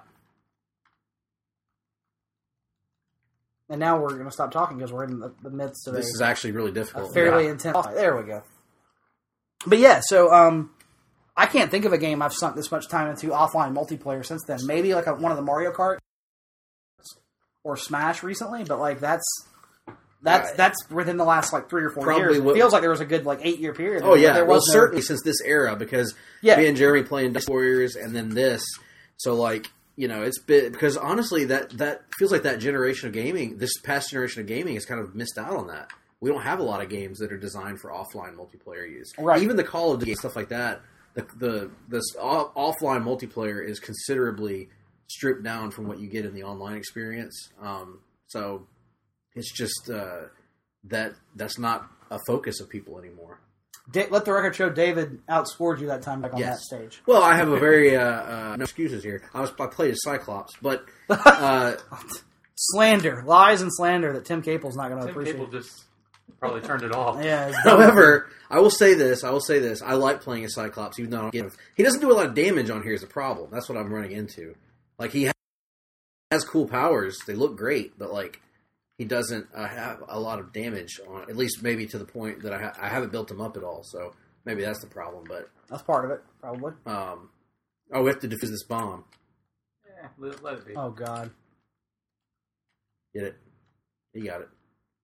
And now we're going to stop talking because we're in the midst of this is actually really difficult. A fairly intense. There we go. But yeah, so I can't think of a game I've sunk this much time into offline multiplayer since then. Maybe like one of the Mario Kart or Smash recently, but like that's within the last like 3 or 4 years. It feels like there was a good like 8-year period. Oh yeah, there was certainly since this era because me and Jeremy playing Dust Warriors and then this. So like. You know, it's been because honestly, that feels like that generation of gaming, this past generation of gaming, has kind of missed out on that. We don't have a lot of games that are designed for offline multiplayer use. Right. Even the Call of Duty stuff like that, this offline multiplayer is considerably stripped down from what you get in the online experience. So it's just that's not a focus of people anymore. Let the record show David outscored you that time back on that stage. Well, I have a very no excuses here. I played as Cyclops, but slander, lies, and slander that Tim Capel's not going to appreciate. Tim Capel just probably turned it off. Yeah. However, I will say this. I like playing as Cyclops, even though I don't get him. He doesn't do a lot of damage on here. Is a problem. That's what I'm running into. Like he has cool powers. They look great, but like. He doesn't have a lot of damage on, at least maybe to the point that I haven't built him up at all. So maybe that's the problem. But that's part of it, probably. We have to defuse this bomb. Yeah, let it be. Oh God! Get it? You got it.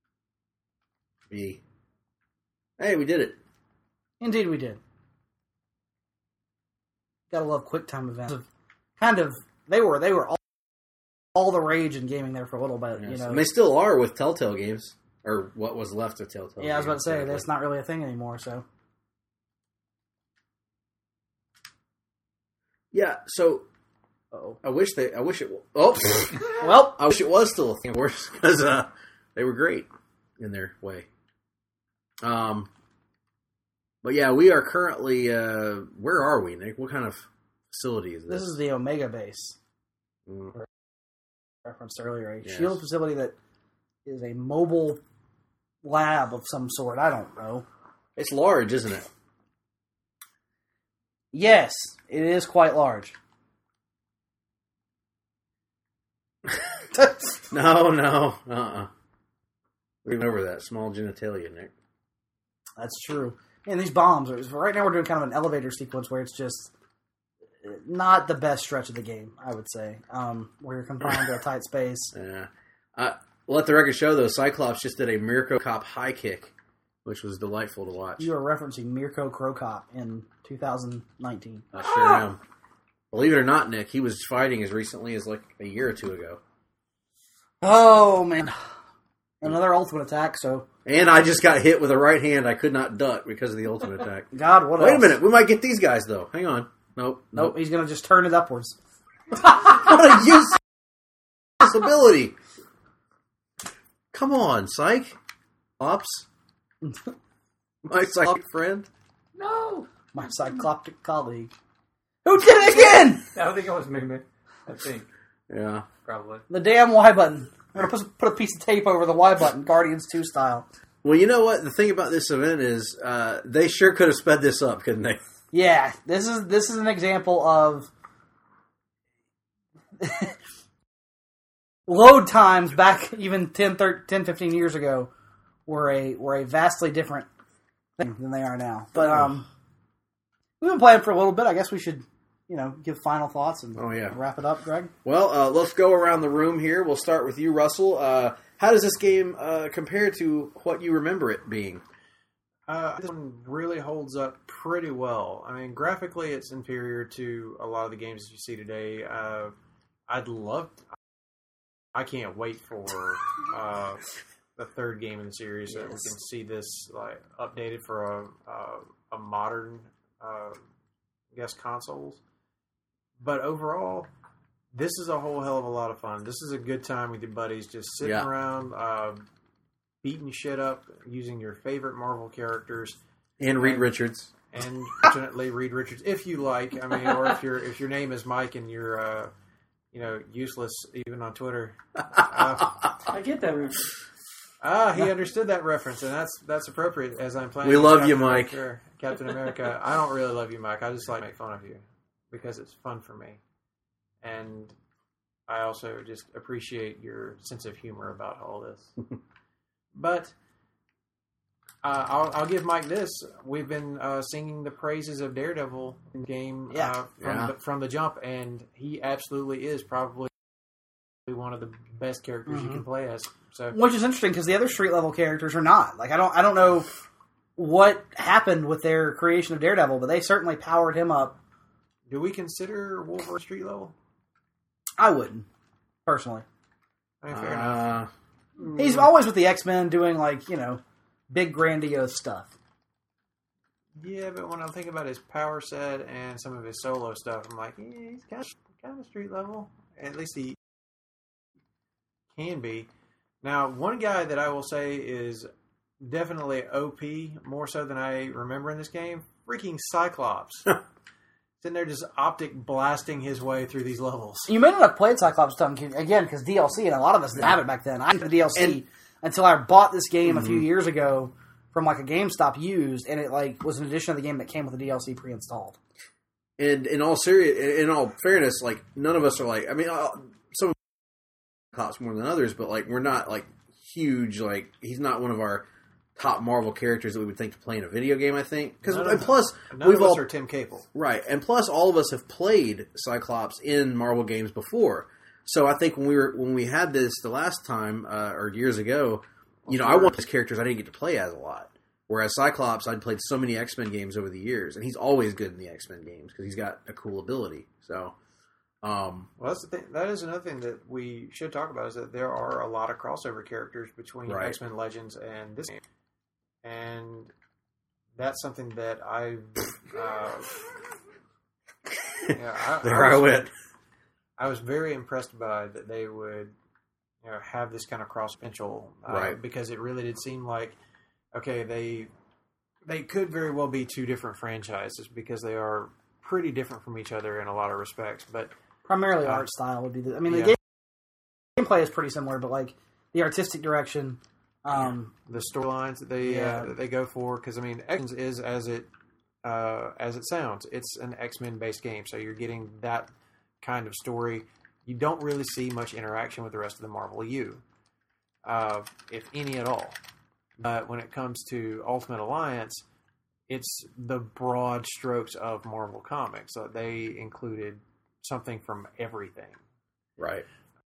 B. Hey, we did it. Indeed, we did. Gotta love QuickTime events. They were all the rage in gaming there for a little bit, yes. You know. And they still are with Telltale games, or what was left of Telltale. Yeah, I was about to say that's not really a thing anymore. So. Yeah. So. Uh-oh. I wish it. Oh. Well, I wish it was still a thing, of course, because they were great in their way. But yeah, we are currently. Where are we, Nick? What kind of facility is this? This is the Omega base. Referenced earlier, a shield facility that is a mobile lab of some sort. I don't know. It's large, isn't it? Yes, it is quite large. No. We're over that. Small genitalia, Nick. That's true. And these bombs, right now we're doing kind of an elevator sequence where it's just not the best stretch of the game, I would say, where you're confined to a tight space. Yeah. Let the record show, though, Cyclops just did a Mirko Cop high kick, which was delightful to watch. You are referencing Mirko Crocop in 2019. I sure am. Believe it or not, Nick, he was fighting as recently as like a year or two ago. Oh, man. Another ultimate attack, so... And I just got hit with a right hand I could not duck because of the ultimate attack. God, what else? Wait a minute, we might get these guys, though. Hang on. Nope. He's going to just turn it upwards. What a useless ability. Come on, Psych. Ops. My psychic friend. No. My cycloptic colleague. Who did it again? I think it was me. I think. Yeah. Probably. The damn Y button. I'm going to put a piece of tape over the Y button, Guardians 2 style. Well, you know what? The thing about this event is they sure could have sped this up, couldn't they? Yeah, this is an example of load times back even 10, 15 years ago were a vastly different thing than they are now. But we've been playing for a little bit. I guess we should, give final thoughts and wrap it up, Greg. Well, let's go around the room here. We'll start with you, Russell. How does this game compare to what you remember it being? This one really holds up pretty well. I mean, graphically, it's inferior to a lot of the games you see today. I can't wait for the third game in the series so that we can see this updated for a modern, consoles. But overall, this is a whole hell of a lot of fun. This is a good time with your buddies, just sitting around, beating shit up using your favorite Marvel characters and Reed Richards. And fortunately, Reed Richards, if you like. I mean, or if your name is Mike and you're useless even on Twitter. I get that reference. He understood that reference, and that's appropriate as I'm playing. We love you, Mike. Captain America. I don't really love you, Mike. I just like to make fun of you because it's fun for me. And I also just appreciate your sense of humor about all this. But I'll give Mike this. We've been singing the praises of Daredevil in the game from the jump, and he absolutely is probably one of the best characters you can play as. So, which is interesting because the other street level characters are not. Like I don't know what happened with their creation of Daredevil, but they certainly powered him up. Do we consider Wolverine street level? I wouldn't, personally. I mean, fair enough. He's always with the X-Men doing big grandiose stuff. Yeah, but when I think about his power set and some of his solo stuff, I'm like, he's kind of street level. At least he can be. Now, one guy that I will say is definitely OP, more so than I remember in this game, freaking Cyclops. Sitting there just optic blasting his way through these levels. You may not have played Cyclops ton again because DLC, and a lot of us didn't have it back then. I didn't have the DLC until I bought this game a few years ago from a GameStop used, and it was an edition of the game that came with the DLC pre-installed. And in all fairness, none of us are I mean, some Cyclops more than others, but we're not huge. He's not one of our top Marvel characters that we would think to play in a video game, I think. Plus, none of us are Tim Capel. Right, and plus all of us have played Cyclops in Marvel games before. So I think when we had this the last time, or years ago, I want these characters I didn't get to play as a lot. Whereas Cyclops, I'd played so many X-Men games over the years, and he's always good in the X-Men games because he's got a cool ability. So, well, that's the thing. That is another thing that we should talk about is that there are a lot of crossover characters between X-Men Legends and this game. And that's something that I went. I was very impressed by that they would, have this kind of cross potential, because it really did seem like, okay, they could very well be two different franchises because they are pretty different from each other in a lot of respects. But primarily art style would be the gameplay is pretty similar, but the artistic direction. The storylines that they go for, because X-Men is as it sounds. It's an X-Men based game, so you're getting that kind of story. You don't really see much interaction with the rest of the Marvel U, if any at all. But when it comes to Ultimate Alliance, it's the broad strokes of Marvel Comics. So they included something from everything. Right.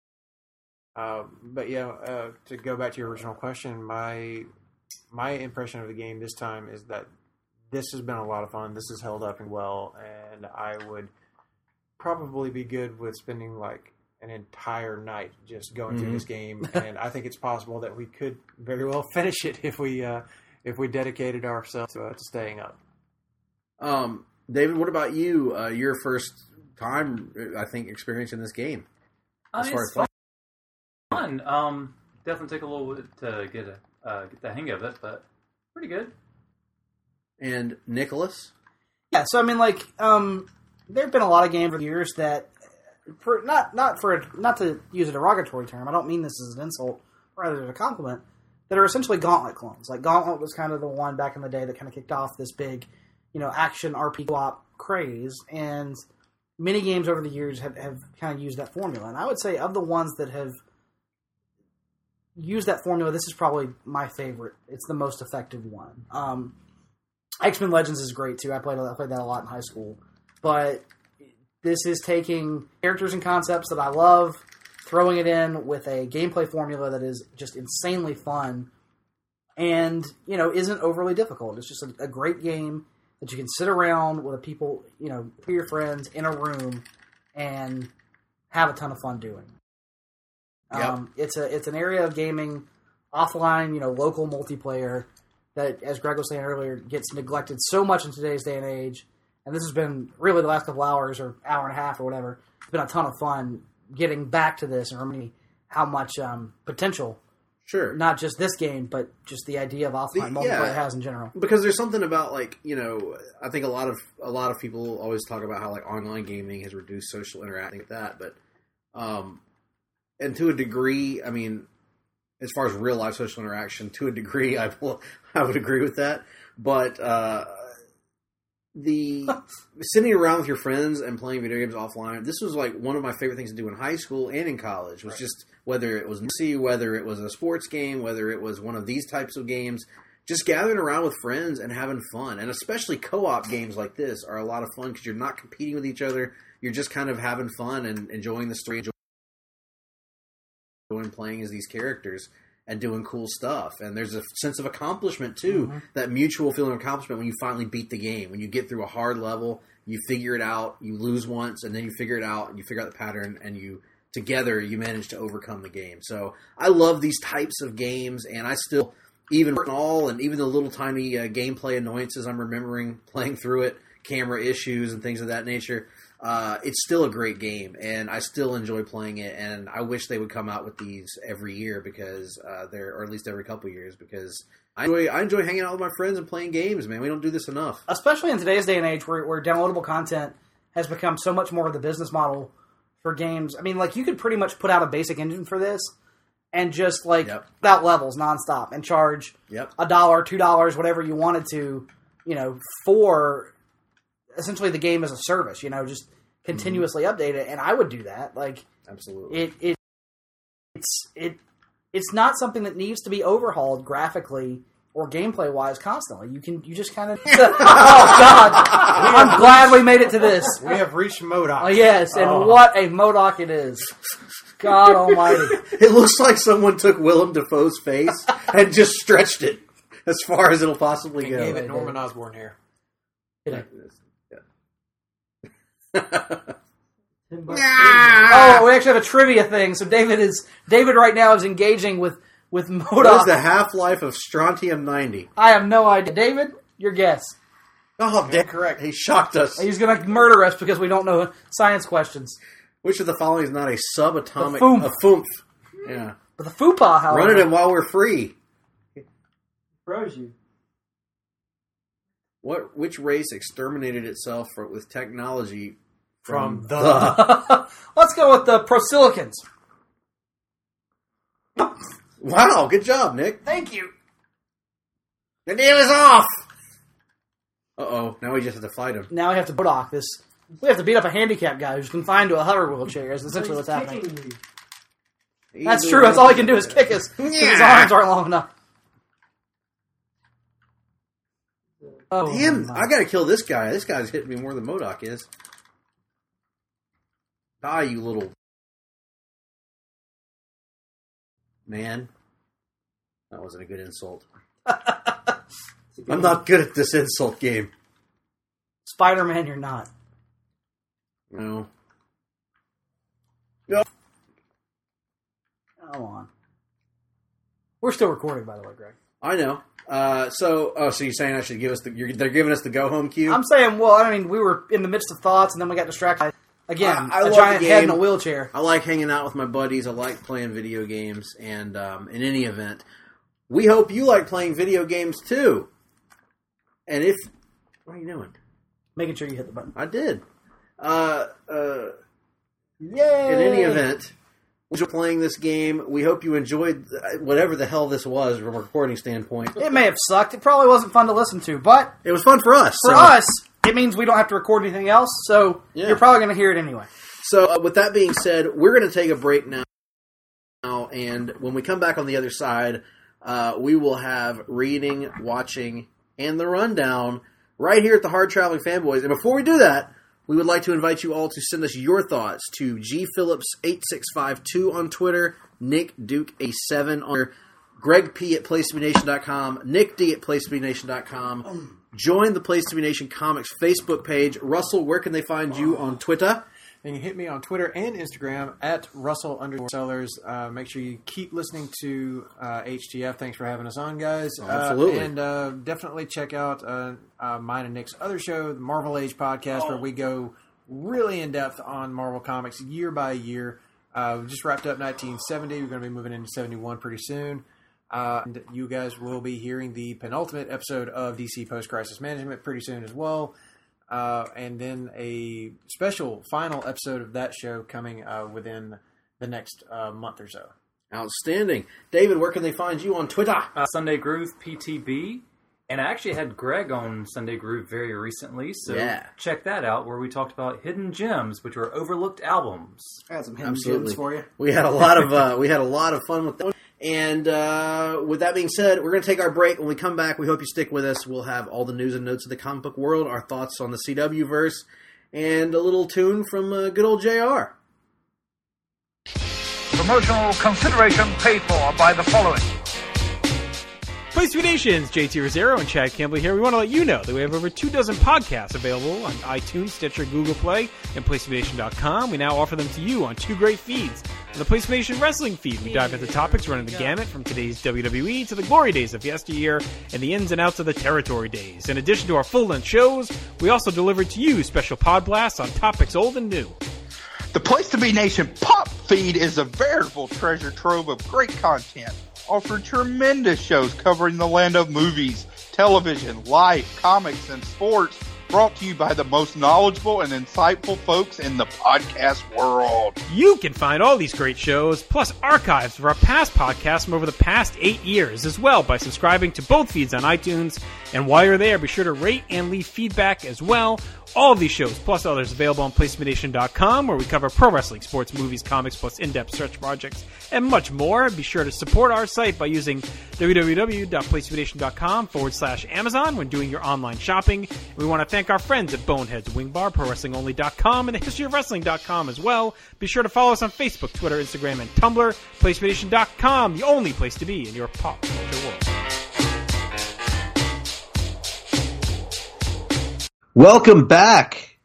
But to go back to your original question, my impression of the game this time is that this has been a lot of fun. This has held up well, and I would probably be good with spending an entire night just going through this game. And I think it's possible that we could very well finish it if we dedicated ourselves to staying up. David, what about you? Your first time, I think, experiencing this game as far as playing. Fun. Definitely took a little bit to get the hang of it, but pretty good. And Nicholas? Yeah, so there have been a lot of games over the years that, not to use a derogatory term, I don't mean this as an insult, rather as a compliment, that are essentially Gauntlet clones. Gauntlet was kind of the one back in the day that kind of kicked off this big, action RPG co-op craze, and many games over the years have kind of used that formula. And I would say of the ones that have used that formula, this is probably my favorite. It's the most effective one. X-Men Legends is great too. I played that a lot in high school. But this is taking characters and concepts that I love, throwing it in with a gameplay formula that is just insanely fun and, isn't overly difficult. It's just a great game that you can sit around with people, with your friends in a room and have a ton of fun doing. Yep. It's an area of gaming, offline, local multiplayer that, as Greg was saying earlier, gets neglected so much in today's day and age. And this has been really the last couple hours or hour and a half or whatever. It's been a ton of fun getting back to this and remembering how much potential. Sure. Not just this game, but just the idea of offline multiplayer has in general. Because there's something about I think a lot of people always talk about how online gaming has reduced social interaction with that, but and to a degree, I mean, as far as real life social interaction, to a degree, I would agree with that. But the sitting around with your friends and playing video games offline, this was one of my favorite things to do in high school and in college. Was just whether it was music, whether it was a sports game, whether it was one of these types of games, just gathering around with friends and having fun. And especially co-op games like this are a lot of fun because you're not competing with each other. You're just kind of having fun and enjoying the story, enjoying playing as these characters and doing cool stuff. And there's a sense of accomplishment, too. Mm-hmm. That mutual feeling of accomplishment when you finally beat the game. When you get through a hard level, you figure it out, you lose once, and then you figure it out, and you figure out the pattern, and together you manage to overcome the game. So I love these types of games, and I still, even the little tiny gameplay annoyances I'm remembering playing through it, camera issues and things of that nature, it's still a great game, and I still enjoy playing it, and I wish they would come out with these every year because or at least every couple years, because I enjoy hanging out with my friends and playing games, man. We don't do this enough. Especially in today's day and age where downloadable content has become so much more of the business model for games. I mean, you could pretty much put out a basic engine for this and just, without levels, nonstop, and charge $1, $2, whatever you wanted to, for essentially the game as a service, just continuously update it, and I would do that. Absolutely. It's not something that needs to be overhauled graphically or gameplay wise constantly. You just kind of oh God, I'm glad we made it to this. We have reached MODOK. Oh yes, and what a MODOK it is. God Almighty! It looks like someone took Willem Dafoe's face and just stretched it as far as it'll possibly go. Gave it Norman Osborn hair. Oh, we actually have a trivia thing. So David right now is engaging with MODOK. What is the half-life of strontium-90? I have no idea. David, your guess. Oh, damn correct. He shocked us. He's going to murder us because we don't know science questions. Which of the following is not a subatomic... A FOOMF. Yeah. But the FUPA, however... Run it in while we're free. Froze you. Which race exterminated itself with technology from the... Let's go with the Prosilicans. Wow, good job, Nick. Thank you. The deal is off! Uh-oh, now we just have to fight him. Now we have to MODOK this. We have to beat up a handicapped guy who's confined to a hover wheelchair is essentially what's happening. That's true, that's all he can do is kick us because his arms aren't long enough. Oh, damn, I gotta kill this guy. This guy's hitting me more than MODOK is. Die, you little... man. That wasn't a good insult. I'm not good at this insult game. Spider-Man, you're not. No. Come on. We're still recording, by the way, Greg. I know. So you're saying I should give us they're giving us the go-home cue? I'm saying, we were in the midst of thoughts, and then we got distracted. Again, a giant head in a wheelchair. I like hanging out with my buddies. I like playing video games. And in any event, we hope you like playing video games too. And what are you doing? Making sure you hit the button. I did. Yay! In any event, we're playing this game. We hope you enjoyed whatever the hell this was from a recording standpoint. It may have sucked. It probably wasn't fun to listen to, but... it was fun for us. For us, it means we don't have to record anything else, so you're probably going to hear it anyway. So, with that being said, we're going to take a break now, and when we come back on the other side, we will have reading, watching, and the rundown right here at the Hard Traveling Fanboys. And before we do that, we would like to invite you all to send us your thoughts to gphillips8652 on Twitter, Nick Duke A7 on Greg P at PlaceToBeNation.com, Nick D at PlaceToBeNation.com. Join the Place to Be Nation Comics Facebook page. Russell, where can they find you on Twitter? You can hit me on Twitter and Instagram at Russell_Sellers. Make sure you keep listening to HTF. Thanks for having us on, guys. Absolutely. And definitely check out mine and Nick's other show, the Marvel Age Podcast, where we go really in-depth on Marvel Comics year by year. We just wrapped up 1970. We're going to be moving into 71 pretty soon. And you guys will be hearing the penultimate episode of DC Post-Crisis Management pretty soon as well. And then a special final episode of that show coming within the next month or so. Outstanding. David, where can they find you on Twitter? Sunday Groove PTB. And I actually had Greg on Sunday Groove very recently, so check that out, where we talked about hidden gems, which were overlooked albums. I had some hidden gems for you. We had a lot of fun with that one. And with that being said, we're going to take our break. When we come back, we hope you stick with us. We'll have all the news and notes of the comic book world, our thoughts on the CW verse, and a little tune from good old JR. Promotional consideration paid for by the following. Place to Be Nations, JT Rosero and Chad Campbell here. We want to let you know that we have over 24 podcasts available on iTunes, Stitcher, Google Play, and PlaceToBeNation.com. We now offer them to you on 2 great feeds. On the Place to Be Nation Wrestling feed, we dive into topics running the gamut from today's WWE to the glory days of yesteryear and the ins and outs of the territory days. In addition to our full-length shows, we also deliver to you special pod blasts on topics old and new. The Place to Be Nation Pop feed is a veritable treasure trove of great content. Offer tremendous shows covering the land of movies, television, life, comics, and sports, brought to you by the most knowledgeable and insightful folks in the podcast world. You can find all these great shows, plus archives of our past podcasts from over the past 8 years as well by subscribing to both feeds on iTunes. And while you're there, be sure to rate and leave feedback as well. All of these shows, plus others, available on PlaceToBeNation.com, where we cover pro wrestling, sports, movies, comics, plus in-depth stretch projects, and much more. Be sure to support our site by using www.PlaceToBeNation.com/Amazon when doing your online shopping. We want to thank our friends at Boneheads, Wingbar, ProWrestlingOnly.com, and TheHistoryOfWrestling.com as well. Be sure to follow us on Facebook, Twitter, Instagram, and Tumblr. PlaceToBeNation.com, the only place to be in your pop culture world. Welcome back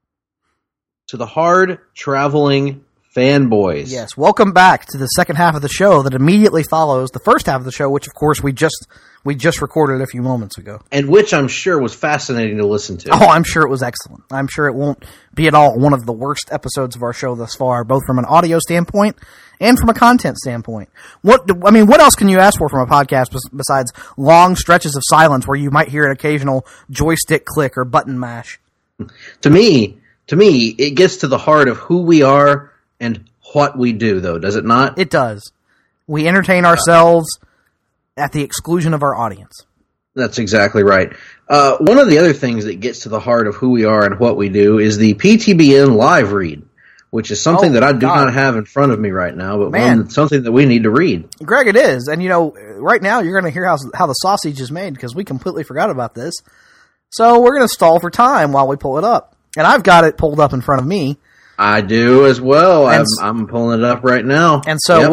to the Hard Traveling Fanboys. Yes, welcome back to the second half of the show that immediately follows the first half of the show, which of course we just recorded a few moments ago. And which I'm sure was fascinating to listen to. Oh, I'm sure it was excellent. I'm sure it won't be at all one of the worst episodes of our show thus far, both from an audio standpoint and from a content standpoint. What else can you ask for from a podcast besides long stretches of silence where you might hear an occasional joystick click or button mash? To me, it gets to the heart of who we are and what we do, though, does it not? It does. We entertain ourselves at the exclusion of our audience. That's exactly right. One of the other things that gets to the heart of who we are and what we do is the PTBN live read, which is something that I do not have in front of me right now, but something that we need to read. Greg, it is. And, right now you're going to hear how the sausage is made because we completely forgot about this. So we're going to stall for time while we pull it up. And I've got it pulled up in front of me. I do as well. I'm pulling it up right now. And so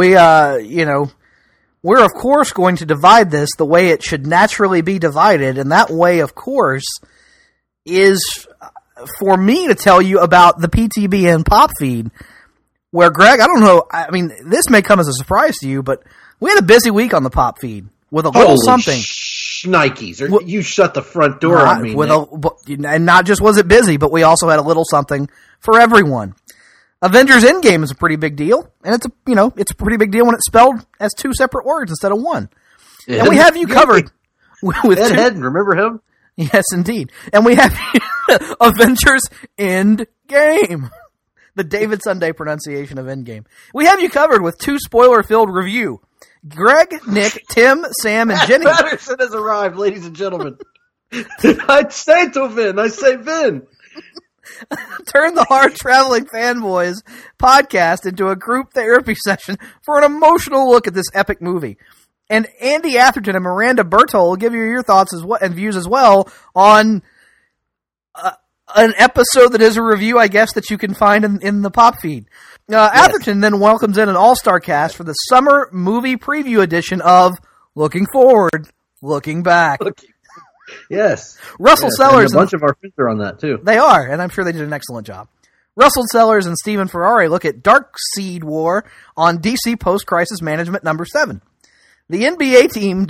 we're of course going to divide this the way it should naturally be divided. And that way, of course, is for me to tell you about the PTBN pop feed where, Greg, I don't know, this may come as a surprise to you, but we had a busy week on the pop feed with a little something. Nikes, or you shut the front door on me. And not just was it busy, but we also had a little something for everyone. Avengers Endgame is a pretty big deal, and it's a pretty big deal when it's spelled as 2 separate words instead of 1. And we have you covered with Ed Hedden, remember him? Yes, indeed. And we have Avengers Endgame, the David Sunday pronunciation of Endgame. We have you covered with 2 spoiler-filled review. Greg, Nick, Tim, Sam, and Jenny. Patterson has arrived, ladies and gentlemen. I'd say to Vin. I say Vin. Turn the Hard Traveling Fanboys podcast into a group therapy session for an emotional look at this epic movie. And Andy Atherton and Miranda Bertol will give you your thoughts and views as well on an episode that is a review, I guess, that you can find in the pop feed. Atherton then welcomes in an all-star cast for the summer movie preview edition of Looking Forward, Looking Back. Yes. Russell Sellers. And a bunch of our friends are on that, too. They are, and I'm sure they did an excellent job. Russell Sellers and Stephen Ferrari look at Dark Seed War on DC Post-Crisis Management number 7. The NBA team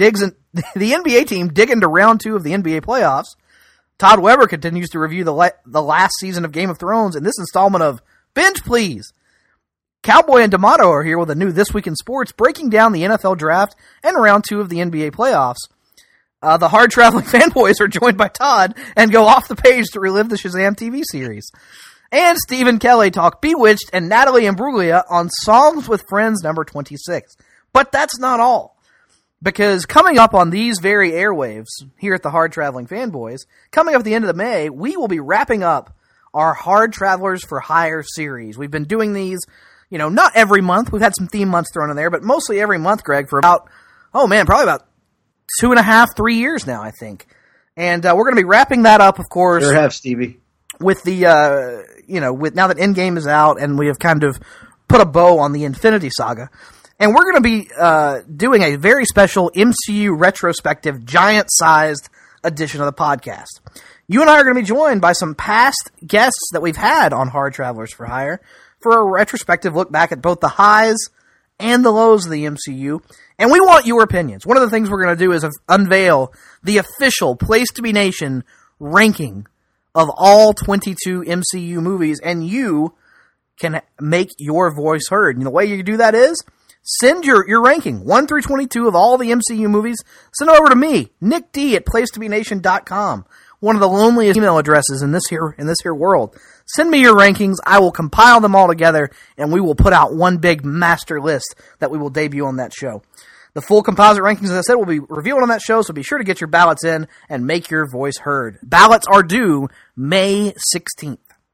dig into round 2 of the NBA playoffs. Todd Weber continues to review the last season of Game of Thrones in this installment of Binge Please. Cowboy and D'Amato are here with a new This Week in Sports, breaking down the NFL draft and round 2 of the NBA playoffs. The Hard Traveling Fanboys are joined by Todd and go off the page to relive the Shazam TV series. And Stephen Kelly talk Bewitched and Natalie Imbruglia on Songs with Friends number 26. But that's not all. Because coming up on these very airwaves here at the Hard Traveling Fanboys, coming up at the end of May, we will be wrapping up our Hard Travelers for Hire series. We've been doing these, not every month. We've had some theme months thrown in there, but mostly every month, Greg, for probably about 2.5, 3 years now, I think. And we're going to be wrapping that up, of course. Sure have, Stevie. With the, with now that Endgame is out and we have kind of put a bow on the Infinity Saga. And we're going to be doing a very special MCU retrospective, giant-sized edition of the podcast. You and I are going to be joined by some past guests that we've had on Hard Travelers for Hire for a retrospective look back at both the highs and the lows of the MCU. And we want your opinions. One of the things we're going to do is unveil the official Place to Be Nation ranking of all 22 MCU movies, and you can make your voice heard. And the way you do that is send your ranking, 1 through 22 of all the MCU movies. Send it over to me, Nick D at placetobenation.com. One of the loneliest email addresses in this here world. Send me your rankings. I will compile them all together, and we will put out one big master list that we will debut on that show. The full composite rankings, as I said, will be revealed on that show, so be sure to get your ballots in and make your voice heard. Ballots are due May 16th.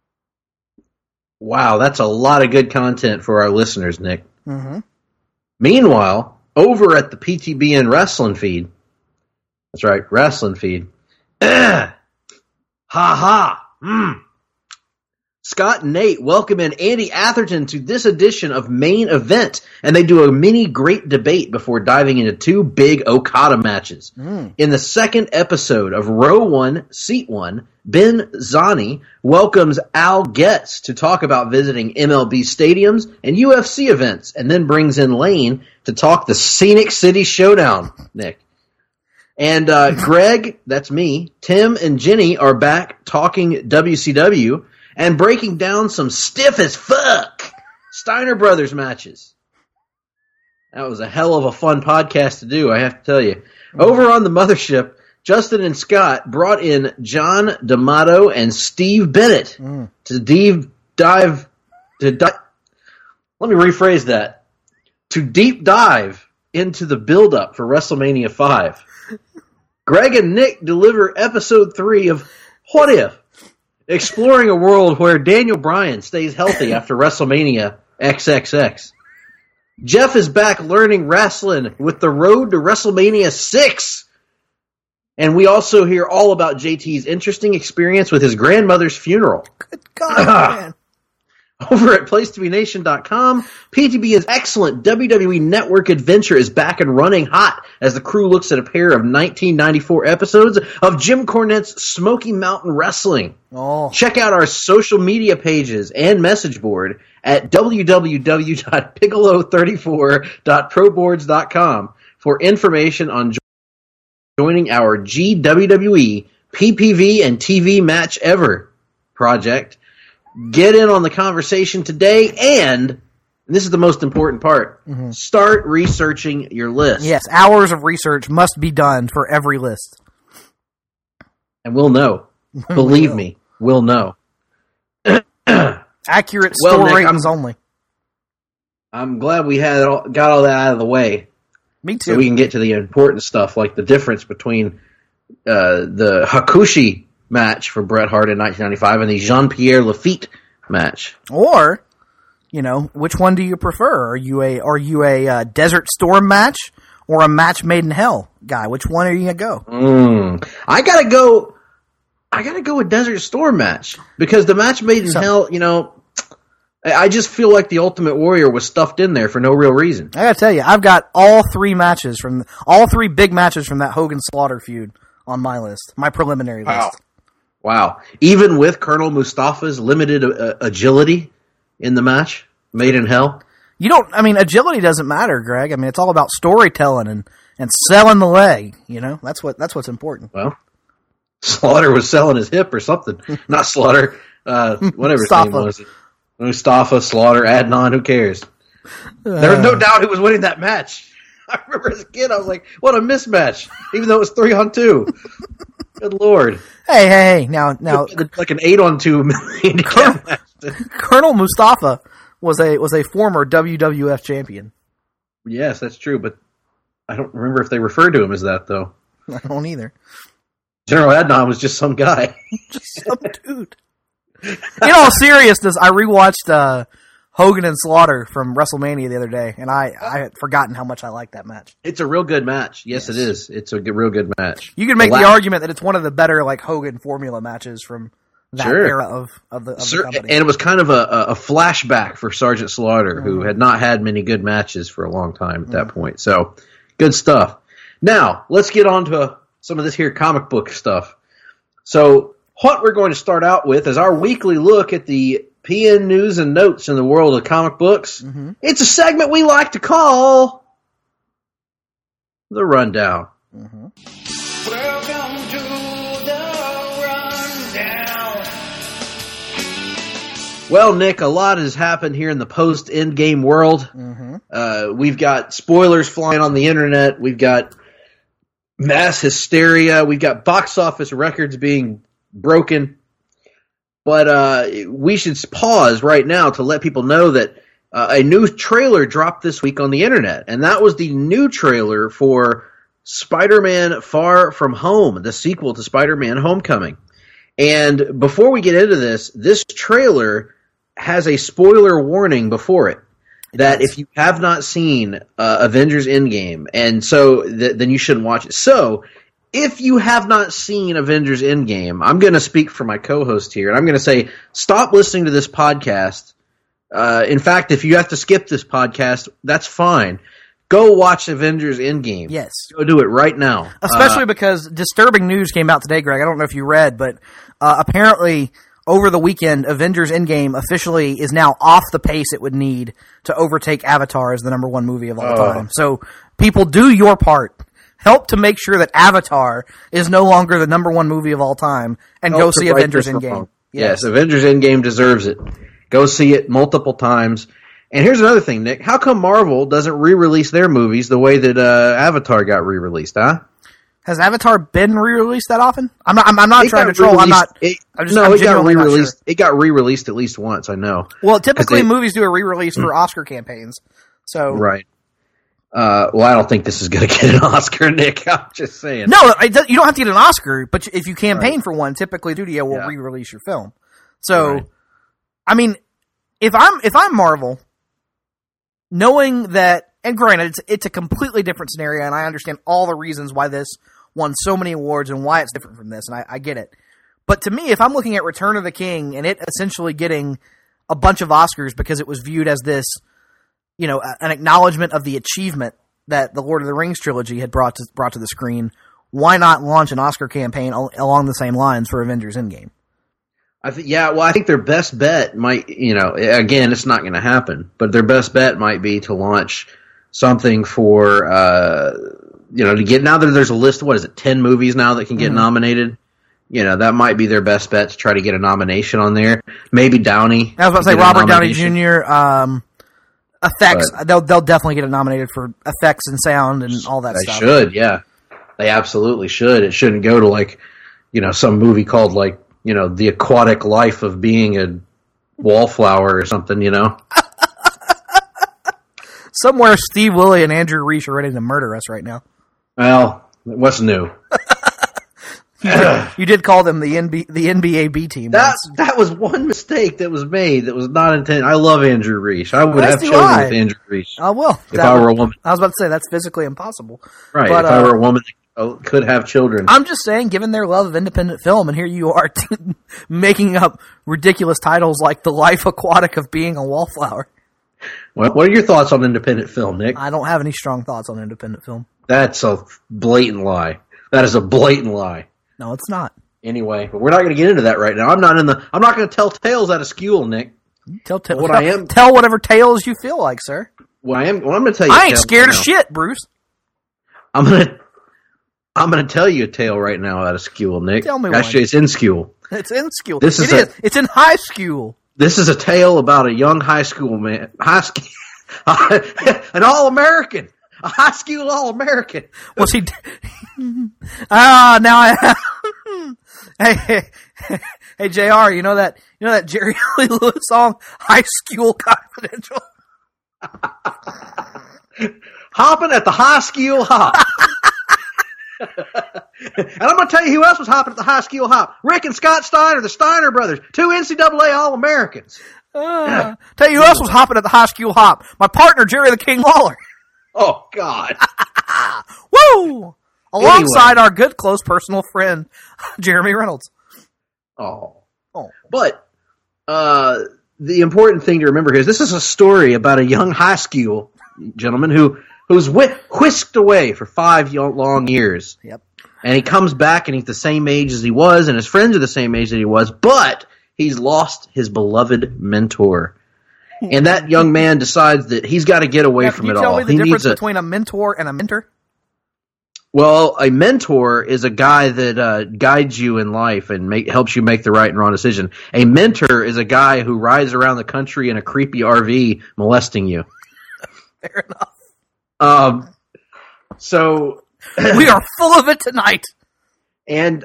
Wow, that's a lot of good content for our listeners, Nick. Mm-hmm. Meanwhile, over at the PTBN Wrestling feed, that's right, Wrestling feed, Scott and Nate welcome in Andy Atherton to this edition of Main Event, and they do a mini great debate before diving into 2 big Okada matches. In the second episode of Row 1, Seat 1, Ben Zani welcomes Al Getz to talk about visiting MLB stadiums and UFC events, and then brings in Lane to talk the Scenic City Showdown, Nick. And Greg, that's me, Tim and Jenny are back talking WCW and breaking down some stiff as fuck Steiner Brothers matches. That was a hell of a fun podcast to do, I have to tell you. Over on the mothership, Justin and Scott brought in John D'Amato and Steve Bennett to deep dive. Let me rephrase that. To deep dive into the build-up for WrestleMania 5. Greg and Nick deliver episode 3 of What If? Exploring a world where Daniel Bryan stays healthy after WrestleMania XXX. Jeff is back learning wrestling with the road to WrestleMania 6. And we also hear all about JT's interesting experience with his grandmother's funeral. Good God, man. Over at PlaceToBeNation.com, PTBN's excellent WWE Network adventure is back and running hot as the crew looks at a pair of 1994 episodes of Jim Cornette's Smoky Mountain Wrestling. Check out our social media pages and message board at www.piccolo34.proboards.com for information on joining our GWWE PPV and TV Match Ever project. Get in on the conversation today, and this is the most important part, start researching your list. Yes, hours of research must be done for every list. And we'll know. Believe me, we'll know. Accurate store ratings only. I'm glad we got all that out of the way. Me too. So we can get to the important stuff, like the difference between the Hakushi match for Bret Hart in 1995 and the Jean-Pierre Lafitte match. Or, which one do you prefer? Are you a Desert Storm match or a match made in hell guy? Which one are you gonna go? I gotta go with Desert Storm match because the match made in hell, I just feel like the Ultimate Warrior was stuffed in there for no real reason. I gotta tell you, I've got all three big matches from that Hogan Slaughter feud on my list, my preliminary list. Wow. Even with Colonel Mustafa's limited agility in the match made in hell? Agility doesn't matter, Greg. It's all about storytelling and selling the leg, That's what's important. Well, Slaughter was selling his hip or something. Not Slaughter, whatever his name was. Mustafa, Slaughter, Adnan, who cares? There was no doubt who was winning that match. I remember as a kid, I was like, what a mismatch, even though it was 3-on-2. Good Lord. Hey, now. Like an 8-on-2 match. Colonel Mustafa was a former WWF champion. Yes, that's true, but I don't remember if they referred to him as that, though. I don't either. General Adnan was just some guy. Just some dude. In all seriousness, I rewatched Hogan and Slaughter from WrestleMania the other day, and I had forgotten how much I liked that match. It's a real good match. Yes, it is. It's a real good match. You can make the argument that it's one of the better Hogan formula matches from that era of the company. And it was kind of a flashback for Sergeant Slaughter, who had not had many good matches for a long time at that point. So, good stuff. Now, let's get on to some of this here comic book stuff. So, what we're going to start out with is our weekly look at the PN news and notes in the world of comic books. Mm-hmm. It's a segment we like to call The Rundown. Mm-hmm. Welcome to The Rundown. Well, Nick, a lot has happened here in the post-Endgame world. Mm-hmm. We've got spoilers flying on the internet. We've got mass hysteria. We've got box office records being broken. But we should pause right now to let people know that a new trailer dropped this week on the internet. And that was the new trailer for Spider-Man Far From Home, the sequel to Spider-Man Homecoming. And before we get into this trailer has a spoiler warning before it. That if you have not seen Avengers Endgame, and so then you shouldn't watch it. So, if you have not seen Avengers Endgame, I'm going to speak for my co-host here, and I'm going to say, stop listening to this podcast. In fact, if you have to skip this podcast, that's fine. Go watch Avengers Endgame. Yes. Go do it right now. Especially because disturbing news came out today, Greg. I don't know if you read, but apparently over the weekend, Avengers Endgame officially is now off the pace it would need to overtake Avatar as the number one movie of all time. So people, do your part. Help to make sure that Avatar is no longer the number one movie of all time, and go see Avengers Endgame. Yes, Avengers Endgame deserves it. Go see it multiple times. And here's another thing, Nick. How come Marvel doesn't re-release their movies the way that Avatar got re-released, huh? Has Avatar been re-released that often? I'm not trying to troll. I'm got re-released. Sure. It got re-released at least once, I know. Well, typically movies do a re-release for Oscar campaigns. So right. Well, I don't think this is going to get an Oscar, Nick. I'm just saying. No, you don't have to get an Oscar, but if you campaign for one, typically studio will re-release your film. So, I mean, if I'm Marvel, knowing that, and granted, it's a completely different scenario, and I understand all the reasons why this won so many awards and why it's different from this, and I get it. But to me, if I'm looking at Return of the King and it essentially getting a bunch of Oscars because it was viewed as this, an acknowledgement of the achievement that the Lord of the Rings trilogy had brought to the screen, why not launch an Oscar campaign along the same lines for Avengers Endgame? I think their best bet might, again, it's not going to happen, but their best bet might be to launch something for, to get, now that there's a list, 10 movies now that can get nominated? That might be their best bet to try to get a nomination on there. Maybe Downey. I was about to say Robert Downey Jr., effects. They'll definitely get it nominated for effects and sound and all that stuff. They should, yeah. They absolutely should. It shouldn't go to some movie called The Aquatic Life of Being a Wallflower or something, Somewhere Steve Willie and Andrew Reich are ready to murder us right now. Well, what's new? You did call them the NBA B team. That was one mistake that was made that was not intended. I love Andrew Reich. I would have chosen with Andrew Reich. I will. If I were a woman. I was about to say that's physically impossible. Right. But, if I were a woman that could have children. I'm just saying, given their love of independent film, and here you are making up ridiculous titles like The Life Aquatic of Being a Wallflower. What are your thoughts on independent film, Nick? I don't have any strong thoughts on independent film. That's a blatant lie. That is a blatant lie. No, it's not. Anyway, but we're not going to get into that right now. I'm not going to tell tales out of school, Nick. Tell whatever tales you feel like, sir. I'm going to tell you. I ain't scared of shit, Bruce. I'm going to tell you a tale right now out of school, Nick. Tell me Actually, it's in school. It's in school. It's in high school. This is a tale about a young high school man, an All-American. A high school All-American. Was he? Now I. Hey, JR, you know that Jerry Lee Lewis song, High School Confidential? Hopping at the high school hop. And I'm going to tell you who else was hopping at the high school hop. Rick and Scott Steiner, the Steiner brothers, 2 NCAA All-Americans. Tell you who else was hopping at the high school hop. My partner, Jerry the King Lawler. Oh, God. Woo! Alongside our good, close personal friend, Jeremy Reynolds. Oh. But the important thing to remember here is this is a story about a young high school gentleman who's whisked away for 5 long years. Yep. And he comes back, and he's the same age as he was, and his friends are the same age that he was, but he's lost his beloved mentor. And that young man decides that he's got to get away from it all. Can you tell me the difference between a mentor and a mentor? Well, a mentor is a guy that guides you in life and helps you make the right and wrong decision. A mentor is a guy who rides around the country in a creepy RV molesting you. Fair enough. So we are full of it tonight. And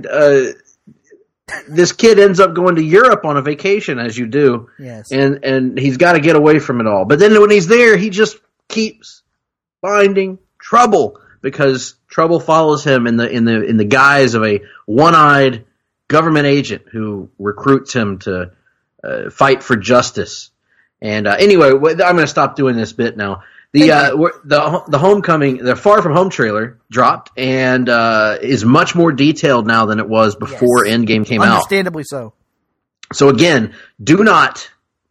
this kid ends up going to Europe on a vacation, as you do. Yes. And he's got to get away from it all. But then when he's there, he just keeps finding trouble because trouble follows him in the guise of a one-eyed government agent who recruits him to fight for justice. And anyway, I'm going to stop doing this bit now. The Homecoming, the Far From Home trailer dropped and is much more detailed now than it was before Endgame came out. Understandably so. So again, do not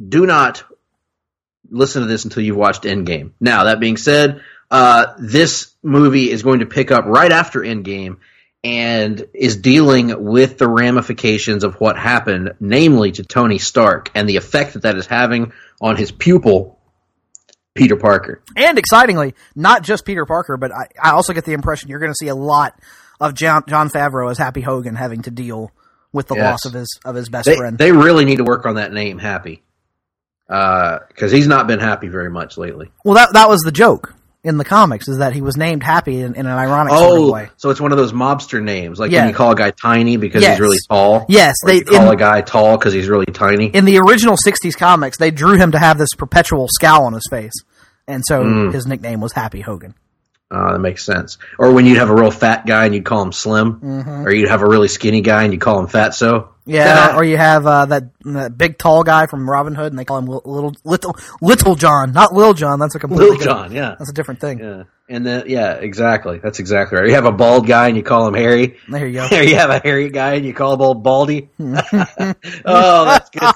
listen to this until you've watched Endgame. Now, that being said, this movie is going to pick up right after Endgame and is dealing with the ramifications of what happened, namely to Tony Stark, and the effect that is having on his pupil, Peter Parker. And excitingly, not just Peter Parker, but I also get the impression you're going to see a lot of Jon Favreau as Happy Hogan having to deal with the loss of his best friend. They really need to work on that name, Happy, because he's not been happy very much lately. Well, that was the joke in the comics, is that he was named Happy in an ironic sort of way. So it's one of those mobster names, like when you call a guy Tiny because he's really tall. Yes. Or you call a guy tall because he's really tiny. In the original 60s comics, they drew him to have this perpetual scowl on his face. And so his nickname was Happy Hogan. That makes sense. Or when you'd have a real fat guy and you'd call him Slim. Mm-hmm. Or you'd have a really skinny guy and you'd call him Fatso. Yeah, or you have that big tall guy from Robin Hood and they call him Little John. Not Lil John, that's a completely Little John, yeah. That's a different thing. Yeah. And then, exactly. That's exactly right. You have a bald guy and you call him Harry. There you go. Or you have a hairy guy and you call him old Baldy. Oh, that's good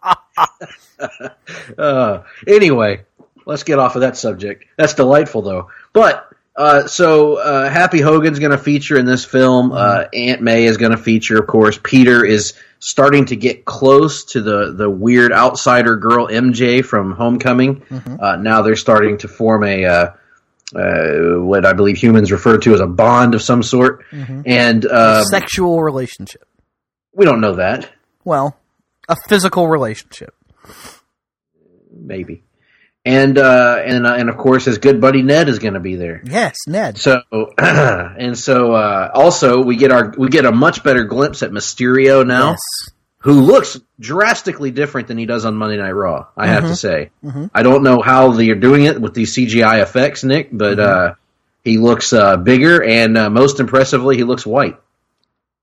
stuff. Anyway, let's get off of that subject. That's delightful, though. But, Happy Hogan's going to feature in this film. Aunt May is going to feature, of course. Peter is starting to get close to the weird outsider girl, MJ, from Homecoming. Mm-hmm. Now they're starting to form what I believe humans refer to as a bond of some sort. Mm-hmm. And a sexual relationship. We don't know that. Well, a physical relationship. Maybe. And of course his good buddy Ned is going to be there. Yes, Ned. So also we get a much better glimpse at Mysterio now, who looks drastically different than he does on Monday Night Raw. I have to say. Mm-hmm. I don't know how they're doing it with these CGI effects, Nick, but he looks bigger and most impressively, he looks white.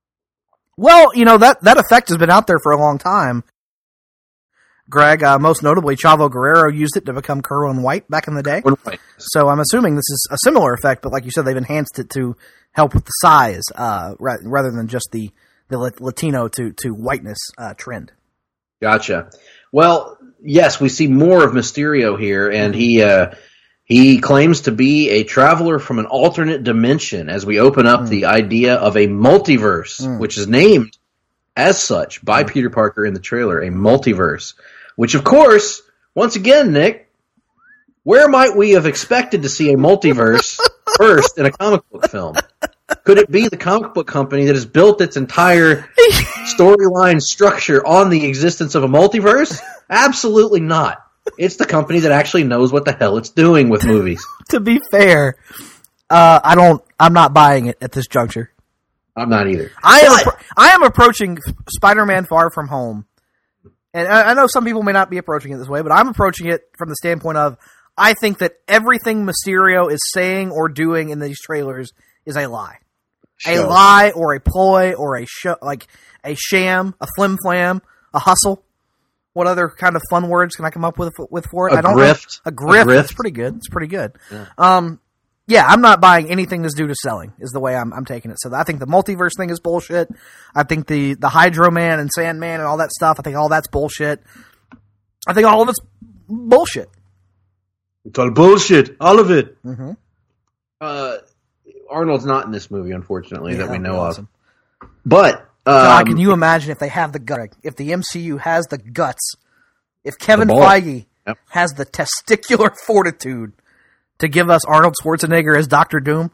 Well, that effect has been out there for a long time. Greg, most notably, Chavo Guerrero used it to become Kerwin White back in the day. So I'm assuming this is a similar effect, but like you said, they've enhanced it to help with the size rather than just the Latino to whiteness trend. Gotcha. Well, yes, we see more of Mysterio here, and he claims to be a traveler from an alternate dimension as we open up the idea of a multiverse, which is named as such by Peter Parker in the trailer, a multiverse. Which, of course, once again, Nick, where might we have expected to see a multiverse first in a comic book film? Could it be the comic book company that has built its entire storyline structure on the existence of a multiverse? Absolutely not. It's the company that actually knows what the hell it's doing with movies. To be fair, I'm not buying it at this juncture. I'm not either. I am approaching Spider-Man Far From Home. And I know some people may not be approaching it this way, but I'm approaching it from the standpoint of I think that everything Mysterio is saying or doing in these trailers is a lie. A lie or a ploy or a sham, a flim-flam, a hustle. What other kind of fun words can I come up with for it? I don't know. A grift. It's pretty good. It's pretty good. Yeah. I'm not buying anything that's due to selling is the way I'm taking it. So I think the multiverse thing is bullshit. I think the Hydro Man and Sandman and all that stuff, I think all that's bullshit. I think all of it's bullshit. It's all bullshit. All of it. Mm-hmm. Arnold's not in this movie, unfortunately, that we know of. But God, can you imagine if they have the gut? If the MCU has the guts, if Kevin Feige has the testicular fortitude to give us Arnold Schwarzenegger as Dr. Doom?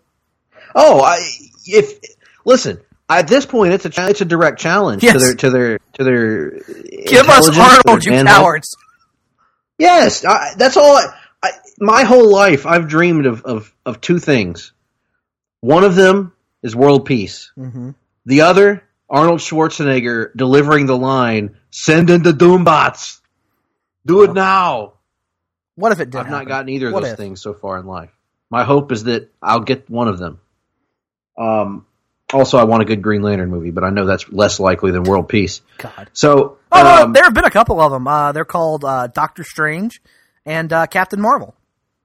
Listen, at this point, it's a direct challenge to their give us Arnold, you cowards. Yes, that's all. My whole life, I've dreamed of two things. One of them is world peace. Mm-hmm. The other, Arnold Schwarzenegger delivering the line, "Send in the Doombots. Do it now." What if it did? I've not gotten either of those things so far in life. My hope is that I'll get one of them. Also, I want a good Green Lantern movie, but I know that's less likely than world peace. God. So, no, there have been a couple of them. They're called Doctor Strange and Captain Marvel.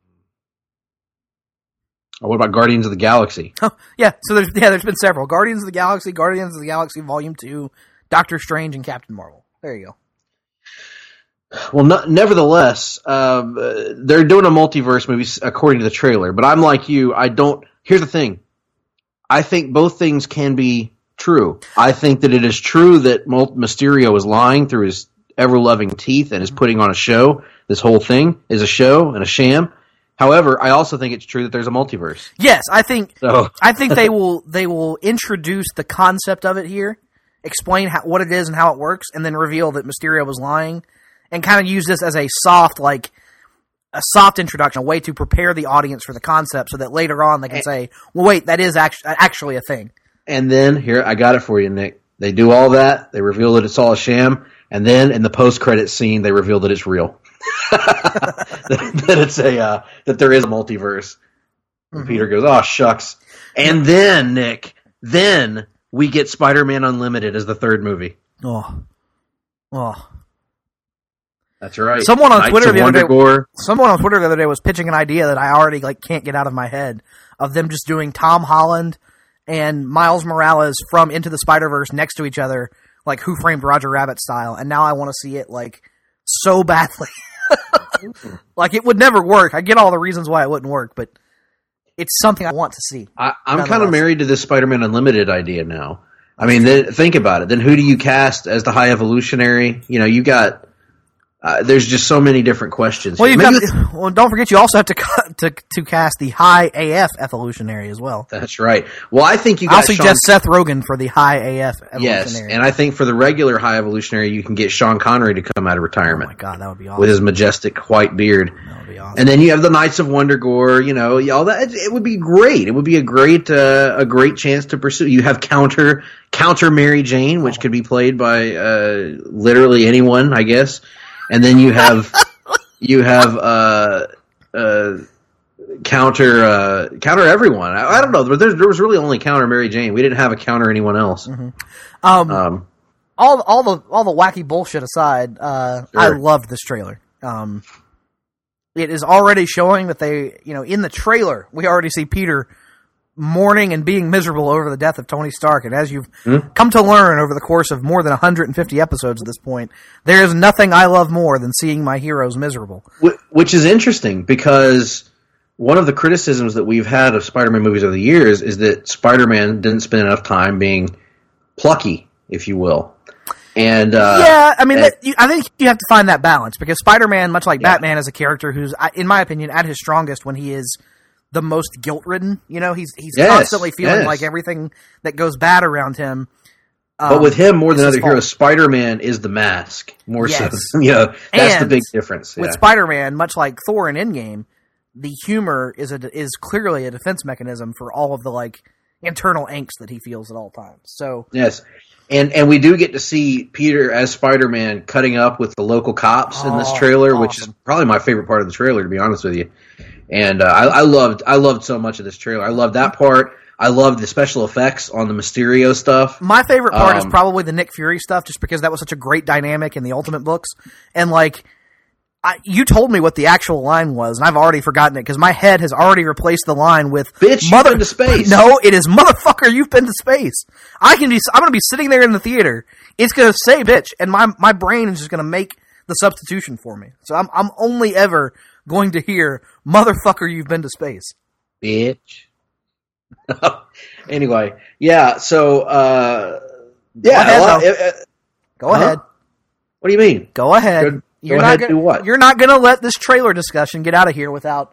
What about Guardians of the Galaxy? Oh, yeah. So there's been several. Guardians of the Galaxy Volume 2, Doctor Strange, and Captain Marvel. There you go. Well, nevertheless, they're doing a multiverse movie according to the trailer, but I'm like you. Here's the thing. I think both things can be true. I think that it is true that Mysterio is lying through his ever-loving teeth and is putting on a show. This whole thing is a show and a sham. However, I also think it's true that there's a multiverse. Yes, I think they will introduce the concept of it here, explain what it is and how it works, and then reveal that Mysterio was lying, and kind of use this as a soft introduction, a way to prepare the audience for the concept, so that later on they can say, "Well, wait, that is actually a thing." And then here, I got it for you, Nick. They do all that. They reveal that it's all a sham, and then in the post-credit scene, they reveal that it's real. that there is a multiverse. And Peter goes, "Oh shucks!" And then Nick, we get Spider-Man Unlimited as the third movie. Oh, that's right. Someone on Twitter the other day was pitching an idea that I already can't get out of my head of them just doing Tom Holland and Miles Morales from Into the Spider-Verse next to each other, like Who Framed Roger Rabbit style. And now I want to see it so badly. It would never work. I get all the reasons why it wouldn't work, but it's something I want to see. I'm kind of married to this Spider-Man Unlimited idea now. I mean, think about it. Then who do you cast as the High Evolutionary? You got... there's just so many different questions. Well, don't forget you also have to cast the High AF Evolutionary as well. That's right. Well, I think I'll suggest Seth Rogen for the High AF Evolutionary. Yes, and I think for the regular High Evolutionary, you can get Sean Connery to come out of retirement. Oh my God, that would be awesome. With his majestic white beard. That would be awesome. And then you have the Knights of Wondergore. All that. It would be great. It would be a great chance to pursue. You have counter Mary Jane, which could be played by literally anyone, I guess. And then you have counter everyone. I don't know. There was really only counter Mary Jane. We didn't have a counter anyone else. Mm-hmm. All the wacky bullshit aside, sure. I loved this trailer. It is already showing that in the trailer, we already see Peter mourning and being miserable over the death of Tony Stark. And as you've come to learn over the course of more than 150 episodes at this point, there is nothing I love more than seeing my heroes miserable. Which is interesting, because one of the criticisms that we've had of Spider-Man movies over the years is that Spider-Man didn't spend enough time being plucky, if you will. And I think you have to find that balance, because Spider-Man, much like Batman, is a character who's, in my opinion, at his strongest when he is the most guilt-ridden. He's constantly feeling like everything that goes bad around him. But with him, more than other heroes, Spider-Man is the mask more so. That's the big difference. With Spider-Man, much like Thor in Endgame, the humor is clearly a defense mechanism for all of the internal angst that he feels at all times. So yes. And we do get to see Peter as Spider-Man cutting up with the local cops in this trailer, awesome. Which is probably my favorite part of the trailer, to be honest with you. And I loved so much of this trailer. I loved that part. I loved the special effects on the Mysterio stuff. My favorite part is probably the Nick Fury stuff, just because that was such a great dynamic in the Ultimate books. And you told me what the actual line was, and I've already forgotten it, because my head has already replaced the line with "Bitch, you've been to space." No, it is "Motherfucker, you've been to space." I'm going to be sitting there in the theater. It's going to say "bitch," and my brain is just going to make the substitution for me. So I'm only ever going to hear "Motherfucker, you've been to space." Bitch. Anyway, yeah. So Go ahead. What do you mean? Go ahead. You're not going to let this trailer discussion get out of here without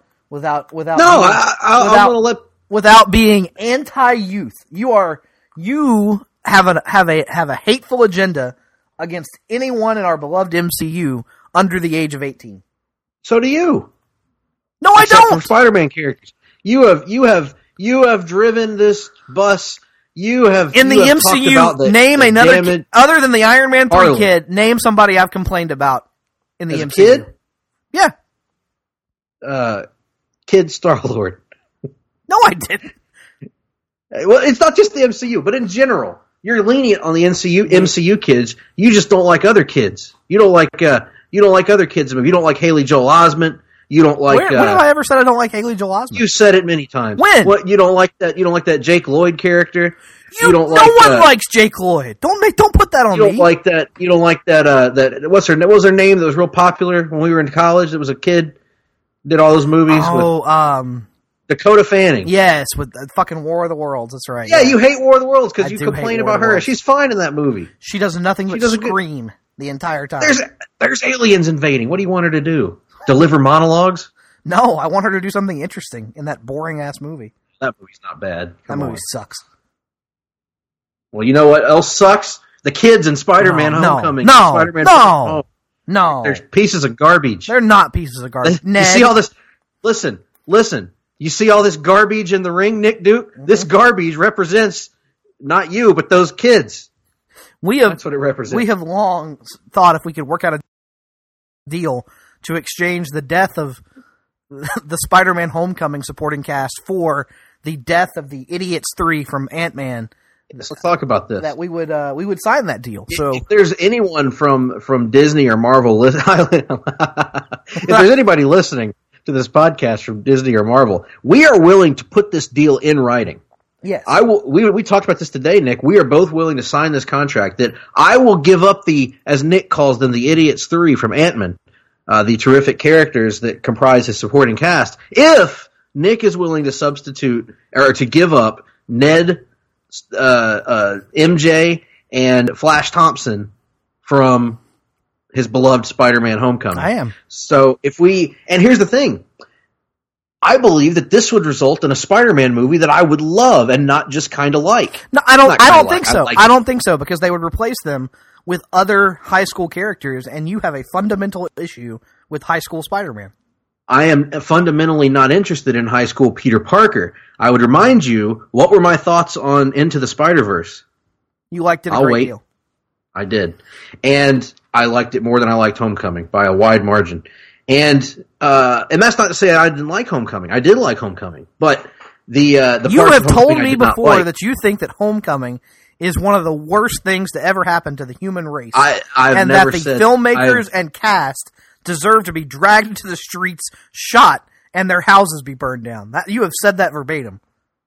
being anti-youth. You have a hateful agenda against anyone in our beloved MCU under the age of 18. So do you. No, I don't. For Spider-Man characters, you have driven this bus. You have in the MCU. Name another other than the Iron Man 3 kid. Name somebody I've complained about. In the MCU. Kid? Yeah. Kid Star-Lord. No, I didn't. Well, it's not just the MCU, but in general. You're lenient on the MCU kids. You just don't like other kids. You don't like other kids. You don't like Haley Joel Osment. You don't like. When have I ever said I don't like Haley Joel Osment? You said it many times. When? What, you don't like that? You don't like that Jake Lloyd character? You don't like. No one likes Jake Lloyd. Don't put that on me. You don't like that. You don't like that. What was her name that was real popular when we were in college? That was a kid. Did all those movies. Dakota Fanning. Yes, with fucking War of the Worlds. That's right. Yeah, you hate War of the Worlds because you complain about her. She's fine in that movie. She does nothing but scream the entire time. There's aliens invading. What do you want her to do? Deliver monologues? No, I want her to do something interesting in that boring ass movie. That movie's not bad. That movie sucks. Well, you know what else sucks? The kids in Spider-Man Homecoming. No. There's pieces of garbage. They're not pieces of garbage. You see all this? Listen. You see all this garbage in the ring, Nick Duke? Mm-hmm. This garbage represents not you, but those kids. That's what it represents. We have long thought if we could work out a deal to exchange the death of the Spider-Man Homecoming supporting cast for the death of the Idiots 3 from Ant-Man. Let's talk about this. That we would sign that deal. So if there's anyone from Disney or Marvel, if there's anybody listening to this podcast from Disney or Marvel, we are willing to put this deal in writing. Yes, I will. We talked about this today, Nick. We are both willing to sign this contract that I will give up as Nick calls them, the Idiots 3 from Ant-Man, the terrific characters that comprise his supporting cast. If Nick is willing to substitute or to give up Ned, MJ, and Flash Thompson from his beloved Spider-Man Homecoming. I am. So and here's the thing. I believe that this would result in a Spider-Man movie that I would love and not just kind of like. No, I don't think so. I don't think so, because they would replace them with other high school characters, and you have a fundamental issue with high school Spider-Man. I am fundamentally not interested in high school Peter Parker. I would remind you, what were my thoughts on Into the Spider-Verse? You liked it a great deal. I did. And I liked it more than I liked Homecoming by a wide margin. And that's not to say I didn't like Homecoming. I did like Homecoming, but the you have told me before that you think that Homecoming is one of the worst things to ever happen to the human race. I've never that the said, filmmakers and cast deserve to be dragged into the streets, shot, and their houses be burned down. You have said that verbatim.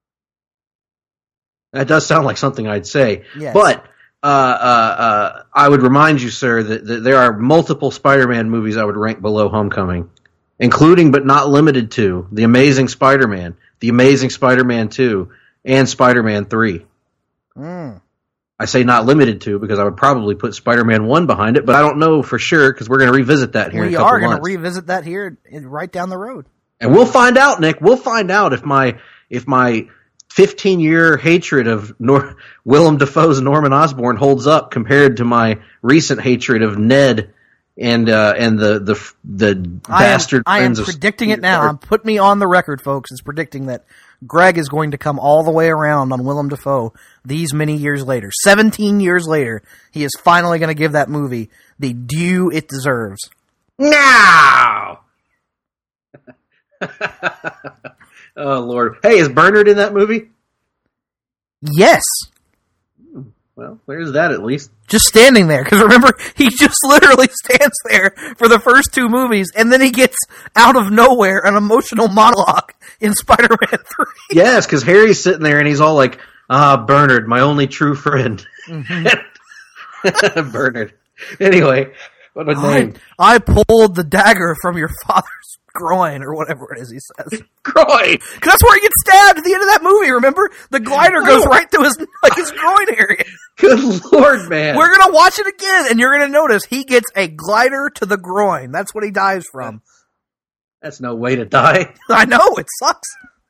That does sound like something I'd say. Yes. But I would remind you, sir, that there are multiple Spider-Man movies I would rank below Homecoming, including but not limited to The Amazing Spider-Man, The Amazing Spider-Man 2, and Spider-Man 3. I say not limited to because I would probably put Spider-Man 1 behind it, but I don't know for sure because we're going to revisit that here in a couple months. We are going to revisit that here right down the road. And we'll find out, Nick. We'll find out if my 15-year hatred of Willem Dafoe's Norman Osborn holds up compared to my recent hatred of Ned and the bastard friends of... I am predicting it now. Put me on the record, folks, as predicting that Greg is going to come all the way around on Willem Dafoe these many years later. 17 years later, he is finally going to give that movie the due it deserves. Now! Oh, Lord. Hey, is Bernard in that movie? Yes. Well, there's that at least. Just standing there. Because remember, he just literally stands there for the first two movies, and then he gets out of nowhere an emotional monologue in Spider-Man 3. Yes, because Harry's sitting there and he's all like, Bernard, my only true friend. Mm-hmm. Bernard. Anyway, what a name. I pulled the dagger from your father's groin, or whatever it is he says. Groin! Because that's where he gets stabbed at the end of that movie, remember? The glider goes right through his groin area. Good Lord, man. We're going to watch it again, and you're going to notice he gets a glider to the groin. That's what he dies from. That's no way to die. I know, it sucks.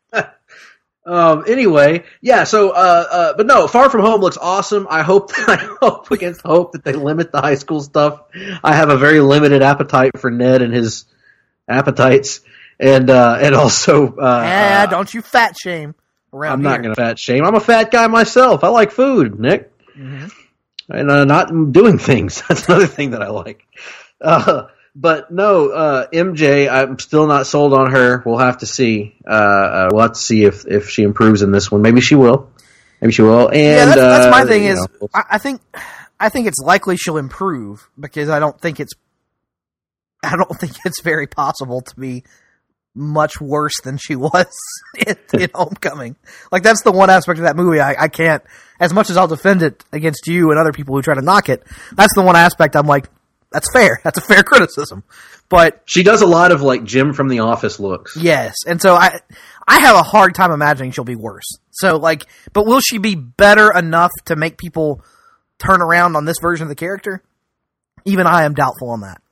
Anyway, yeah, so, but no, Far From Home looks awesome. I hope against hope that they limit the high school stuff. I have a very limited appetite for Ned and his appetites, and also, don't you fat shame around I'm not going to fat shame. I'm a fat guy myself. I like food, Nick. Mm-hmm. And, not doing things. That's another thing that I like. But no, MJ, I'm still not sold on her. We'll have to see. We'll have to see if she improves in this one. Maybe she will. And yeah, that's my thing is, I think it's likely she'll improve because I don't think it's very possible to be much worse than she was in Homecoming. Like, that's the one aspect of that movie I can't, as much as I'll defend it against you and other people who try to knock it, that's the one aspect I'm like, that's fair. That's a fair criticism. But she does a lot of, like, Jim from The Office looks. Yes. And so I have a hard time imagining she'll be worse. So, like, but will she be better enough to make people turn around on this version of the character? Even I am doubtful on that.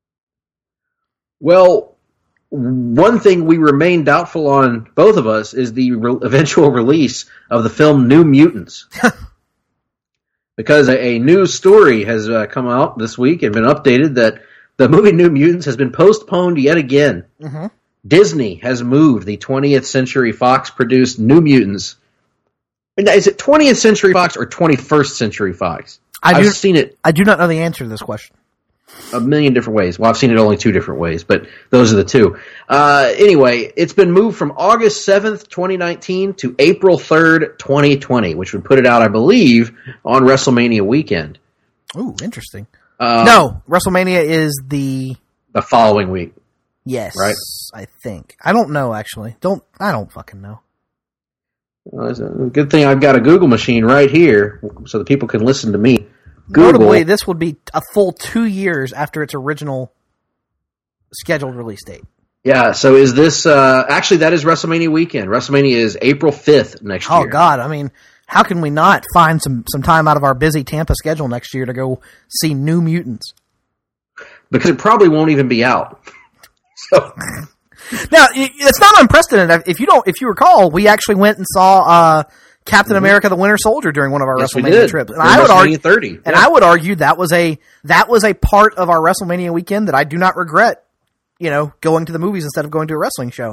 Well, one thing we remain doubtful on, both of us, is the eventual release of the film New Mutants. Because a news story has come out this week and been updated that the movie New Mutants has been postponed yet again. Mm-hmm. Disney has moved the 20th Century Fox produced New Mutants. Is it 20th Century Fox or 21st Century Fox? I've seen it. I do not know the answer to this question. A million different ways. Well, I've seen it only two different ways, but those are the two. Anyway, it's been moved from August 7th, 2019 to April 3rd, 2020, which would put it out, I believe, on WrestleMania weekend. Ooh, interesting. No, WrestleMania is the following week. Yes, right? I think. I don't know, actually. I don't fucking know. Well, it's a good thing I've got a Google machine right here so that people can listen to me. Google. Notably, this would be a full 2 years after its original scheduled release date. Yeah, so is this... actually, that is WrestleMania weekend. WrestleMania is April 5th next year. Oh, God. I mean, how can we not find some time out of our busy Tampa schedule next year to go see New Mutants? Because it probably won't even be out. So... Now, it's not unprecedented. If you recall, we actually went and saw... Captain America: The Winter Soldier during one of our WrestleMania trips, and I would argue, 30. And I would argue that was a part of our WrestleMania weekend that I do not regret. Going to the movies instead of going to a wrestling show.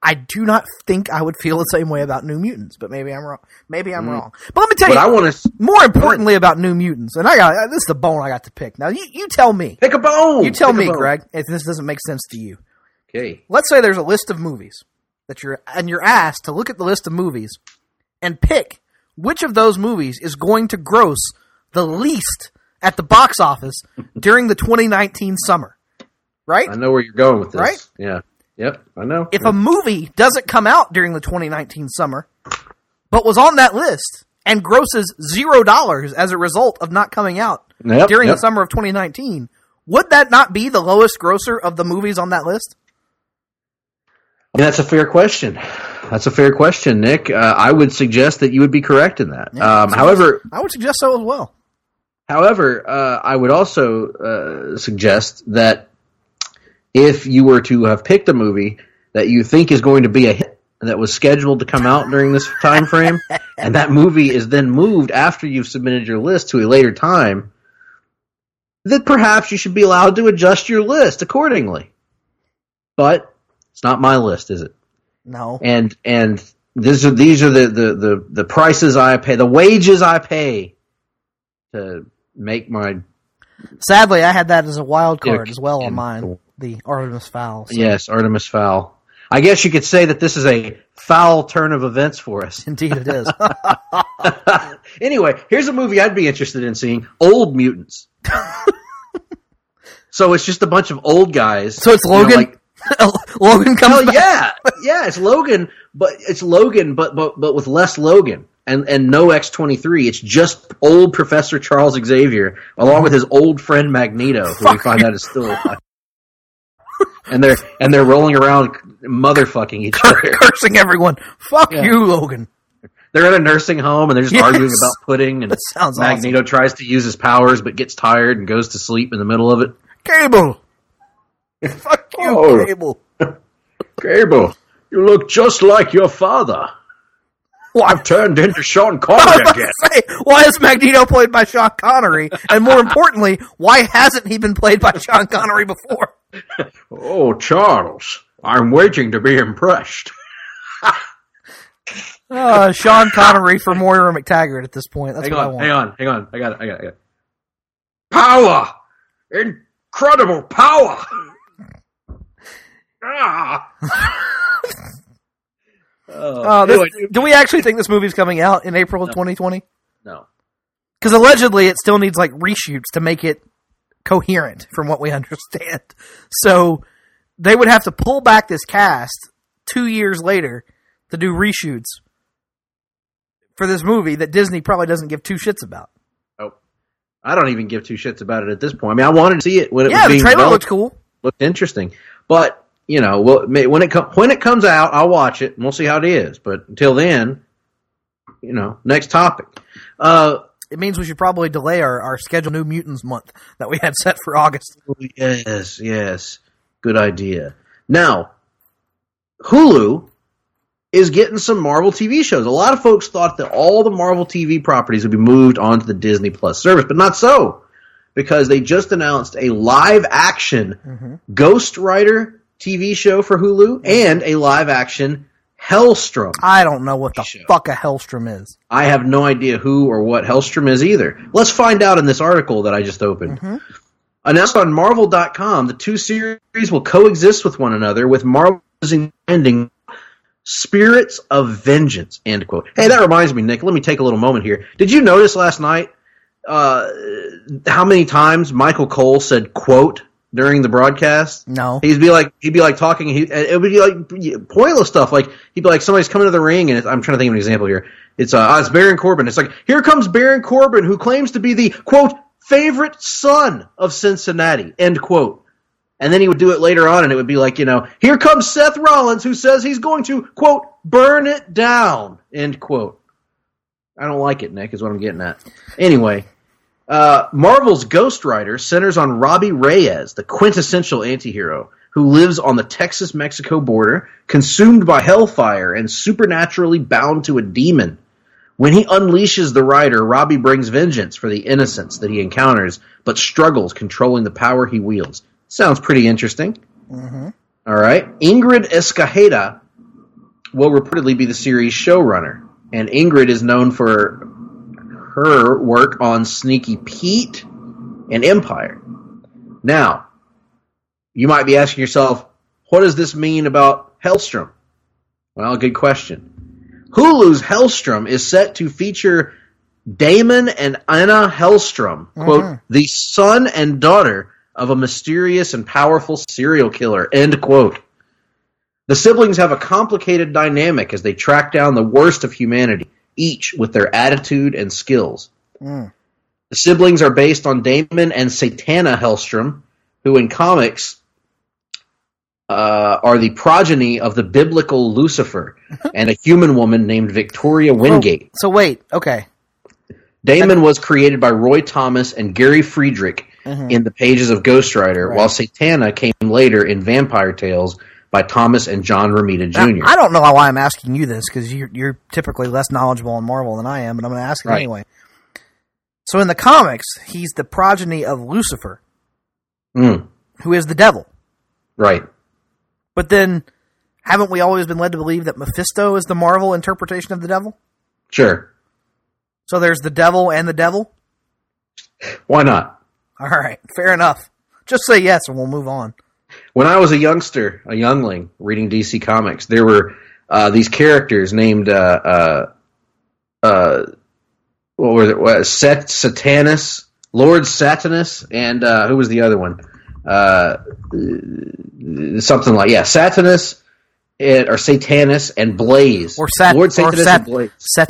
I do not think I would feel the same way about New Mutants, but maybe I'm wrong. Wrong. But let me tell you, more importantly about New Mutants, and this is the bone I got to pick. Now, you tell me. Pick a bone! You tell me, Greg, if this doesn't make sense to you. Okay. Let's say there's a list of movies that you're asked to look at the list of movies and pick which of those movies is going to gross the least at the box office during the 2019 summer. Right? I know where you're going with this. Right? Yeah. Yep, I know. If a movie doesn't come out during the 2019 summer, but was on that list and grosses $0 as a result of not coming out during the summer of 2019, would that not be the lowest grosser of the movies on that list? Yeah, that's a fair question. Nick. I would suggest that you would be correct in that. Yeah, however, I would suggest so as well. However, I would also suggest that if you were to have picked a movie that you think is going to be a hit that was scheduled to come out during this time frame, and that movie is then moved after you've submitted your list to a later time, that perhaps you should be allowed to adjust your list accordingly. But it's not my list, is it? No. And these are the prices I pay, the wages I pay to make my. Sadly, I had that as a wild card as well on mine. The Artemis Fowl. So. Yes, Artemis Fowl. I guess you could say that this is a foul turn of events for us. Indeed it is. Anyway, here's a movie I'd be interested in seeing, Old Mutants. So it's just a bunch of old guys. So it's Logan? Logan comes back? Yeah, it's Logan, but with less Logan. And no X-23. It's just old Professor Charles Xavier, along with his old friend Magneto, who we find out is still alive. And they're rolling around motherfucking each other. Cursing everyone. Fuck you, Logan. They're in a nursing home, and they're just arguing about pudding, and Magneto tries to use his powers, but gets tired and goes to sleep in the middle of it. Cable! Fuck you, Cable. Cable, you look just like your father. Well, I've turned into Sean Connery again. Why is Magneto played by Sean Connery? And more importantly, why hasn't he been played by Sean Connery before? Oh, Charles, I'm waiting to be impressed. Sean Connery for Moira McTaggart at this point. That's what I want. Hang on. I got it. Power! Incredible power! Do we actually think this movie's coming out in April of 2020? No. Because allegedly it still needs reshoots to make it coherent from what we understand. So they would have to pull back this cast 2 years later to do reshoots for this movie that Disney probably doesn't give two shits about. Oh, I don't even give two shits about it at this point. I mean, I wanted to see it when it was being being developed. trailer looked cool. Looked interesting. But, when it comes out, I'll watch it and we'll see how it is. But until then, next topic. It means we should probably delay our scheduled New Mutants month that we had set for August. Yes. Good idea. Now, Hulu is getting some Marvel TV shows. A lot of folks thought that all the Marvel TV properties would be moved onto the Disney Plus service, but not so, because they just announced a live-action Ghost Rider TV show for Hulu and a live-action Hellstrom. I don't know what the fuck a Hellstrom is. I have no idea who or what Hellstrom is either. Let's find out in this article that I just opened. Announced on Marvel.com, the two series will coexist with one another, with Marvel ending Spirits of Vengeance, end quote. Hey, that reminds me, Nick, let me take a little moment here. Did you notice last night how many times Michael Cole said quote during the broadcast? No. He'd be like talking, it would be like pointless stuff. Like, he'd be like, somebody's coming to the ring, and I'm trying to think of an example here. It's Baron Corbin. It's like, here comes Baron Corbin, who claims to be the, quote, favorite son of Cincinnati, end quote. And then he would do it later on, and it would be like, here comes Seth Rollins, who says he's going to, quote, burn it down, end quote. I don't like it, Nick, is what I'm getting at. Anyway, Marvel's Ghost Rider centers on Robbie Reyes, the quintessential antihero, who lives on the Texas-Mexico border, consumed by hellfire and supernaturally bound to a demon. When he unleashes the rider, Robbie brings vengeance for the innocents that he encounters, but struggles controlling the power he wields. Sounds pretty interesting. All right. Ingrid Escajeda will reportedly be the series' showrunner, and Ingrid is known for her work on Sneaky Pete and Empire. Now, you might be asking yourself, what does this mean about Hellstrom? Well, good question. Hulu's Hellstrom is set to feature Damon and Anna Hellstrom, quote, the son and daughter of a mysterious and powerful serial killer, end quote. The siblings have a complicated dynamic as they track down the worst of humanity, each with their attitude and skills. The siblings are based on Damon and Satana Hellstrom, who in comics are the progeny of the biblical Lucifer and a human woman named Victoria Wingate. So wait, okay. Damon was created by Roy Thomas and Gary Friedrich in the pages of Ghost Rider, while Satana came later in Vampire Tales by Thomas and John Romita Jr. Now, I don't know why I'm asking you this, because you're typically less knowledgeable on Marvel than I am, but I'm going to ask it anyway. So in the comics, he's the progeny of Lucifer, who is the devil. Right. But then, haven't we always been led to believe that Mephisto is the Marvel interpretation of the devil? Sure. So there's the devil and the devil? Why not? All right, fair enough. Just say yes and we'll move on. When I was a youngling, reading DC Comics, there were these characters named, what were they? Satanus, Lord Satanus, and who was the other one? Something like, Satanus, or Satanus and Blaze. Lord Satanus and Blaze.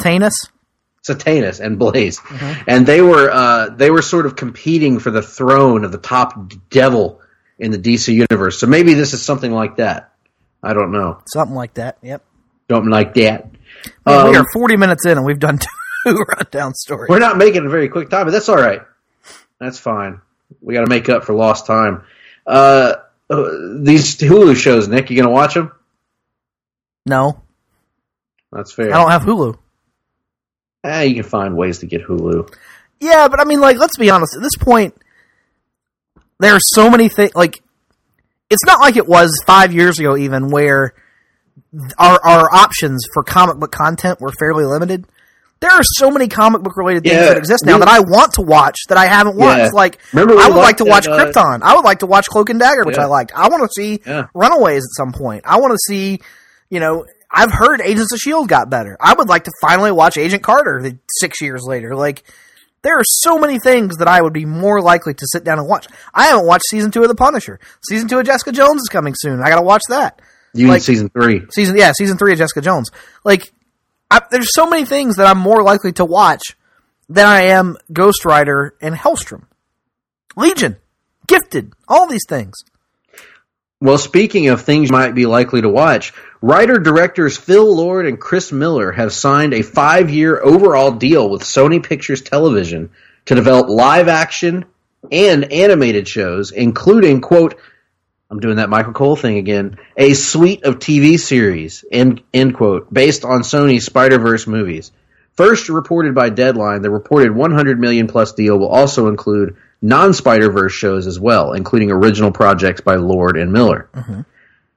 Satanus and Blaze. And they were sort of competing for the throne of the top devil in the DC universe. So maybe this is something like that. I don't know. Something like that, yep. Something like that. Man, we are 40 minutes in and we've done 2 rundown stories. We're not making a very quick time, but that's all right. That's fine. We got to make up for lost time. These Hulu shows, Nick, you going to watch them? No. That's fair. I don't have Hulu. You can find ways to get Hulu. Yeah, but I mean, like, let's be honest. At this point, there are so many things. Like, it's not like it was 5 years ago, even, where our options for comic book content were fairly limited. There are so many comic book related things that exist now that I want to watch that I haven't watched. Like, I would like to watch Krypton. I would like to watch Cloak and Dagger, which I liked. I want to see Runaways at some point. I want to see, I've heard Agents of S.H.I.E.L.D. got better. I would like to finally watch Agent Carter 6 years later. Like, there are so many things that I would be more likely to sit down and watch. I haven't watched Season 2 of The Punisher. Season 2 of Jessica Jones is coming soon. I got to watch that. You need Season 3. Season 3 of Jessica Jones. Like, there's so many things that I'm more likely to watch than I am Ghost Rider and Hellstrom. Legion. Gifted. All these things. Well, speaking of things you might be likely to watch, writer-directors Phil Lord and Chris Miller have signed a 5-year overall deal with Sony Pictures Television to develop live-action and animated shows, including, quote, I'm doing that Michael Cole thing again, a suite of TV series, end quote, based on Sony's Spider-Verse movies. First reported by Deadline, the reported $100 million plus deal will also include non-Spider-Verse shows as well, including original projects by Lord and Miller. It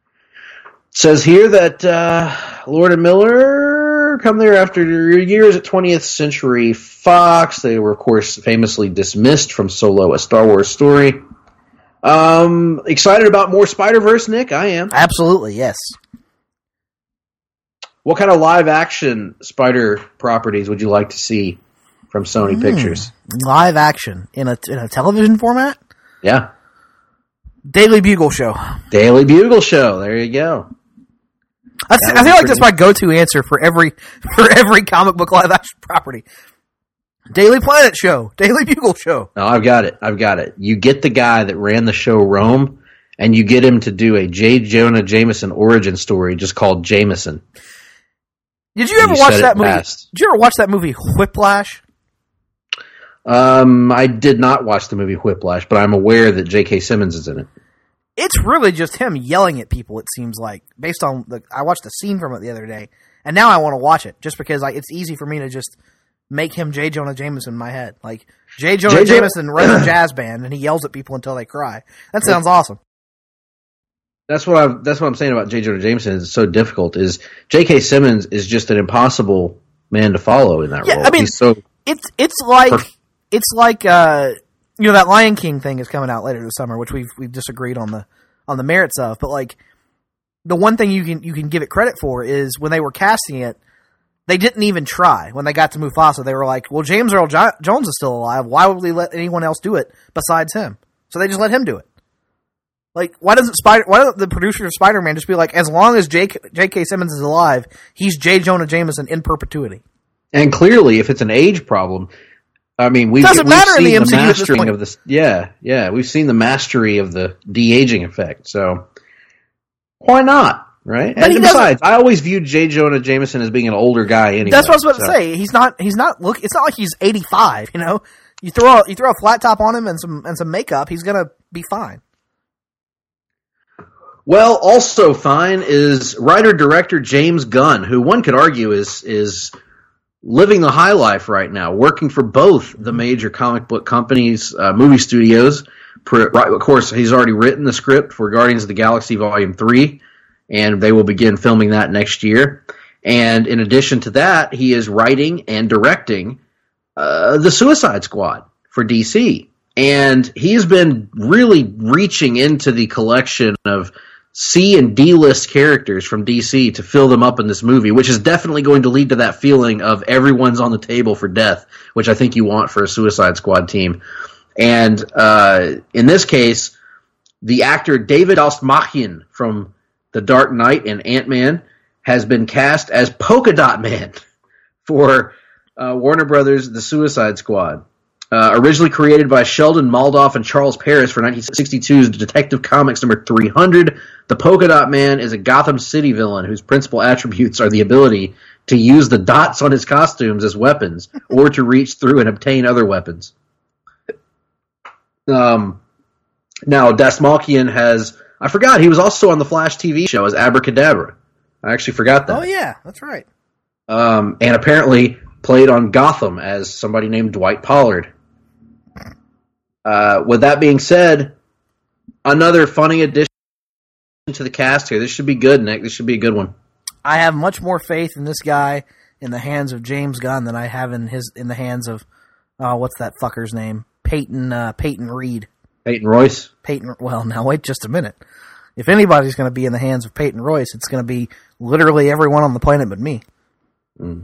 says here that Lord and Miller come there after years at 20th Century Fox. They were, of course, famously dismissed from Solo, a Star Wars story. Excited about more Spider-Verse, Nick? I am. Absolutely, yes. What kind of live-action Spider properties would you like to see from Sony Pictures? Live action in a television format? Yeah. Daily Bugle Show. Daily Bugle Show. There you go. I feel like that's my go-to answer for every comic book live action property. Daily Planet Show. Daily Bugle Show. No, I've got it. You get the guy that ran the show Rome, and you get him to do a J. Jonah Jameson origin story just called Jameson. Did you ever watch that movie? Did you ever watch that movie Whiplash? I did not watch the movie Whiplash, but I'm aware that J.K. Simmons is in it. It's really just him yelling at people, it seems like, based on I watched a scene from it the other day, and now I want to watch it, just because it's easy for me to just make him J. Jonah Jameson in my head. Like, J. Jonah Jameson runs a jazz band, and he yells at people until they cry. That sounds awesome. That's what I'm saying about J. Jonah Jameson. Is so difficult. Is J.K. Simmons is just an impossible man to follow in that role. I mean, it's like that Lion King thing is coming out later this summer, which we've disagreed on the merits of. But like the one thing you can give it credit for is when they were casting it, they didn't even try. When they got to Mufasa, they were like, "Well, James Earl Jones is still alive. Why would we let anyone else do it besides him?" So they just let him do it. Like, why doesn't the producer of Spider-Man just be like, as long as J.K. Simmons is alive, he's J. Jonah Jameson in perpetuity? And clearly, if it's an age problem, I mean, we've seen the mastering of this. Yeah, we've seen the mastery of the de-aging effect. So why not? Right? And besides, I always viewed J. Jonah Jameson as being an older guy anyway. That's what I was about to say. He's not it's not like he's 85, you know? You throw a flat top on him and some makeup, he's gonna be fine. Well, also fine is writer-director James Gunn, who one could argue is living the high life right now, working for both the major comic book companies, movie studios. Of course, he's already written the script for Guardians of the Galaxy Volume 3, and they will begin filming that next year. And in addition to that, he is writing and directing the Suicide Squad for DC. And he's been really reaching into the collection of C and D list characters from DC to fill them up in this movie, which is definitely going to lead to that feeling of everyone's on the table for death, which I think you want for a Suicide Squad team. And in this case, the actor David Dastmalchian from The Dark Knight and Ant-Man has been cast as Polka Dot Man for Warner Brothers' The Suicide Squad. Originally created by Sheldon Moldoff and Charles Paris for 1962's Detective Comics number 300, the Polka Dot Man is a Gotham City villain whose principal attributes are the ability to use the dots on his costumes as weapons or to reach through and obtain other weapons. Now, Dastmalchian I forgot, he was also on the Flash TV show as Abracadabra. I actually forgot that. Oh, yeah, that's right. And apparently played on Gotham as somebody named Dwight Pollard. With that being said, another funny addition to the cast here. This should be good, Nick. This should be a good one. I have much more faith in this guy in the hands of James Gunn than I have in the hands of what's that fucker's name? Peyton Reed. Peyton Royce? Well, now wait just a minute. If anybody's going to be in the hands of Peyton Royce, it's going to be literally everyone on the planet but me. Mm.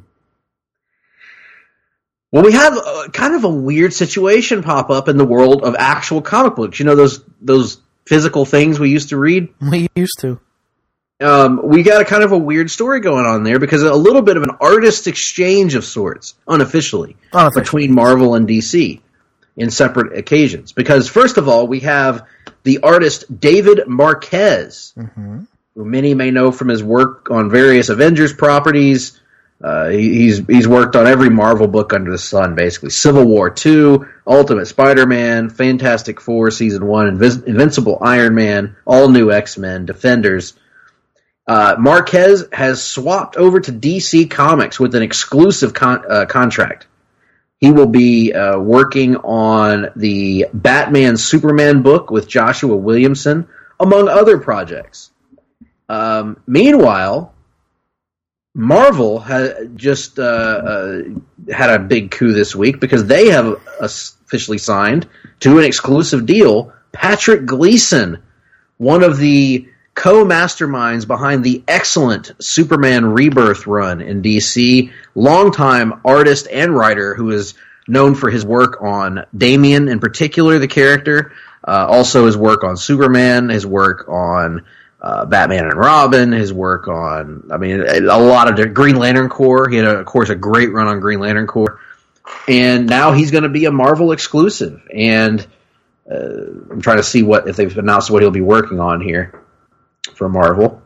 Well, we have kind of a weird situation pop up in the world of actual comic books. You know those physical things we used to read? We used to. We got a kind of a weird story going on there because a little bit of an artist exchange of sorts, unofficially. Between Marvel and DC in separate occasions. Because, first of all, we have the artist David Marquez, who many may know from his work on various Avengers properties. He's worked on every Marvel book under the sun, basically. Civil War 2, Ultimate Spider-Man, Fantastic Four Season 1, Invincible Iron Man, All New X-Men, Defenders. Marquez has swapped over to DC Comics with an exclusive contract. He will be working on the Batman Superman book with Joshua Williamson, among other projects. Meanwhile, Marvel had just had a big coup this week because they have officially signed to an exclusive deal Patrick Gleason, one of the co-masterminds behind the excellent Superman Rebirth run in DC, longtime artist and writer who is known for his work on Damian in particular, the character, also his work on Superman, his work on Batman and Robin, his work on, a lot of Green Lantern Corps. He had, of course, a great run on Green Lantern Corps. And now he's going to be a Marvel exclusive. And I'm trying to see if they've announced what he'll be working on here for Marvel.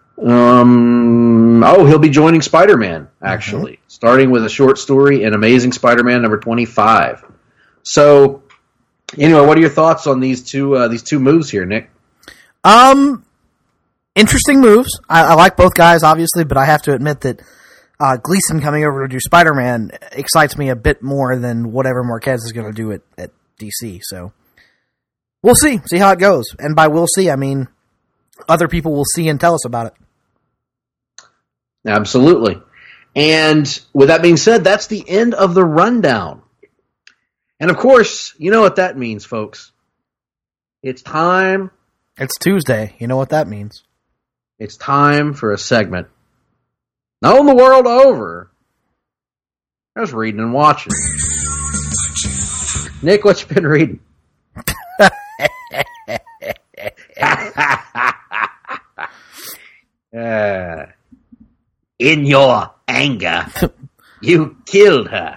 He'll be joining Spider-Man, actually. Starting with a short story in Amazing Spider-Man number 25. So, anyway, what are your thoughts on these two moves here, Nick? Interesting moves. I like both guys, obviously, but I have to admit that Gleason coming over to do Spider-Man excites me a bit more than whatever Marquez is going to do at DC. So we'll see how it goes. And by we'll see, I mean other people will see and tell us about it. Absolutely. And with that being said, that's the end of the rundown. And of course, you know what that means, folks. It's time. It's Tuesday. You know what that means. It's time for a segment known the world over as reading and watching. Nick, what you been reading? In your anger, you killed her.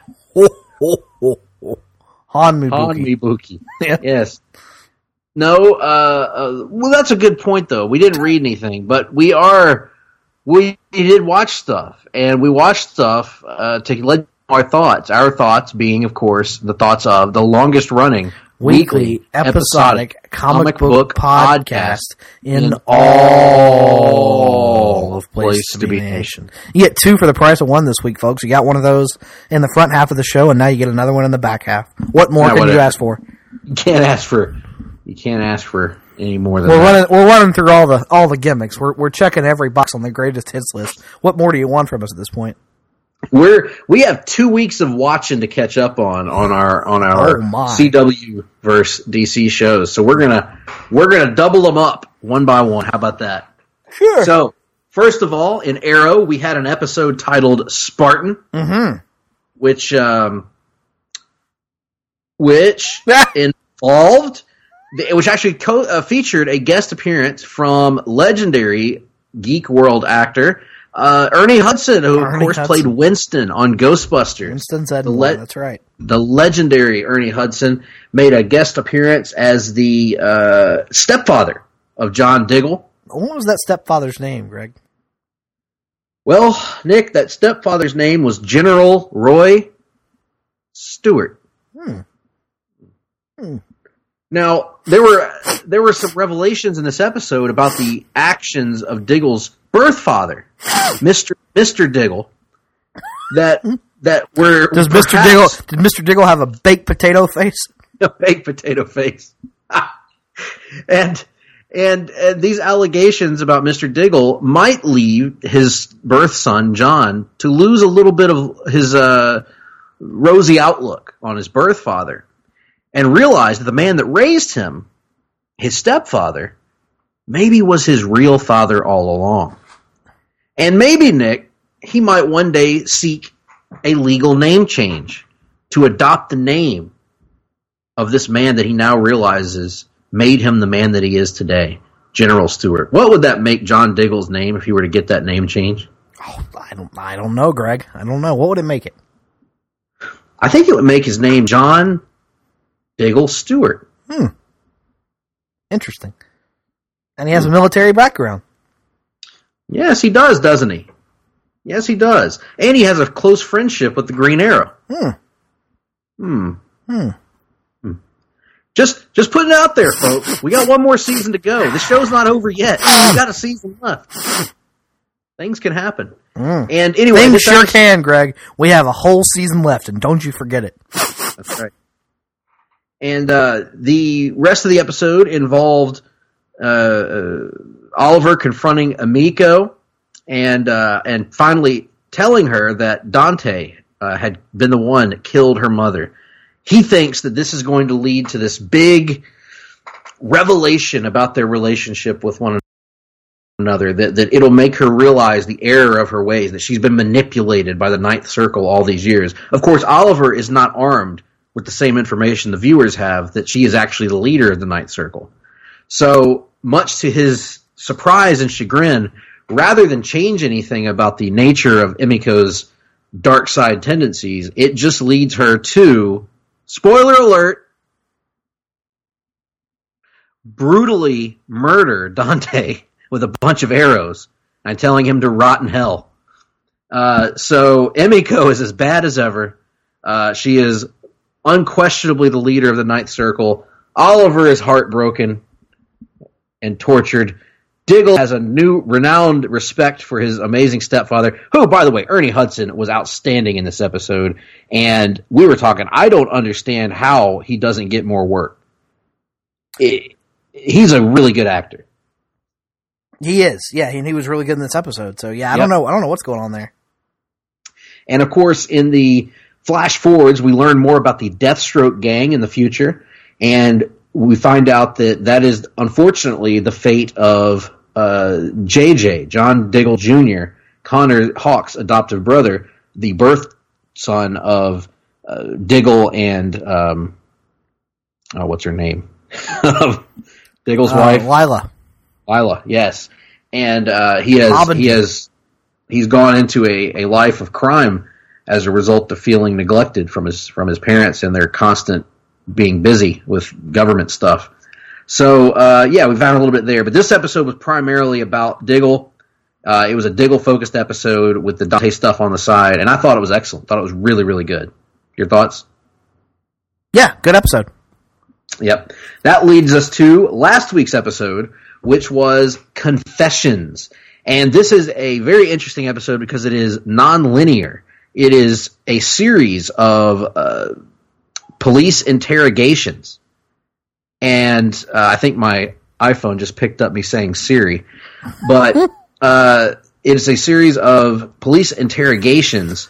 Hanmibuki. Yes. No, well, that's a good point, though. We didn't read anything, but we did watch stuff, and we watched stuff to let our thoughts being, of course, the thoughts of the longest-running weekly episodic comic book podcast in all of Place to Be Nation. You get 2 for the price of 1 this week, folks. You got one of those in the front half of the show, and now you get another one in the back half. What more can you ask for? You can't ask for any more than that. We're running through all the gimmicks. We're checking every box on the greatest hits list. What more do you want from us at this point? We have 2 weeks of watching to catch up on our CW versus DC shows. So we're gonna double them up one by one. How about that? Sure. So first of all, in Arrow, we had an episode titled Spartan, which involved, which actually featured a guest appearance from legendary Geek World actor Ernie Hudson, who of course played Winston on Ghostbusters. Winston's Edmund, that's right. The legendary Ernie Hudson made a guest appearance as the stepfather of John Diggle. What was that stepfather's name, Greg? Well, Nick, that stepfather's name was General Roy Stewart. Now, there were some revelations in this episode about the actions of Diggle's birth father, Mr. Diggle, that were Did Mr. Diggle have a baked potato face? A baked potato face. and these allegations about Mr. Diggle might lead his birth son, John, to lose a little bit of his rosy outlook on his birth father, and realize that the man that raised him, his stepfather, maybe was his real father all along. And maybe, Nick, he might one day seek a legal name change to adopt the name of this man that he now realizes made him the man that he is today, General Stewart. What would that make John Diggle's name if he were to get that name change? Oh, I don't know, Greg. I don't know. What would it make it? I think it would make his name John Diggle Stewart. Interesting. And he has a military background. Yes, he does, doesn't he? Yes, he does. And he has a close friendship with the Green Arrow. Just putting it out there, folks. We got one more season to go. The show's not over yet. We got a season left. Things can happen. And anyway, things sure can, Greg. We have a whole season left, and don't you forget it. That's right. And the rest of the episode involved Oliver confronting Emiko and finally telling her that Dante had been the one that killed her mother. He thinks that this is going to lead to this big revelation about their relationship with one another, that it'll make her realize the error of her ways, that she's been manipulated by the Ninth Circle all these years. Of course, Oliver is not armed with the same information the viewers have, that she is actually the leader of the Ninth Circle. So, much to his surprise and chagrin, rather than change anything about the nature of Emiko's dark side tendencies, it just leads her to, spoiler alert, brutally murder Dante with a bunch of arrows and telling him to rot in hell. So Emiko is as bad as ever. She is unquestionably the leader of the Ninth Circle. Oliver is heartbroken and tortured. Diggle has a new renowned respect for his amazing stepfather, who, by the way, Ernie Hudson was outstanding in this episode. And we were talking, I don't understand how he doesn't get more work. He's a really good actor. He is, yeah, and he was really good in this episode. So yeah, I don't know what's going on there. And of course, in the flash forwards, we learn more about the Deathstroke gang in the future, and we find out that is unfortunately the fate of JJ, John Diggle Jr., Connor Hawk's adoptive brother, the birth son of Diggle and what's her name? Diggle's wife, Lila, yes, and he's gone into a life of crime as a result of feeling neglected from his parents and their constant being busy with government stuff. So we found a little bit there, but this episode was primarily about Diggle. It was a Diggle-focused episode with the Dante stuff on the side, and I thought it was excellent. Thought it was really, really good. Your thoughts? Yeah, good episode. Yep. That leads us to last week's episode, which was Confessions. And this is a very interesting episode because it is non-linear. It is a series of police interrogations. And I think my iPhone just picked up me saying Siri. But it is a series of police interrogations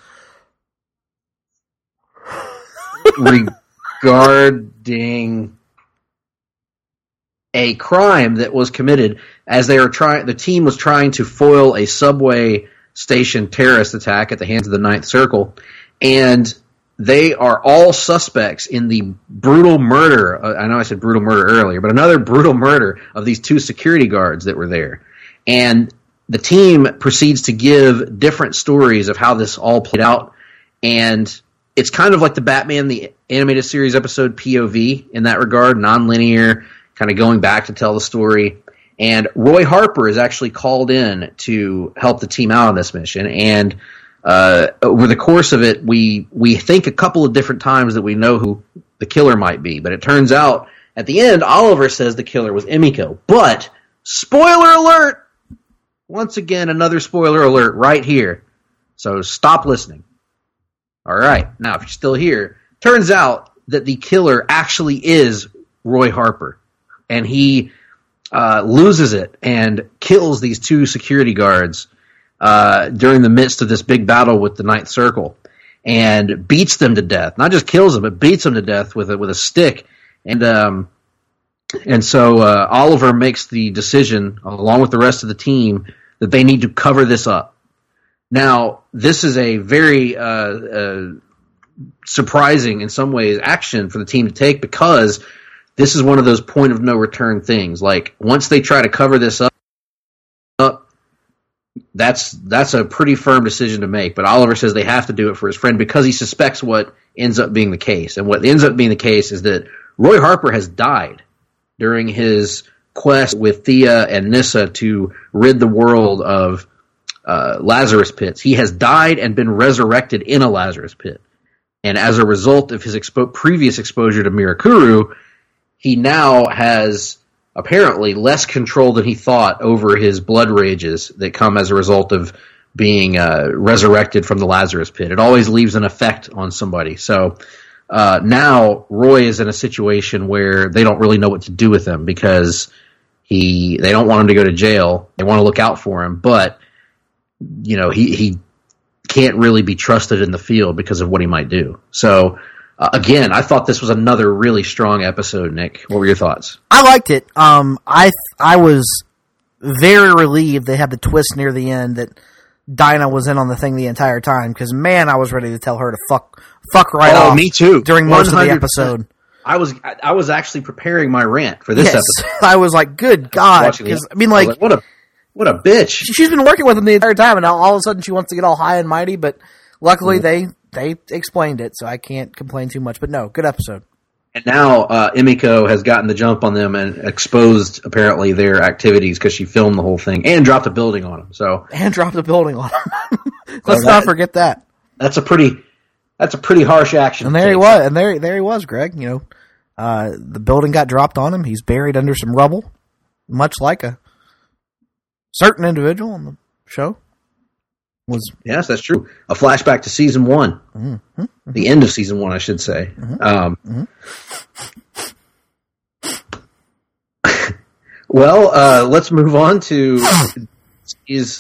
regarding a crime that was committed as the team was trying to foil a subway station terrorist attack at the hands of the Ninth Circle, and they are all suspects in the brutal murder. I know I said brutal murder earlier, but another brutal murder of these two security guards that were there. And the team proceeds to give different stories of how this all played out, and it's kind of like the Batman, the animated series episode POV in that regard, non-linear, kind of going back to tell the story. And Roy Harper is actually called in to help the team out on this mission. And over the course of it, we think a couple of different times that we know who the killer might be. But it turns out, at the end, Oliver says the killer was Emiko. But, spoiler alert! Once again, another spoiler alert right here. So stop listening. All right. Now, if you're still here, turns out that the killer actually is Roy Harper. And he loses it and kills these two security guards during the midst of this big battle with the Ninth Circle, and beats them to death. Not just kills them, but beats them to death with a stick. And so Oliver makes the decision, along with the rest of the team, that they need to cover this up. Now, this is a very surprising, in some ways, action for the team to take, because this is one of those point of no return things. Like, once they try to cover this up, that's a pretty firm decision to make. But Oliver says they have to do it for his friend because he suspects what ends up being the case. And what ends up being the case is that Roy Harper has died during his quest with Thea and Nyssa to rid the world of Lazarus pits. He has died and been resurrected in a Lazarus pit. And as a result of his previous exposure to Mirakuru, he now has apparently less control than he thought over his blood rages that come as a result of being resurrected from the Lazarus pit. It always leaves an effect on somebody. So now Roy is in a situation where they don't really know what to do with him because they don't want him to go to jail. They want to look out for him, but he can't really be trusted in the field because of what he might do. So again, I thought this was another really strong episode, Nick. What were your thoughts? I liked it. I was very relieved they had the twist near the end that Dinah was in on the thing the entire time, because, man, I was ready to tell her to fuck right off. Oh, me too. During most of the episode. I was actually preparing my rant for this episode. I was like, good God. Because, I mean, like, what a bitch. She's been working with him the entire time, and now all of a sudden she wants to get all high and mighty, but luckily they explained it, so I can't complain too much. But no, good episode. And now Emiko has gotten the jump on them and exposed, apparently, their activities because she filmed the whole thing and dropped a building on them. And dropped a building on them. Let's not forget that. That's a pretty harsh action. And there he was. And there he was, Greg. The building got dropped on him. He's buried under some rubble, much like a certain individual on the show. Yes, that's true. A flashback to season 1. Mm-hmm. Mm-hmm. The end of season 1, I should say. Mm-hmm. Well, let's move on to. You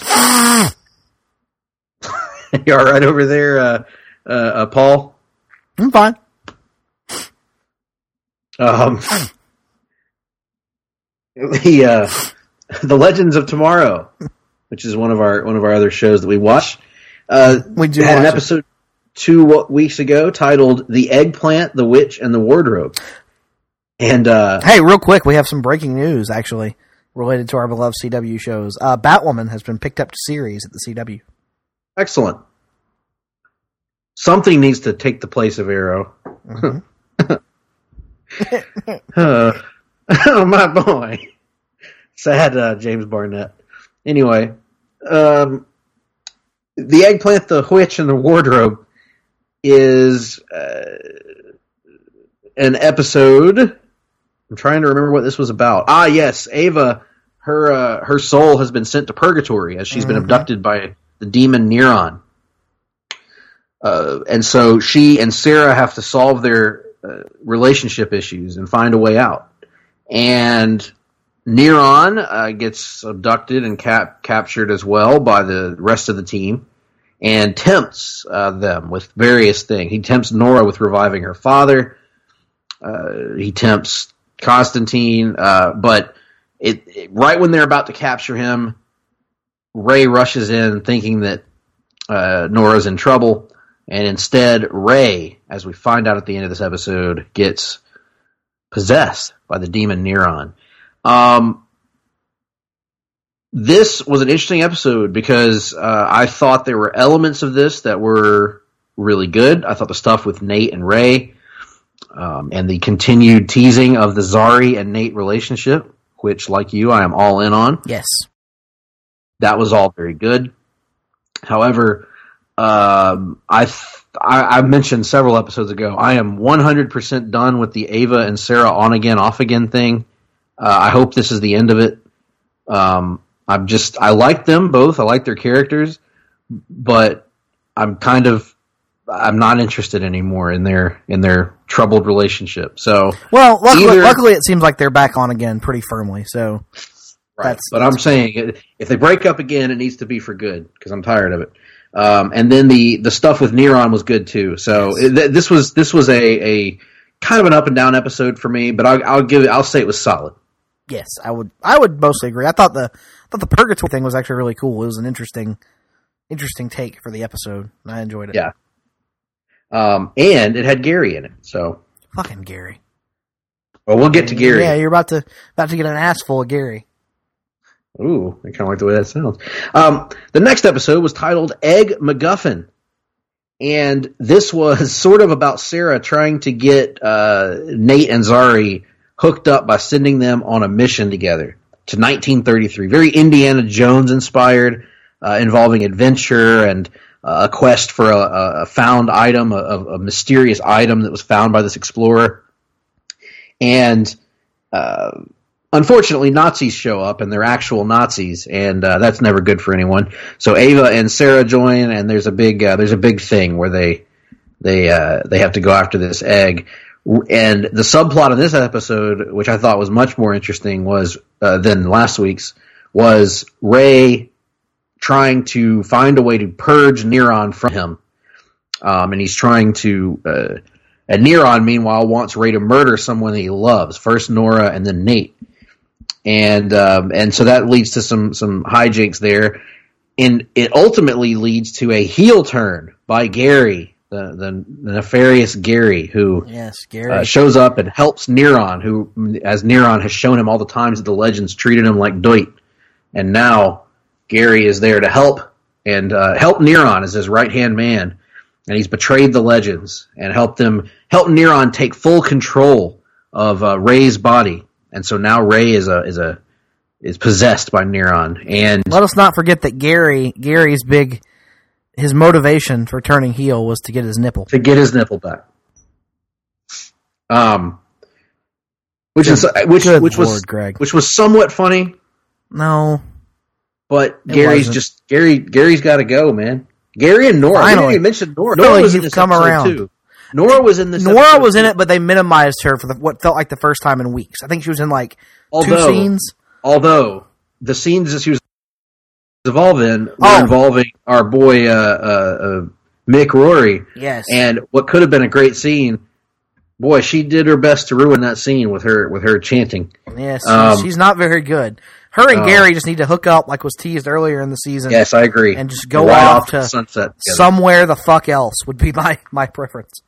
all right over there, Paul? I'm fine. The Legends of Tomorrow, which is one of our other shows that we watch. We had an episode 2 weeks ago titled "The Eggplant, the Witch, and the Wardrobe." And hey, real quick, we have some breaking news actually related to our beloved CW shows. Batwoman has been picked up to series at the CW. Excellent. Something needs to take the place of Arrow. Mm-hmm. Oh, my boy. Sad James Barnett. Anyway, The Eggplant, the Witch, and the Wardrobe is an episode. I'm trying to remember what this was about. Ah, yes, Ava, her soul has been sent to purgatory as she's been abducted by the demon Neron. And so she and Sarah have to solve their relationship issues and find a way out. And Neron gets abducted and captured as well by the rest of the team and tempts them with various things. He tempts Nora with reviving her father. He tempts Constantine, but right when they're about to capture him, Ray rushes in thinking that Nora's in trouble, and instead Ray, as we find out at the end of this episode, gets possessed by the demon Neron. This was an interesting episode because I thought there were elements of this that were really good. I thought the stuff with Nate and Ray and the continued teasing of the Zari and Nate relationship, which, like you, I am all in on. Yes. That was all very good. However, I mentioned several episodes ago, I am 100% done with the Ava and Sarah on again, off again thing. I hope this is the end of it. I like them both. I like their characters, but I'm not interested anymore in their troubled relationship. So, well, luckily it seems like they're back on again pretty firmly. So, right. But I'm saying if they break up again, it needs to be for good because I'm tired of it. And then the stuff with Neron was good too. So this was a kind of an up and down episode for me, but I'll say it was solid. Yes, I would mostly agree. I thought the purgatory thing was actually really cool. It was an interesting take for the episode. I enjoyed it. Yeah. And it had Gary in it. So fucking Gary. Well, we'll get to Gary. Yeah, you're about to get an ass full of Gary. Ooh, I kind of like the way that sounds. The next episode was titled Egg MacGuffin. And this was sort of about Sarah trying to get Nate and Zari hooked up by sending them on a mission together to 1933. Very Indiana Jones inspired, involving adventure and a quest for a found item, a mysterious item that was found by this explorer. And unfortunately, Nazis show up, and they're actual Nazis, and that's never good for anyone. So Ava and Sarah join, and there's a big thing where they have to go after this egg. And the subplot of this episode, which I thought was much more interesting, was than last week's, was Ray trying to find a way to purge Neron from him, and he's trying to. And Neron, meanwhile, wants Ray to murder someone that he loves. First Nora, and then Nate. And so that leads to some hijinks there. And it ultimately leads to a heel turn by Gary, the nefarious Gary, who shows up and helps Neron, who, as Neron has shown him all the times that the Legends treated him like doit. And now Gary is there to help Neron as his right-hand man. And he's betrayed the Legends and help Neron take full control of Ray's body. And so now Ray is possessed by Neron. And let us not forget that Gary's his motivation for turning heel was to get his nipple. To get his nipple back. Which was somewhat funny. No. But Gary's got to go, man. Gary and Nora. Finally. I didn't even mention Nora. Nora was in this come around. Too. Nora was in this. Nora was in it, but they minimized her for what felt like the first time in weeks. I think she was in 2 scenes. Although the scenes that she was involved in were involving our boy Mick Rory. Yes. And what could have been a great scene, boy, she did her best to ruin that scene with her chanting. Yes, she's not very good. Her and Gary just need to hook up, like was teased earlier in the season. Yes, I agree. And just go off to sunset somewhere the fuck else would be my preference.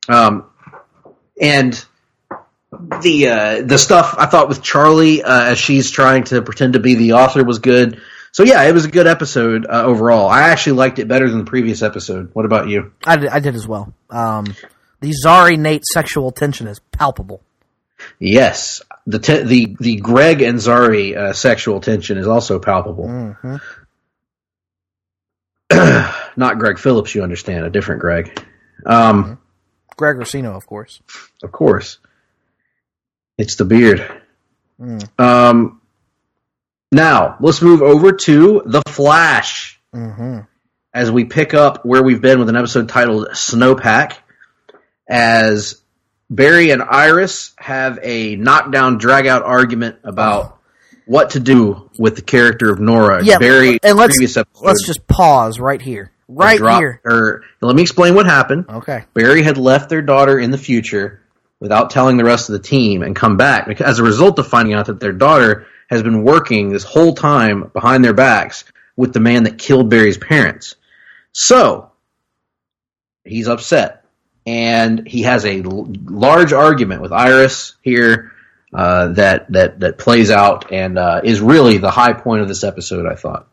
And the stuff I thought with Charlie as she's trying to pretend to be the author was good. So yeah, it was a good episode overall. I actually liked it better than the previous episode. What about you? I did as well. The Zari-Nate sexual tension is palpable. Yes, the Greg and Zari sexual tension is also palpable. Mm-hmm. Not Greg Phillips, you understand, a different Greg. Greg Rossino, of course. Of course. It's the beard. Now, let's move over to The Flash. Mm-hmm. As we pick up where we've been with an episode titled Snowpack, as Barry and Iris have a knockdown, drag-out argument about what to do with the character of Nora. Yeah, Barry, and let's just pause right here. Right here. Let me explain what happened. Okay. Barry had left their daughter in the future without telling the rest of the team and come back as a result of finding out that their daughter has been working this whole time behind their backs with the man that killed Barry's parents. So, he's upset. And he has a large argument with Iris here that plays out and is really the high point of this episode, I thought.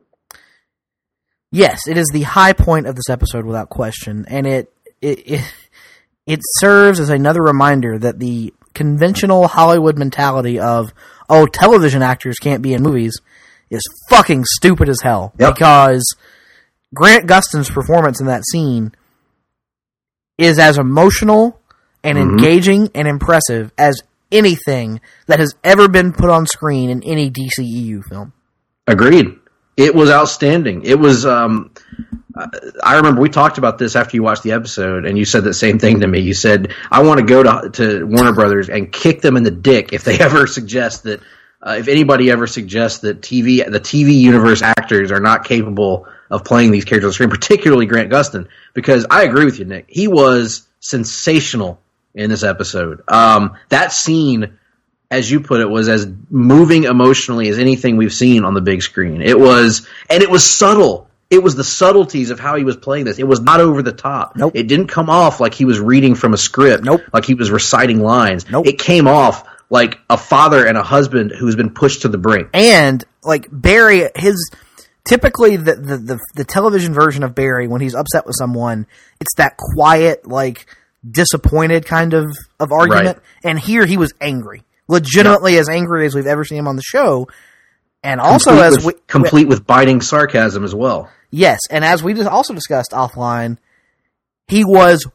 Yes, it is the high point of this episode without question, and it serves as another reminder that the conventional Hollywood mentality of television actors can't be in movies is fucking stupid as hell. Yep. Because Grant Gustin's performance in that scene is as emotional and engaging and impressive as anything that has ever been put on screen in any DCEU film. Agreed. It was outstanding. It was, I remember we talked about this after you watched the episode, and you said the same thing to me. You said, I want to go to Warner Brothers and kick them in the dick if they ever suggest that, if anybody ever suggests that the TV universe actors are not capable of playing these characters on screen, particularly Grant Gustin, because I agree with you, Nick. He was sensational in this episode. That scene, as you put it, was as moving emotionally as anything we've seen on the big screen. It was subtle. It was the subtleties of how he was playing this. It was not over the top. Nope. It didn't come off like he was reading from a script. Nope. Like he was reciting lines. Nope. It came off like a father and a husband who's been pushed to the brink. And like Barry, typically the television version of Barry, when he's upset with someone, it's that quiet, like disappointed kind of argument. Right. And here he was angry. Legitimately as angry as we've ever seen him on the show. And also complete with biting sarcasm as well. Yes, and as we just also discussed offline, he was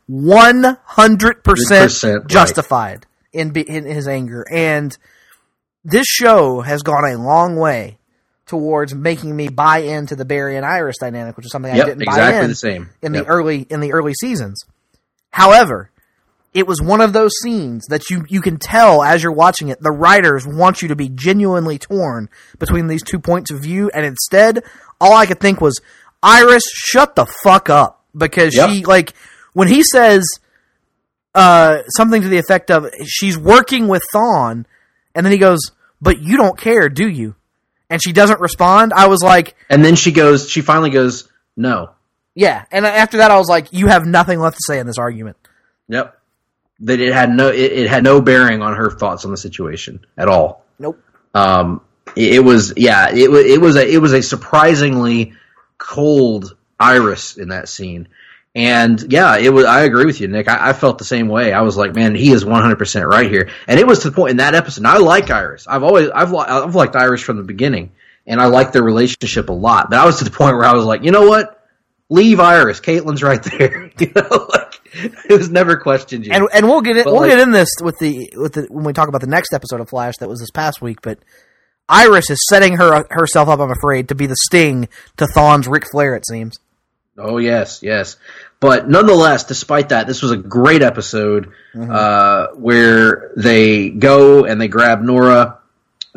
100% justified in his anger. And this show has gone a long way towards making me buy into the Barry and Iris dynamic, which is something I didn't buy in the same. in the early seasons. However, it was one of those scenes that you can tell as you're watching it, the writers want you to be genuinely torn between these two points of view, and instead, all I could think was, Iris, shut the fuck up. Because she, like, when he says something to the effect of, she's working with Thawne, and then he goes, but you don't care, do you? And she doesn't respond, I was like... And then she finally goes, no. Yeah, and after that I was like, you have nothing left to say in this argument. Yep. That it had no bearing on her thoughts on the situation at all. Nope. It was a surprisingly cold Iris in that scene, and I agree with you, Nick. I felt the same way. I was like, man, he is 100% right here, and it was to the point in that episode. I like Iris. I've liked Iris from the beginning, and I like their relationship a lot. But I was to the point where I was like, you know what? Leave Iris. Caitlin's right there. You know, like. It was never questioned yet. And we'll get in this with the when we talk about the next episode of Flash that was this past week. But Iris is setting herself up, I'm afraid, to be the Sting to Thawne's Ric Flair. It seems. Oh yes. But nonetheless, despite that, this was a great episode where they go and they grab Nora.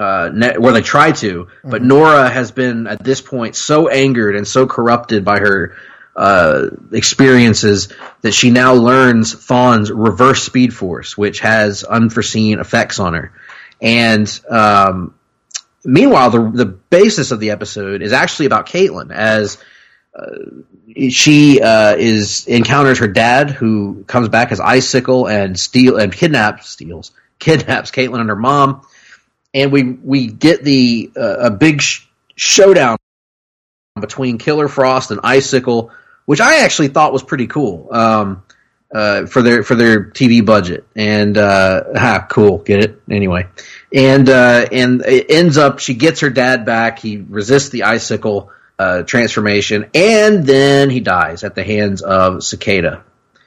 where they try to, but Nora has been at this point so angered and so corrupted by her experiences that she now learns Thawne's reverse speed force, which has unforeseen effects on her. And meanwhile, the basis of the episode is actually about Caitlin, as she encounters her dad, who comes back as Icicle and kidnaps Caitlin and her mom, and we get a big showdown between Killer Frost and Icicle, which I actually thought was pretty cool for their TV budget. And cool, get it anyway. And it ends up she gets her dad back. He resists the Icicle transformation, and then he dies at the hands of Cicada.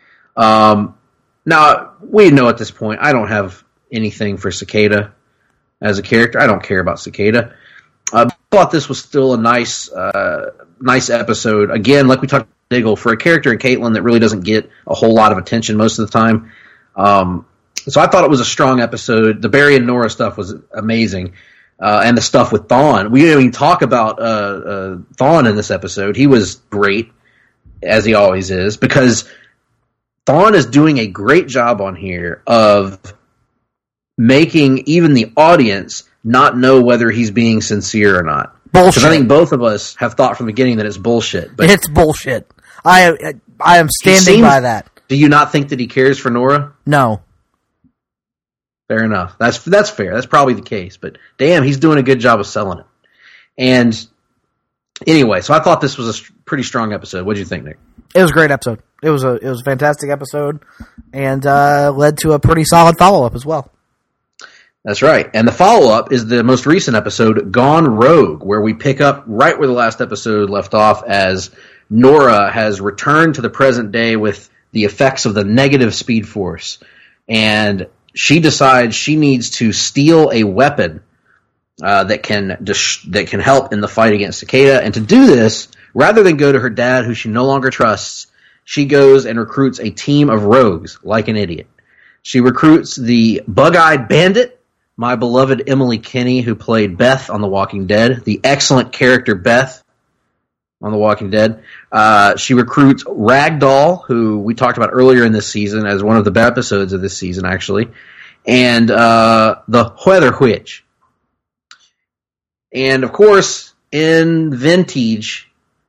Now we know at this point I don't have anything for Cicada as a character. I don't care about Cicada. I thought this was still a nice episode. Again, like we talked about Diggle, for a character in Caitlin that really doesn't get a whole lot of attention most of the time. So I thought it was a strong episode. The Barry and Nora stuff was amazing. And the stuff with Thawne. We didn't even talk about Thawne in this episode. He was great, as he always is, because Thawne is doing a great job on here of making even the audience not know whether he's being sincere or not. Bullshit. Because I think both of us have thought from the beginning that it's bullshit. But it's bullshit. I am standing by that. Do you not think that he cares for Nora? No. Fair enough. That's fair. That's probably the case. But damn, he's doing a good job of selling it. And anyway, so I thought this was a pretty strong episode. What did you think, Nick? It was a great episode. It was a fantastic episode, and led to a pretty solid follow-up as well. That's right. And the follow-up is the most recent episode, Gone Rogue, where we pick up right where the last episode left off, as Nora has returned to the present day with the effects of the negative Speed Force. And she decides she needs to steal a weapon that can help in the fight against Cicada. And to do this, rather than go to her dad, who she no longer trusts, she goes and recruits a team of rogues, like an idiot. She recruits the Bug-Eyed Bandit, my beloved Emily Kinney, who played Beth on The Walking Dead, the excellent character Beth on The Walking Dead. She recruits Ragdoll, who we talked about earlier in this season as one of the best episodes of this season, actually, and the Weather Witch. And, of course, in vintage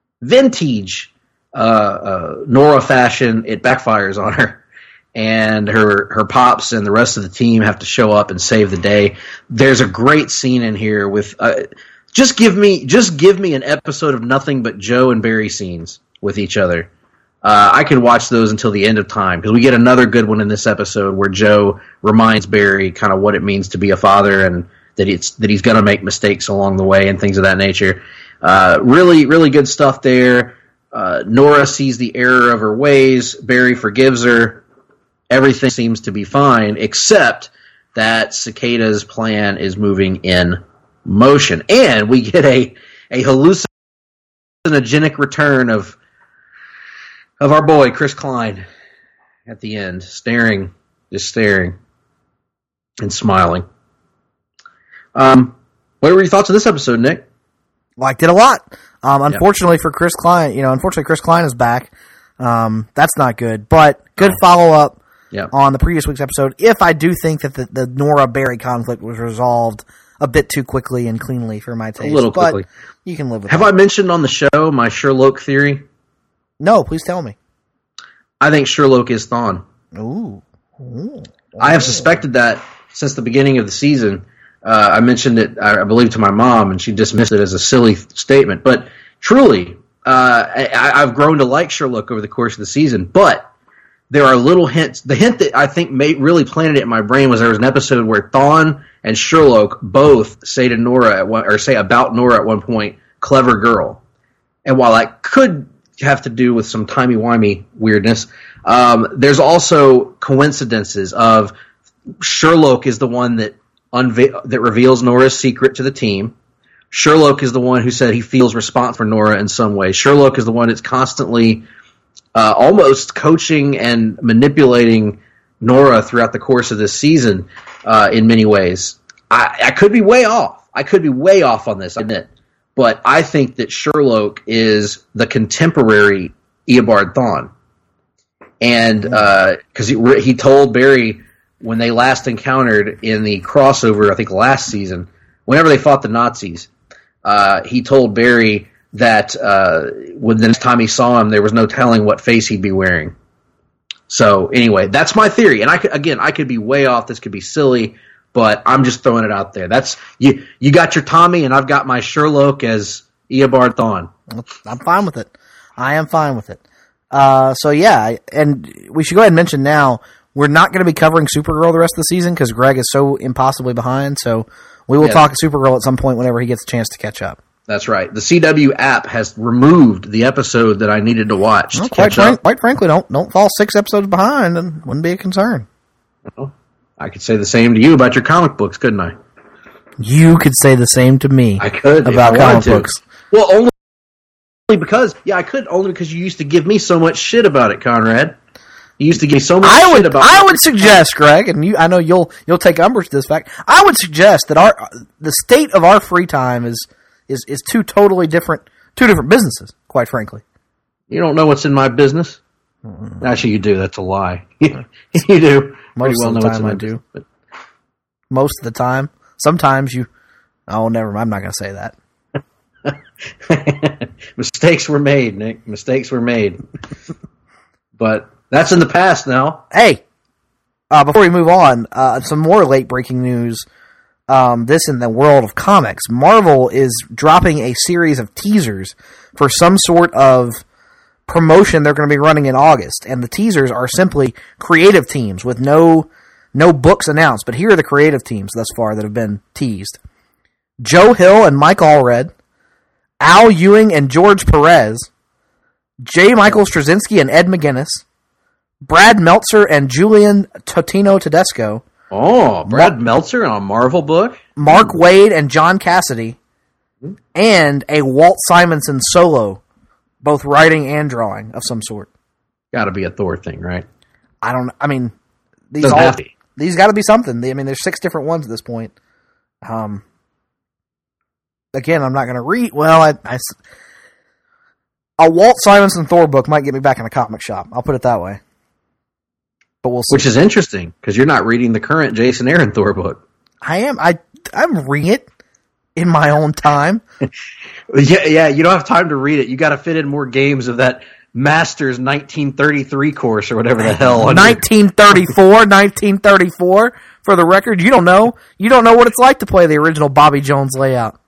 Nora fashion, it backfires on her. And her pops and the rest of the team have to show up and save the day. There's a great scene in here with just give me an episode of nothing but Joe and Barry scenes with each other. I could watch those until the end of time, because we get another good one in this episode where Joe reminds Barry kind of what it means to be a father, and that he's going to make mistakes along the way and things of that nature. Really, really good stuff there. Nora sees the error of her ways. Barry forgives her. Everything seems to be fine, except that Cicada's plan is moving in motion. And we get a hallucinogenic return of our boy, Chris Klein, at the end, just staring and smiling. What were your thoughts on this episode, Nick? Liked it a lot. Unfortunately for Chris Klein, Chris Klein is back. That's not good, but good follow-up. Yeah. On the previous week's episode, if I do think that the Nora-Barry conflict was resolved a bit too quickly and cleanly for my taste. A little quickly. But you can live with Have that. I mentioned on the show my Sherlock theory? No, please tell me. I think Sherlock is Thawne. Ooh. I have suspected that since the beginning of the season. I mentioned it, I believe, to my mom, and she dismissed it as a silly statement. But truly, I've grown to like Sherlock over the course of the season, but there are little hints. The hint that I think really planted it in my brain was there was an episode where Thawne and Sherlock both say to Nora say about Nora at one point, "Clever girl." And while that could have to do with some timey-wimey weirdness, there's also coincidences of Sherlock is the one that reveals Nora's secret to the team. Sherlock is the one who said he feels responsible for Nora in some way. Sherlock is the one that's constantly almost coaching and manipulating Nora throughout the course of this season in many ways. I could be way off. I could be way off on this, I admit. But I think that Sherlock is the contemporary Eobard Thawne. And because he told Barry when they last encountered in the crossover, I think last season, whenever they fought the Nazis, he told Barry that when the next time he saw him, there was no telling what face he'd be wearing. So anyway, that's my theory. And I could be way off. This could be silly, but I'm just throwing it out there. That's you got your Tommy, and I've got my Sherlock as Eobard Thawne. I'm fine with it. I am fine with it. So yeah, and we should go ahead and mention now, we're not going to be covering Supergirl the rest of the season because Greg is so impossibly behind. So we will talk Supergirl at some point whenever he gets a chance to catch up. That's right. The CW app has removed the episode that I needed to watch. Well, quite frankly, don't fall 6 episodes behind, and wouldn't be a concern. Well, I could say the same to you about your comic books, couldn't I? You could say the same to me. I could about comic books. Well, only because I could only because you used to give me so much shit about it, Conrad. You used to give me so much shit about it. I would suggest, Greg, and I know you'll take umbrage to this fact. I would suggest that the state of our free time is two different businesses, quite frankly. You don't know what's in my business? Actually, you do. That's a lie. You do. Most of the time I do. But most of the time. Sometimes you... Oh, never mind. I'm not going to say that. Mistakes were made, Nick. Mistakes were made. But that's in the past now. Hey, before we move on, some more late-breaking news. This in the world of comics. Marvel is dropping a series of teasers for some sort of promotion they're going to be running in August. And the teasers are simply creative teams with no books announced. But here are the creative teams thus far that have been teased. Joe Hill and Mike Allred, Al Ewing and George Perez, J. Michael Straczynski and Ed McGuinness, Brad Meltzer and Julian Totino Tedesco. Oh, Brad Meltzer on a Marvel book? Mark Waid and John Cassidy, and a Walt Simonson solo, both writing and drawing of some sort. Got to be a Thor thing, right? These got to be something. There's 6 different ones at this point. Again, I'm not going to read. Well, a Walt Simonson Thor book might get me back in a comic shop. I'll put it that way. But we'll see. Which is interesting because you're not reading the current Jason Aaron Thor book. I am. I'm reading it in my own time. Yeah. You don't have time to read it. You got to fit in more games of that Masters 1933 course or whatever the hell. 1934. For the record, you don't know what it's like to play the original Bobby Jones layout.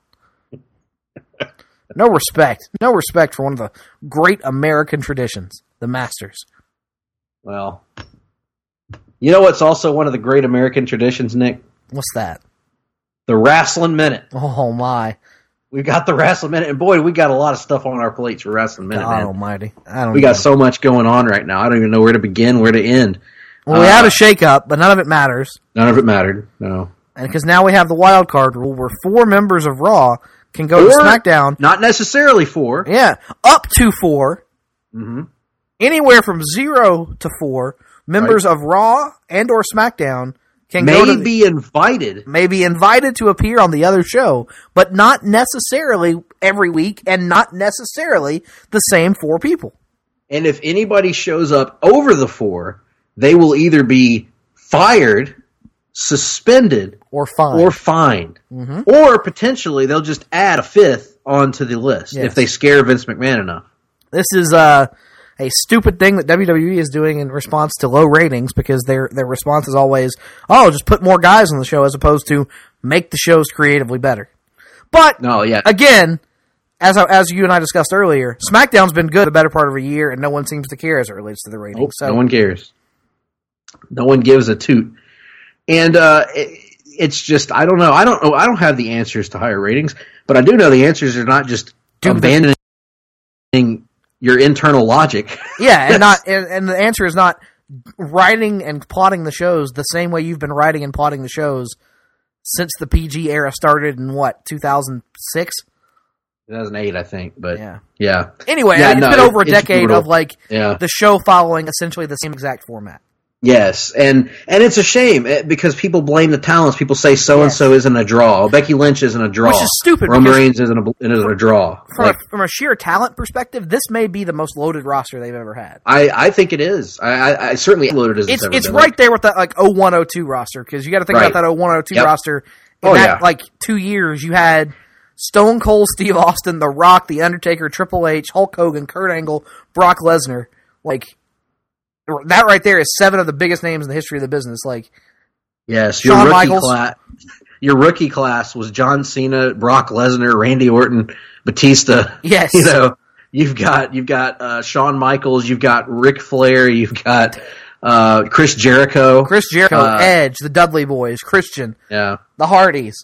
No respect for one of the great American traditions, the Masters. Well, you know what's also one of the great American traditions, Nick? What's that? The Wrestling Minute. Oh, my. We've got the Wrestling Minute, and boy, we got a lot of stuff on our plates for Wrestling Minute, God man. almighty. We got so much going on right now. I don't even know where to begin, where to end. Well, we had a shake-up, but none of it matters. None of it mattered, no. And because now we have the wild card rule where 4 members of Raw can go to SmackDown. Not necessarily 4. Yeah, up to 4. Mm-hmm. Anywhere from 0 to 4 members of Raw and or SmackDown can be invited to appear on the other show, but not necessarily every week and not necessarily the same 4 people. And if anybody shows up over the 4, they will either be fired, suspended, or fined. Mm-hmm. Or potentially they'll just add a 5th onto the list if they scare Vince McMahon enough. This is a stupid thing that WWE is doing in response to low ratings because their response is always, just put more guys on the show as opposed to make the shows creatively better. But, again, as you and I discussed earlier, SmackDown's been good the better part of a year, and no one seems to care as it relates to the ratings. No one cares. No one gives a toot. And it's just, I don't know. I don't have the answers to higher ratings, but I do know the answers are not just abandoning your internal logic. Yeah, and the answer is not writing and plotting the shows the same way you've been writing and plotting the shows since the PG era started in 2006? 2008, I think, but yeah. Anyway, it's been over a decade of the show following essentially the same exact format. Yes, and it's a shame because people blame the talents. People say so-and-so isn't a draw. Becky Lynch isn't a draw. Which is stupid. Roman Reigns isn't a draw. From a sheer talent perspective, this may be the most loaded roster they've ever had. I think it is. I certainly loaded as it's right there with that 01-02 roster, because you got to think about that 01-02 roster. In that 2 years, you had Stone Cold Steve Austin, The Rock, The Undertaker, Triple H, Hulk Hogan, Kurt Angle, Brock Lesnar. That right there is 7 of the biggest names in the history of the business. Yes, Shawn Michaels. Your rookie class was John Cena, Brock Lesnar, Randy Orton, Batista. Yes, you've got Shawn Michaels, you've got Ric Flair, you've got Chris Jericho, Edge, the Dudley Boys, Christian, the Hardys,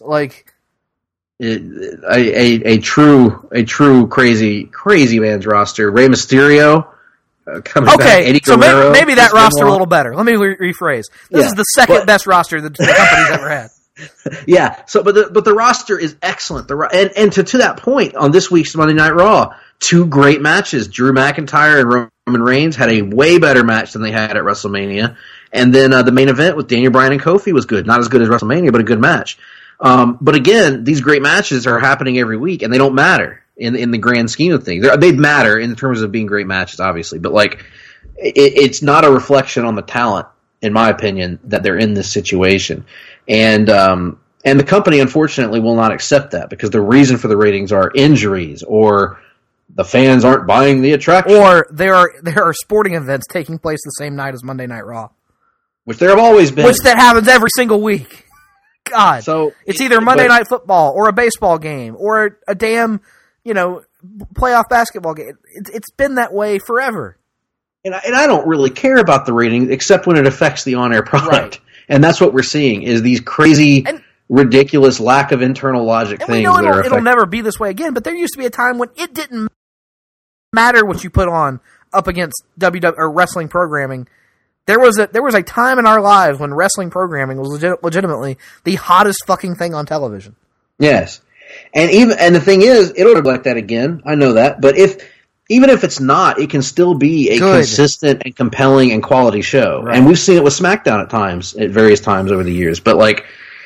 a true crazy man's roster. Rey Mysterio. Coming back, Eddie Guerrero, maybe that roster a little better. Let me rephrase. This is the second best roster the company's ever had. Yeah. So, but the roster is excellent. And to that point, on this week's Monday Night Raw, 2 great matches. Drew McIntyre and Roman Reigns had a way better match than they had at WrestleMania. And then the main event with Daniel Bryan and Kofi was good. Not as good as WrestleMania, but a good match. But again, these great matches are happening every week, and they don't matter in the grand scheme of things. They matter in terms of being great matches, obviously, but it's not a reflection on the talent, in my opinion, that they're in this situation. And the company, unfortunately, will not accept that, because the reason for the ratings are injuries, or the fans aren't buying the attraction, or there are sporting events taking place the same night as Monday Night Raw, which there have always been, which that happens every single week. God, so it's either Monday Night Football or a baseball game or a damn playoff basketball game. It's been that way forever. And I don't really care about the ratings except when it affects the on-air product. Right. And that's what we're seeing, is these crazy, ridiculous lack of internal logic things. We know it'll never be this way again, but there used to be a time when it didn't matter what you put on up against WWE or wrestling programming. There was a time in our lives when wrestling programming was legitimately the hottest fucking thing on television. Yes. And the thing is, it'll be like that again. I know that, but even if it's not, it can still be a consistent and compelling and quality show. Right. And we've seen it with SmackDown at various times over the years. But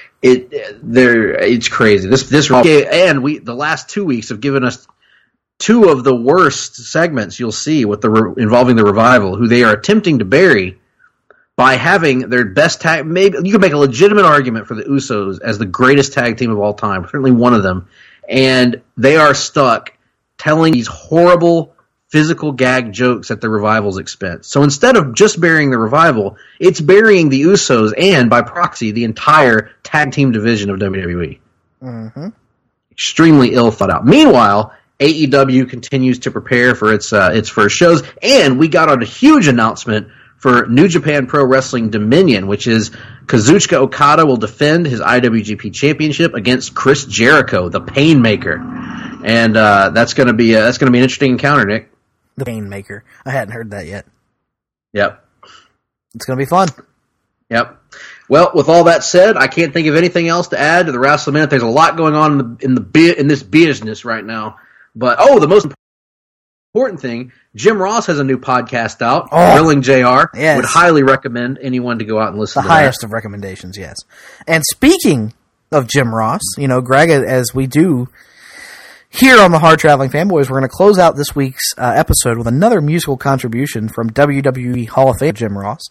it's crazy. The last 2 weeks have given us 2 of the worst segments you'll see with involving the Revival, who they are attempting to bury by having their best tag. Maybe you can make a legitimate argument for the Usos as the greatest tag team of all time, certainly one of them, and they are stuck telling these horrible physical gag jokes at the Revival's expense. So instead of just burying the Revival, it's burying the Usos and, by proxy, the entire tag team division of WWE. Mm-hmm. Extremely ill thought out. Meanwhile, AEW continues to prepare for its first shows, and we got on a huge announcement for New Japan Pro Wrestling Dominion, which is Kazuchika Okada will defend his IWGP Championship against Chris Jericho, the Painmaker, and that's going to be an interesting encounter, Nick. The Painmaker. I hadn't heard that yet. Yep, it's going to be fun. Yep. Well, with all that said, I can't think of anything else to add to the Wrestle Minute. There's a lot going on in this business right now, but the most important thing, Jim Ross has a new podcast out, Grilling JR. Yes. Would highly recommend anyone to go out and listen to that. The highest of recommendations, yes. And speaking of Jim Ross, Greg, as we do here on the Hard Traveling Fanboys, we're going to close out this week's episode with another musical contribution from WWE Hall of Fame Jim Ross.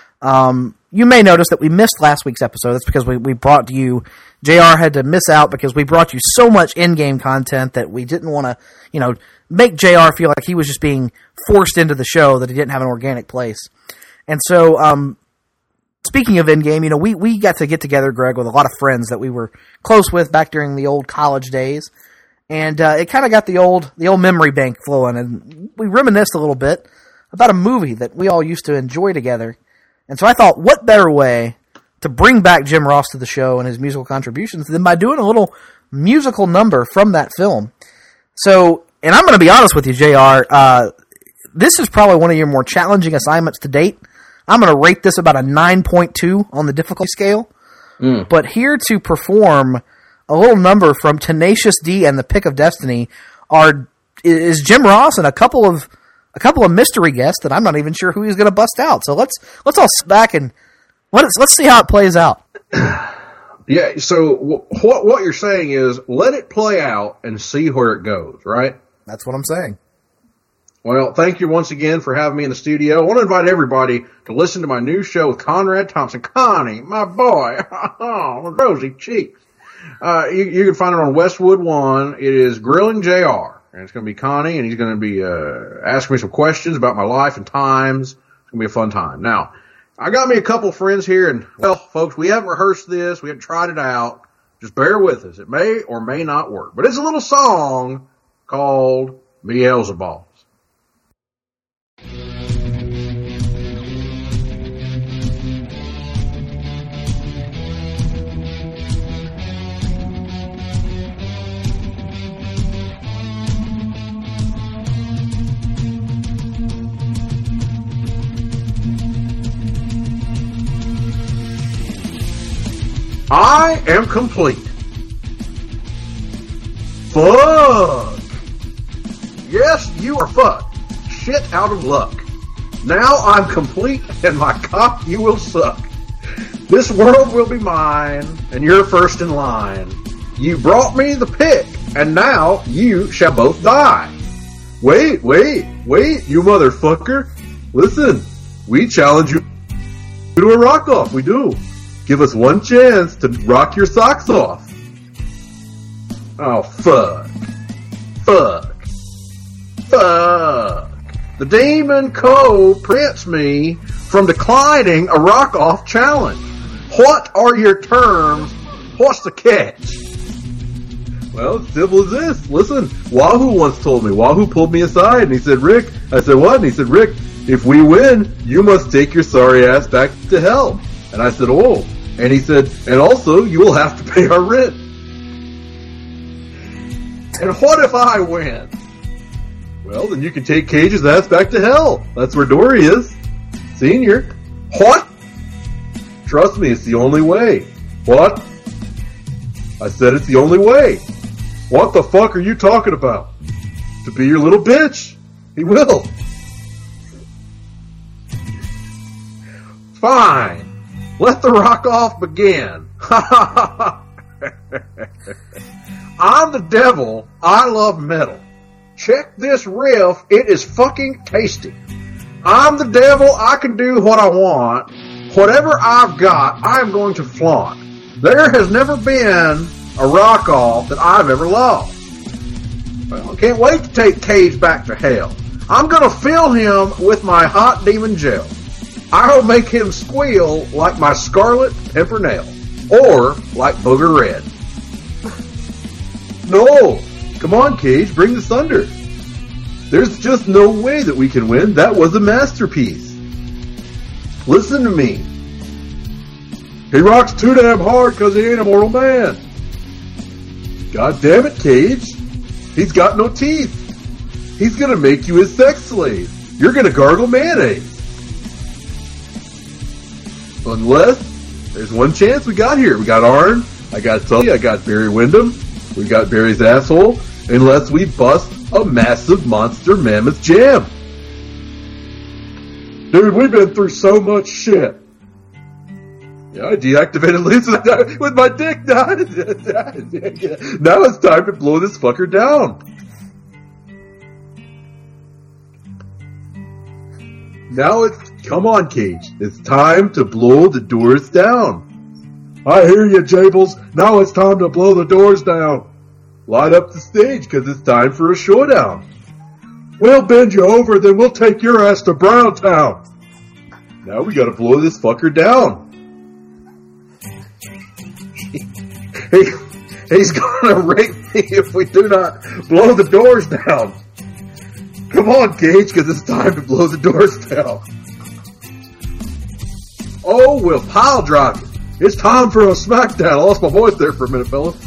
You may notice that we missed last week's episode. That's because we brought you, JR had to miss out because we brought you so much in-game content that we didn't want to, make JR feel like he was just being forced into the show, that he didn't have an organic place. And so, speaking of in-game, we got to get together, Greg, with a lot of friends that we were close with back during the old college days. And it kind of got the old memory bank flowing, and we reminisced a little bit about a movie that we all used to enjoy together. And so I thought, what better way to bring back Jim Ross to the show and his musical contributions than by doing a little musical number from that film. So, and I'm going to be honest with you, JR, this is probably one of your more challenging assignments to date. I'm going to rate this about a 9.2 on the difficulty scale. But here to perform a little number from Tenacious D and the Pick of Destiny is Jim Ross and a couple of a couple of mystery guests that I'm not even sure who he's going to bust out. So let's all sit back and let's see how it plays out. Yeah. So what you're saying is let it play out and see where it goes, right? That's what I'm saying. Well, thank you once again for having me in the studio. I want to invite everybody to listen to my new show with Conrad Thompson. Connie, my boy, rosy cheeks. You can find it on Westwood One. It is Grilling JR, and it's going to be Connie, and he's going to be asking me some questions about my life and times. It's going to be a fun time. Now, I got me a couple friends here, and well, folks, we haven't rehearsed this. We haven't tried it out. Just bear with us. It may or may not work, but it's a little song called Beelzebub. I am complete. Fuck. Yes, you are fucked. Shit out of luck. Now I'm complete, and my cock you will suck. This world will be mine, and you're first in line. You brought me the pick, and now you shall both die. Wait, you motherfucker. Listen, we challenge you to a rock-off, we do. Give us one chance to rock your socks off. Oh, fuck. The Demon Code prevents me from declining a rock-off challenge. What are your terms? What's the catch? Well, it's simple as this. Listen, Wahoo once told me. Wahoo pulled me aside and he said, Rick. I said, what? And he said, Rick, if we win, you must take your sorry ass back to hell. And I said, oh. And he said, and also, you will have to pay our rent. And what if I win? Well, then you can take Cage's ass back to hell. That's where Dory is. Senior. What? Trust me, it's the only way. What? I said it's the only way. What the fuck are you talking about? To be your little bitch. He will. Fine. Let the rock-off begin. I'm the devil. I love metal. Check this riff. It is fucking tasty. I'm the devil. I can do what I want. Whatever I've got, I'm going to flaunt. There has never been a rock-off that I've ever lost. Well, I can't wait to take Cage back to hell. I'm going to fill him with my hot demon gel. I'll make him squeal like my Scarlet Pimpernel, or like Booger Red. No! Come on, Cage, bring the thunder. There's just no way that we can win. That was a masterpiece. Listen to me. He rocks too damn hard because he ain't a mortal man. God damn it, Cage. He's got no teeth. He's gonna make you his sex slave. You're gonna gargle mayonnaise. Unless, there's one chance we got here. We got Arn, I got Tully, I got Barry Windham, we got Barry's asshole, unless we bust a massive monster mammoth jam. Dude, we've been through so much shit. Yeah, I deactivated Lisa with my dick. Now it's time to blow this fucker down. Now come on, Cage. It's time to blow the doors down. I hear you, Jables. Now it's time to blow the doors down. Light up the stage, because it's time for a showdown. We'll bend you over, then we'll take your ass to Browntown. Now we gotta blow this fucker down. He's gonna rape me if we do not blow the doors down. Come on, Cage, because it's time to blow the doors down. Oh, we'll pile drive it. It's time for a smackdown. I lost my voice there for a minute, fellas.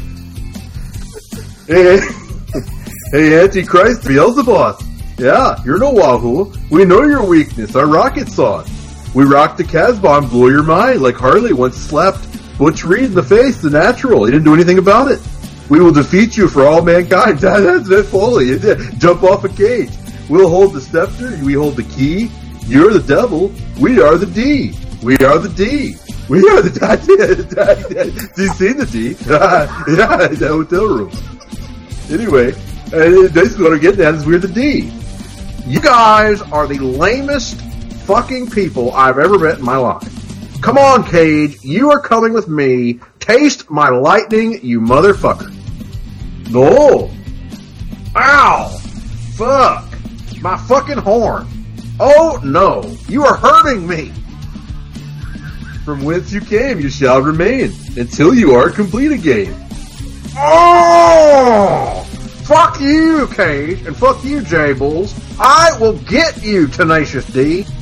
Hey, Antichrist, Beelzebub. Yeah, you're no Wahoo. We know your weakness, our rocket sauce. We rock the Casbah and blow your mind like Harley once slapped Butch Reed in the face, the natural. He didn't do anything about it. We will defeat you for all mankind. That's Foley. Jump off a Cage. We'll hold the scepter, we hold the key. You're the devil, we are the D. We are the D. We are the D. Do you see the D? Yeah, the hotel room. Anyway, this is what I'm getting at is we're the D. You guys are the lamest fucking people I've ever met in my life. Come on, Cage, you are coming with me. Taste my lightning, you motherfucker. No. Ow. Fuck. My fucking horn. Oh, no. You are hurting me. From whence you came, you shall remain, until you are complete again. Oh! Fuck you, Cage, and fuck you, J-Bulls. I will get you, Tenacious D.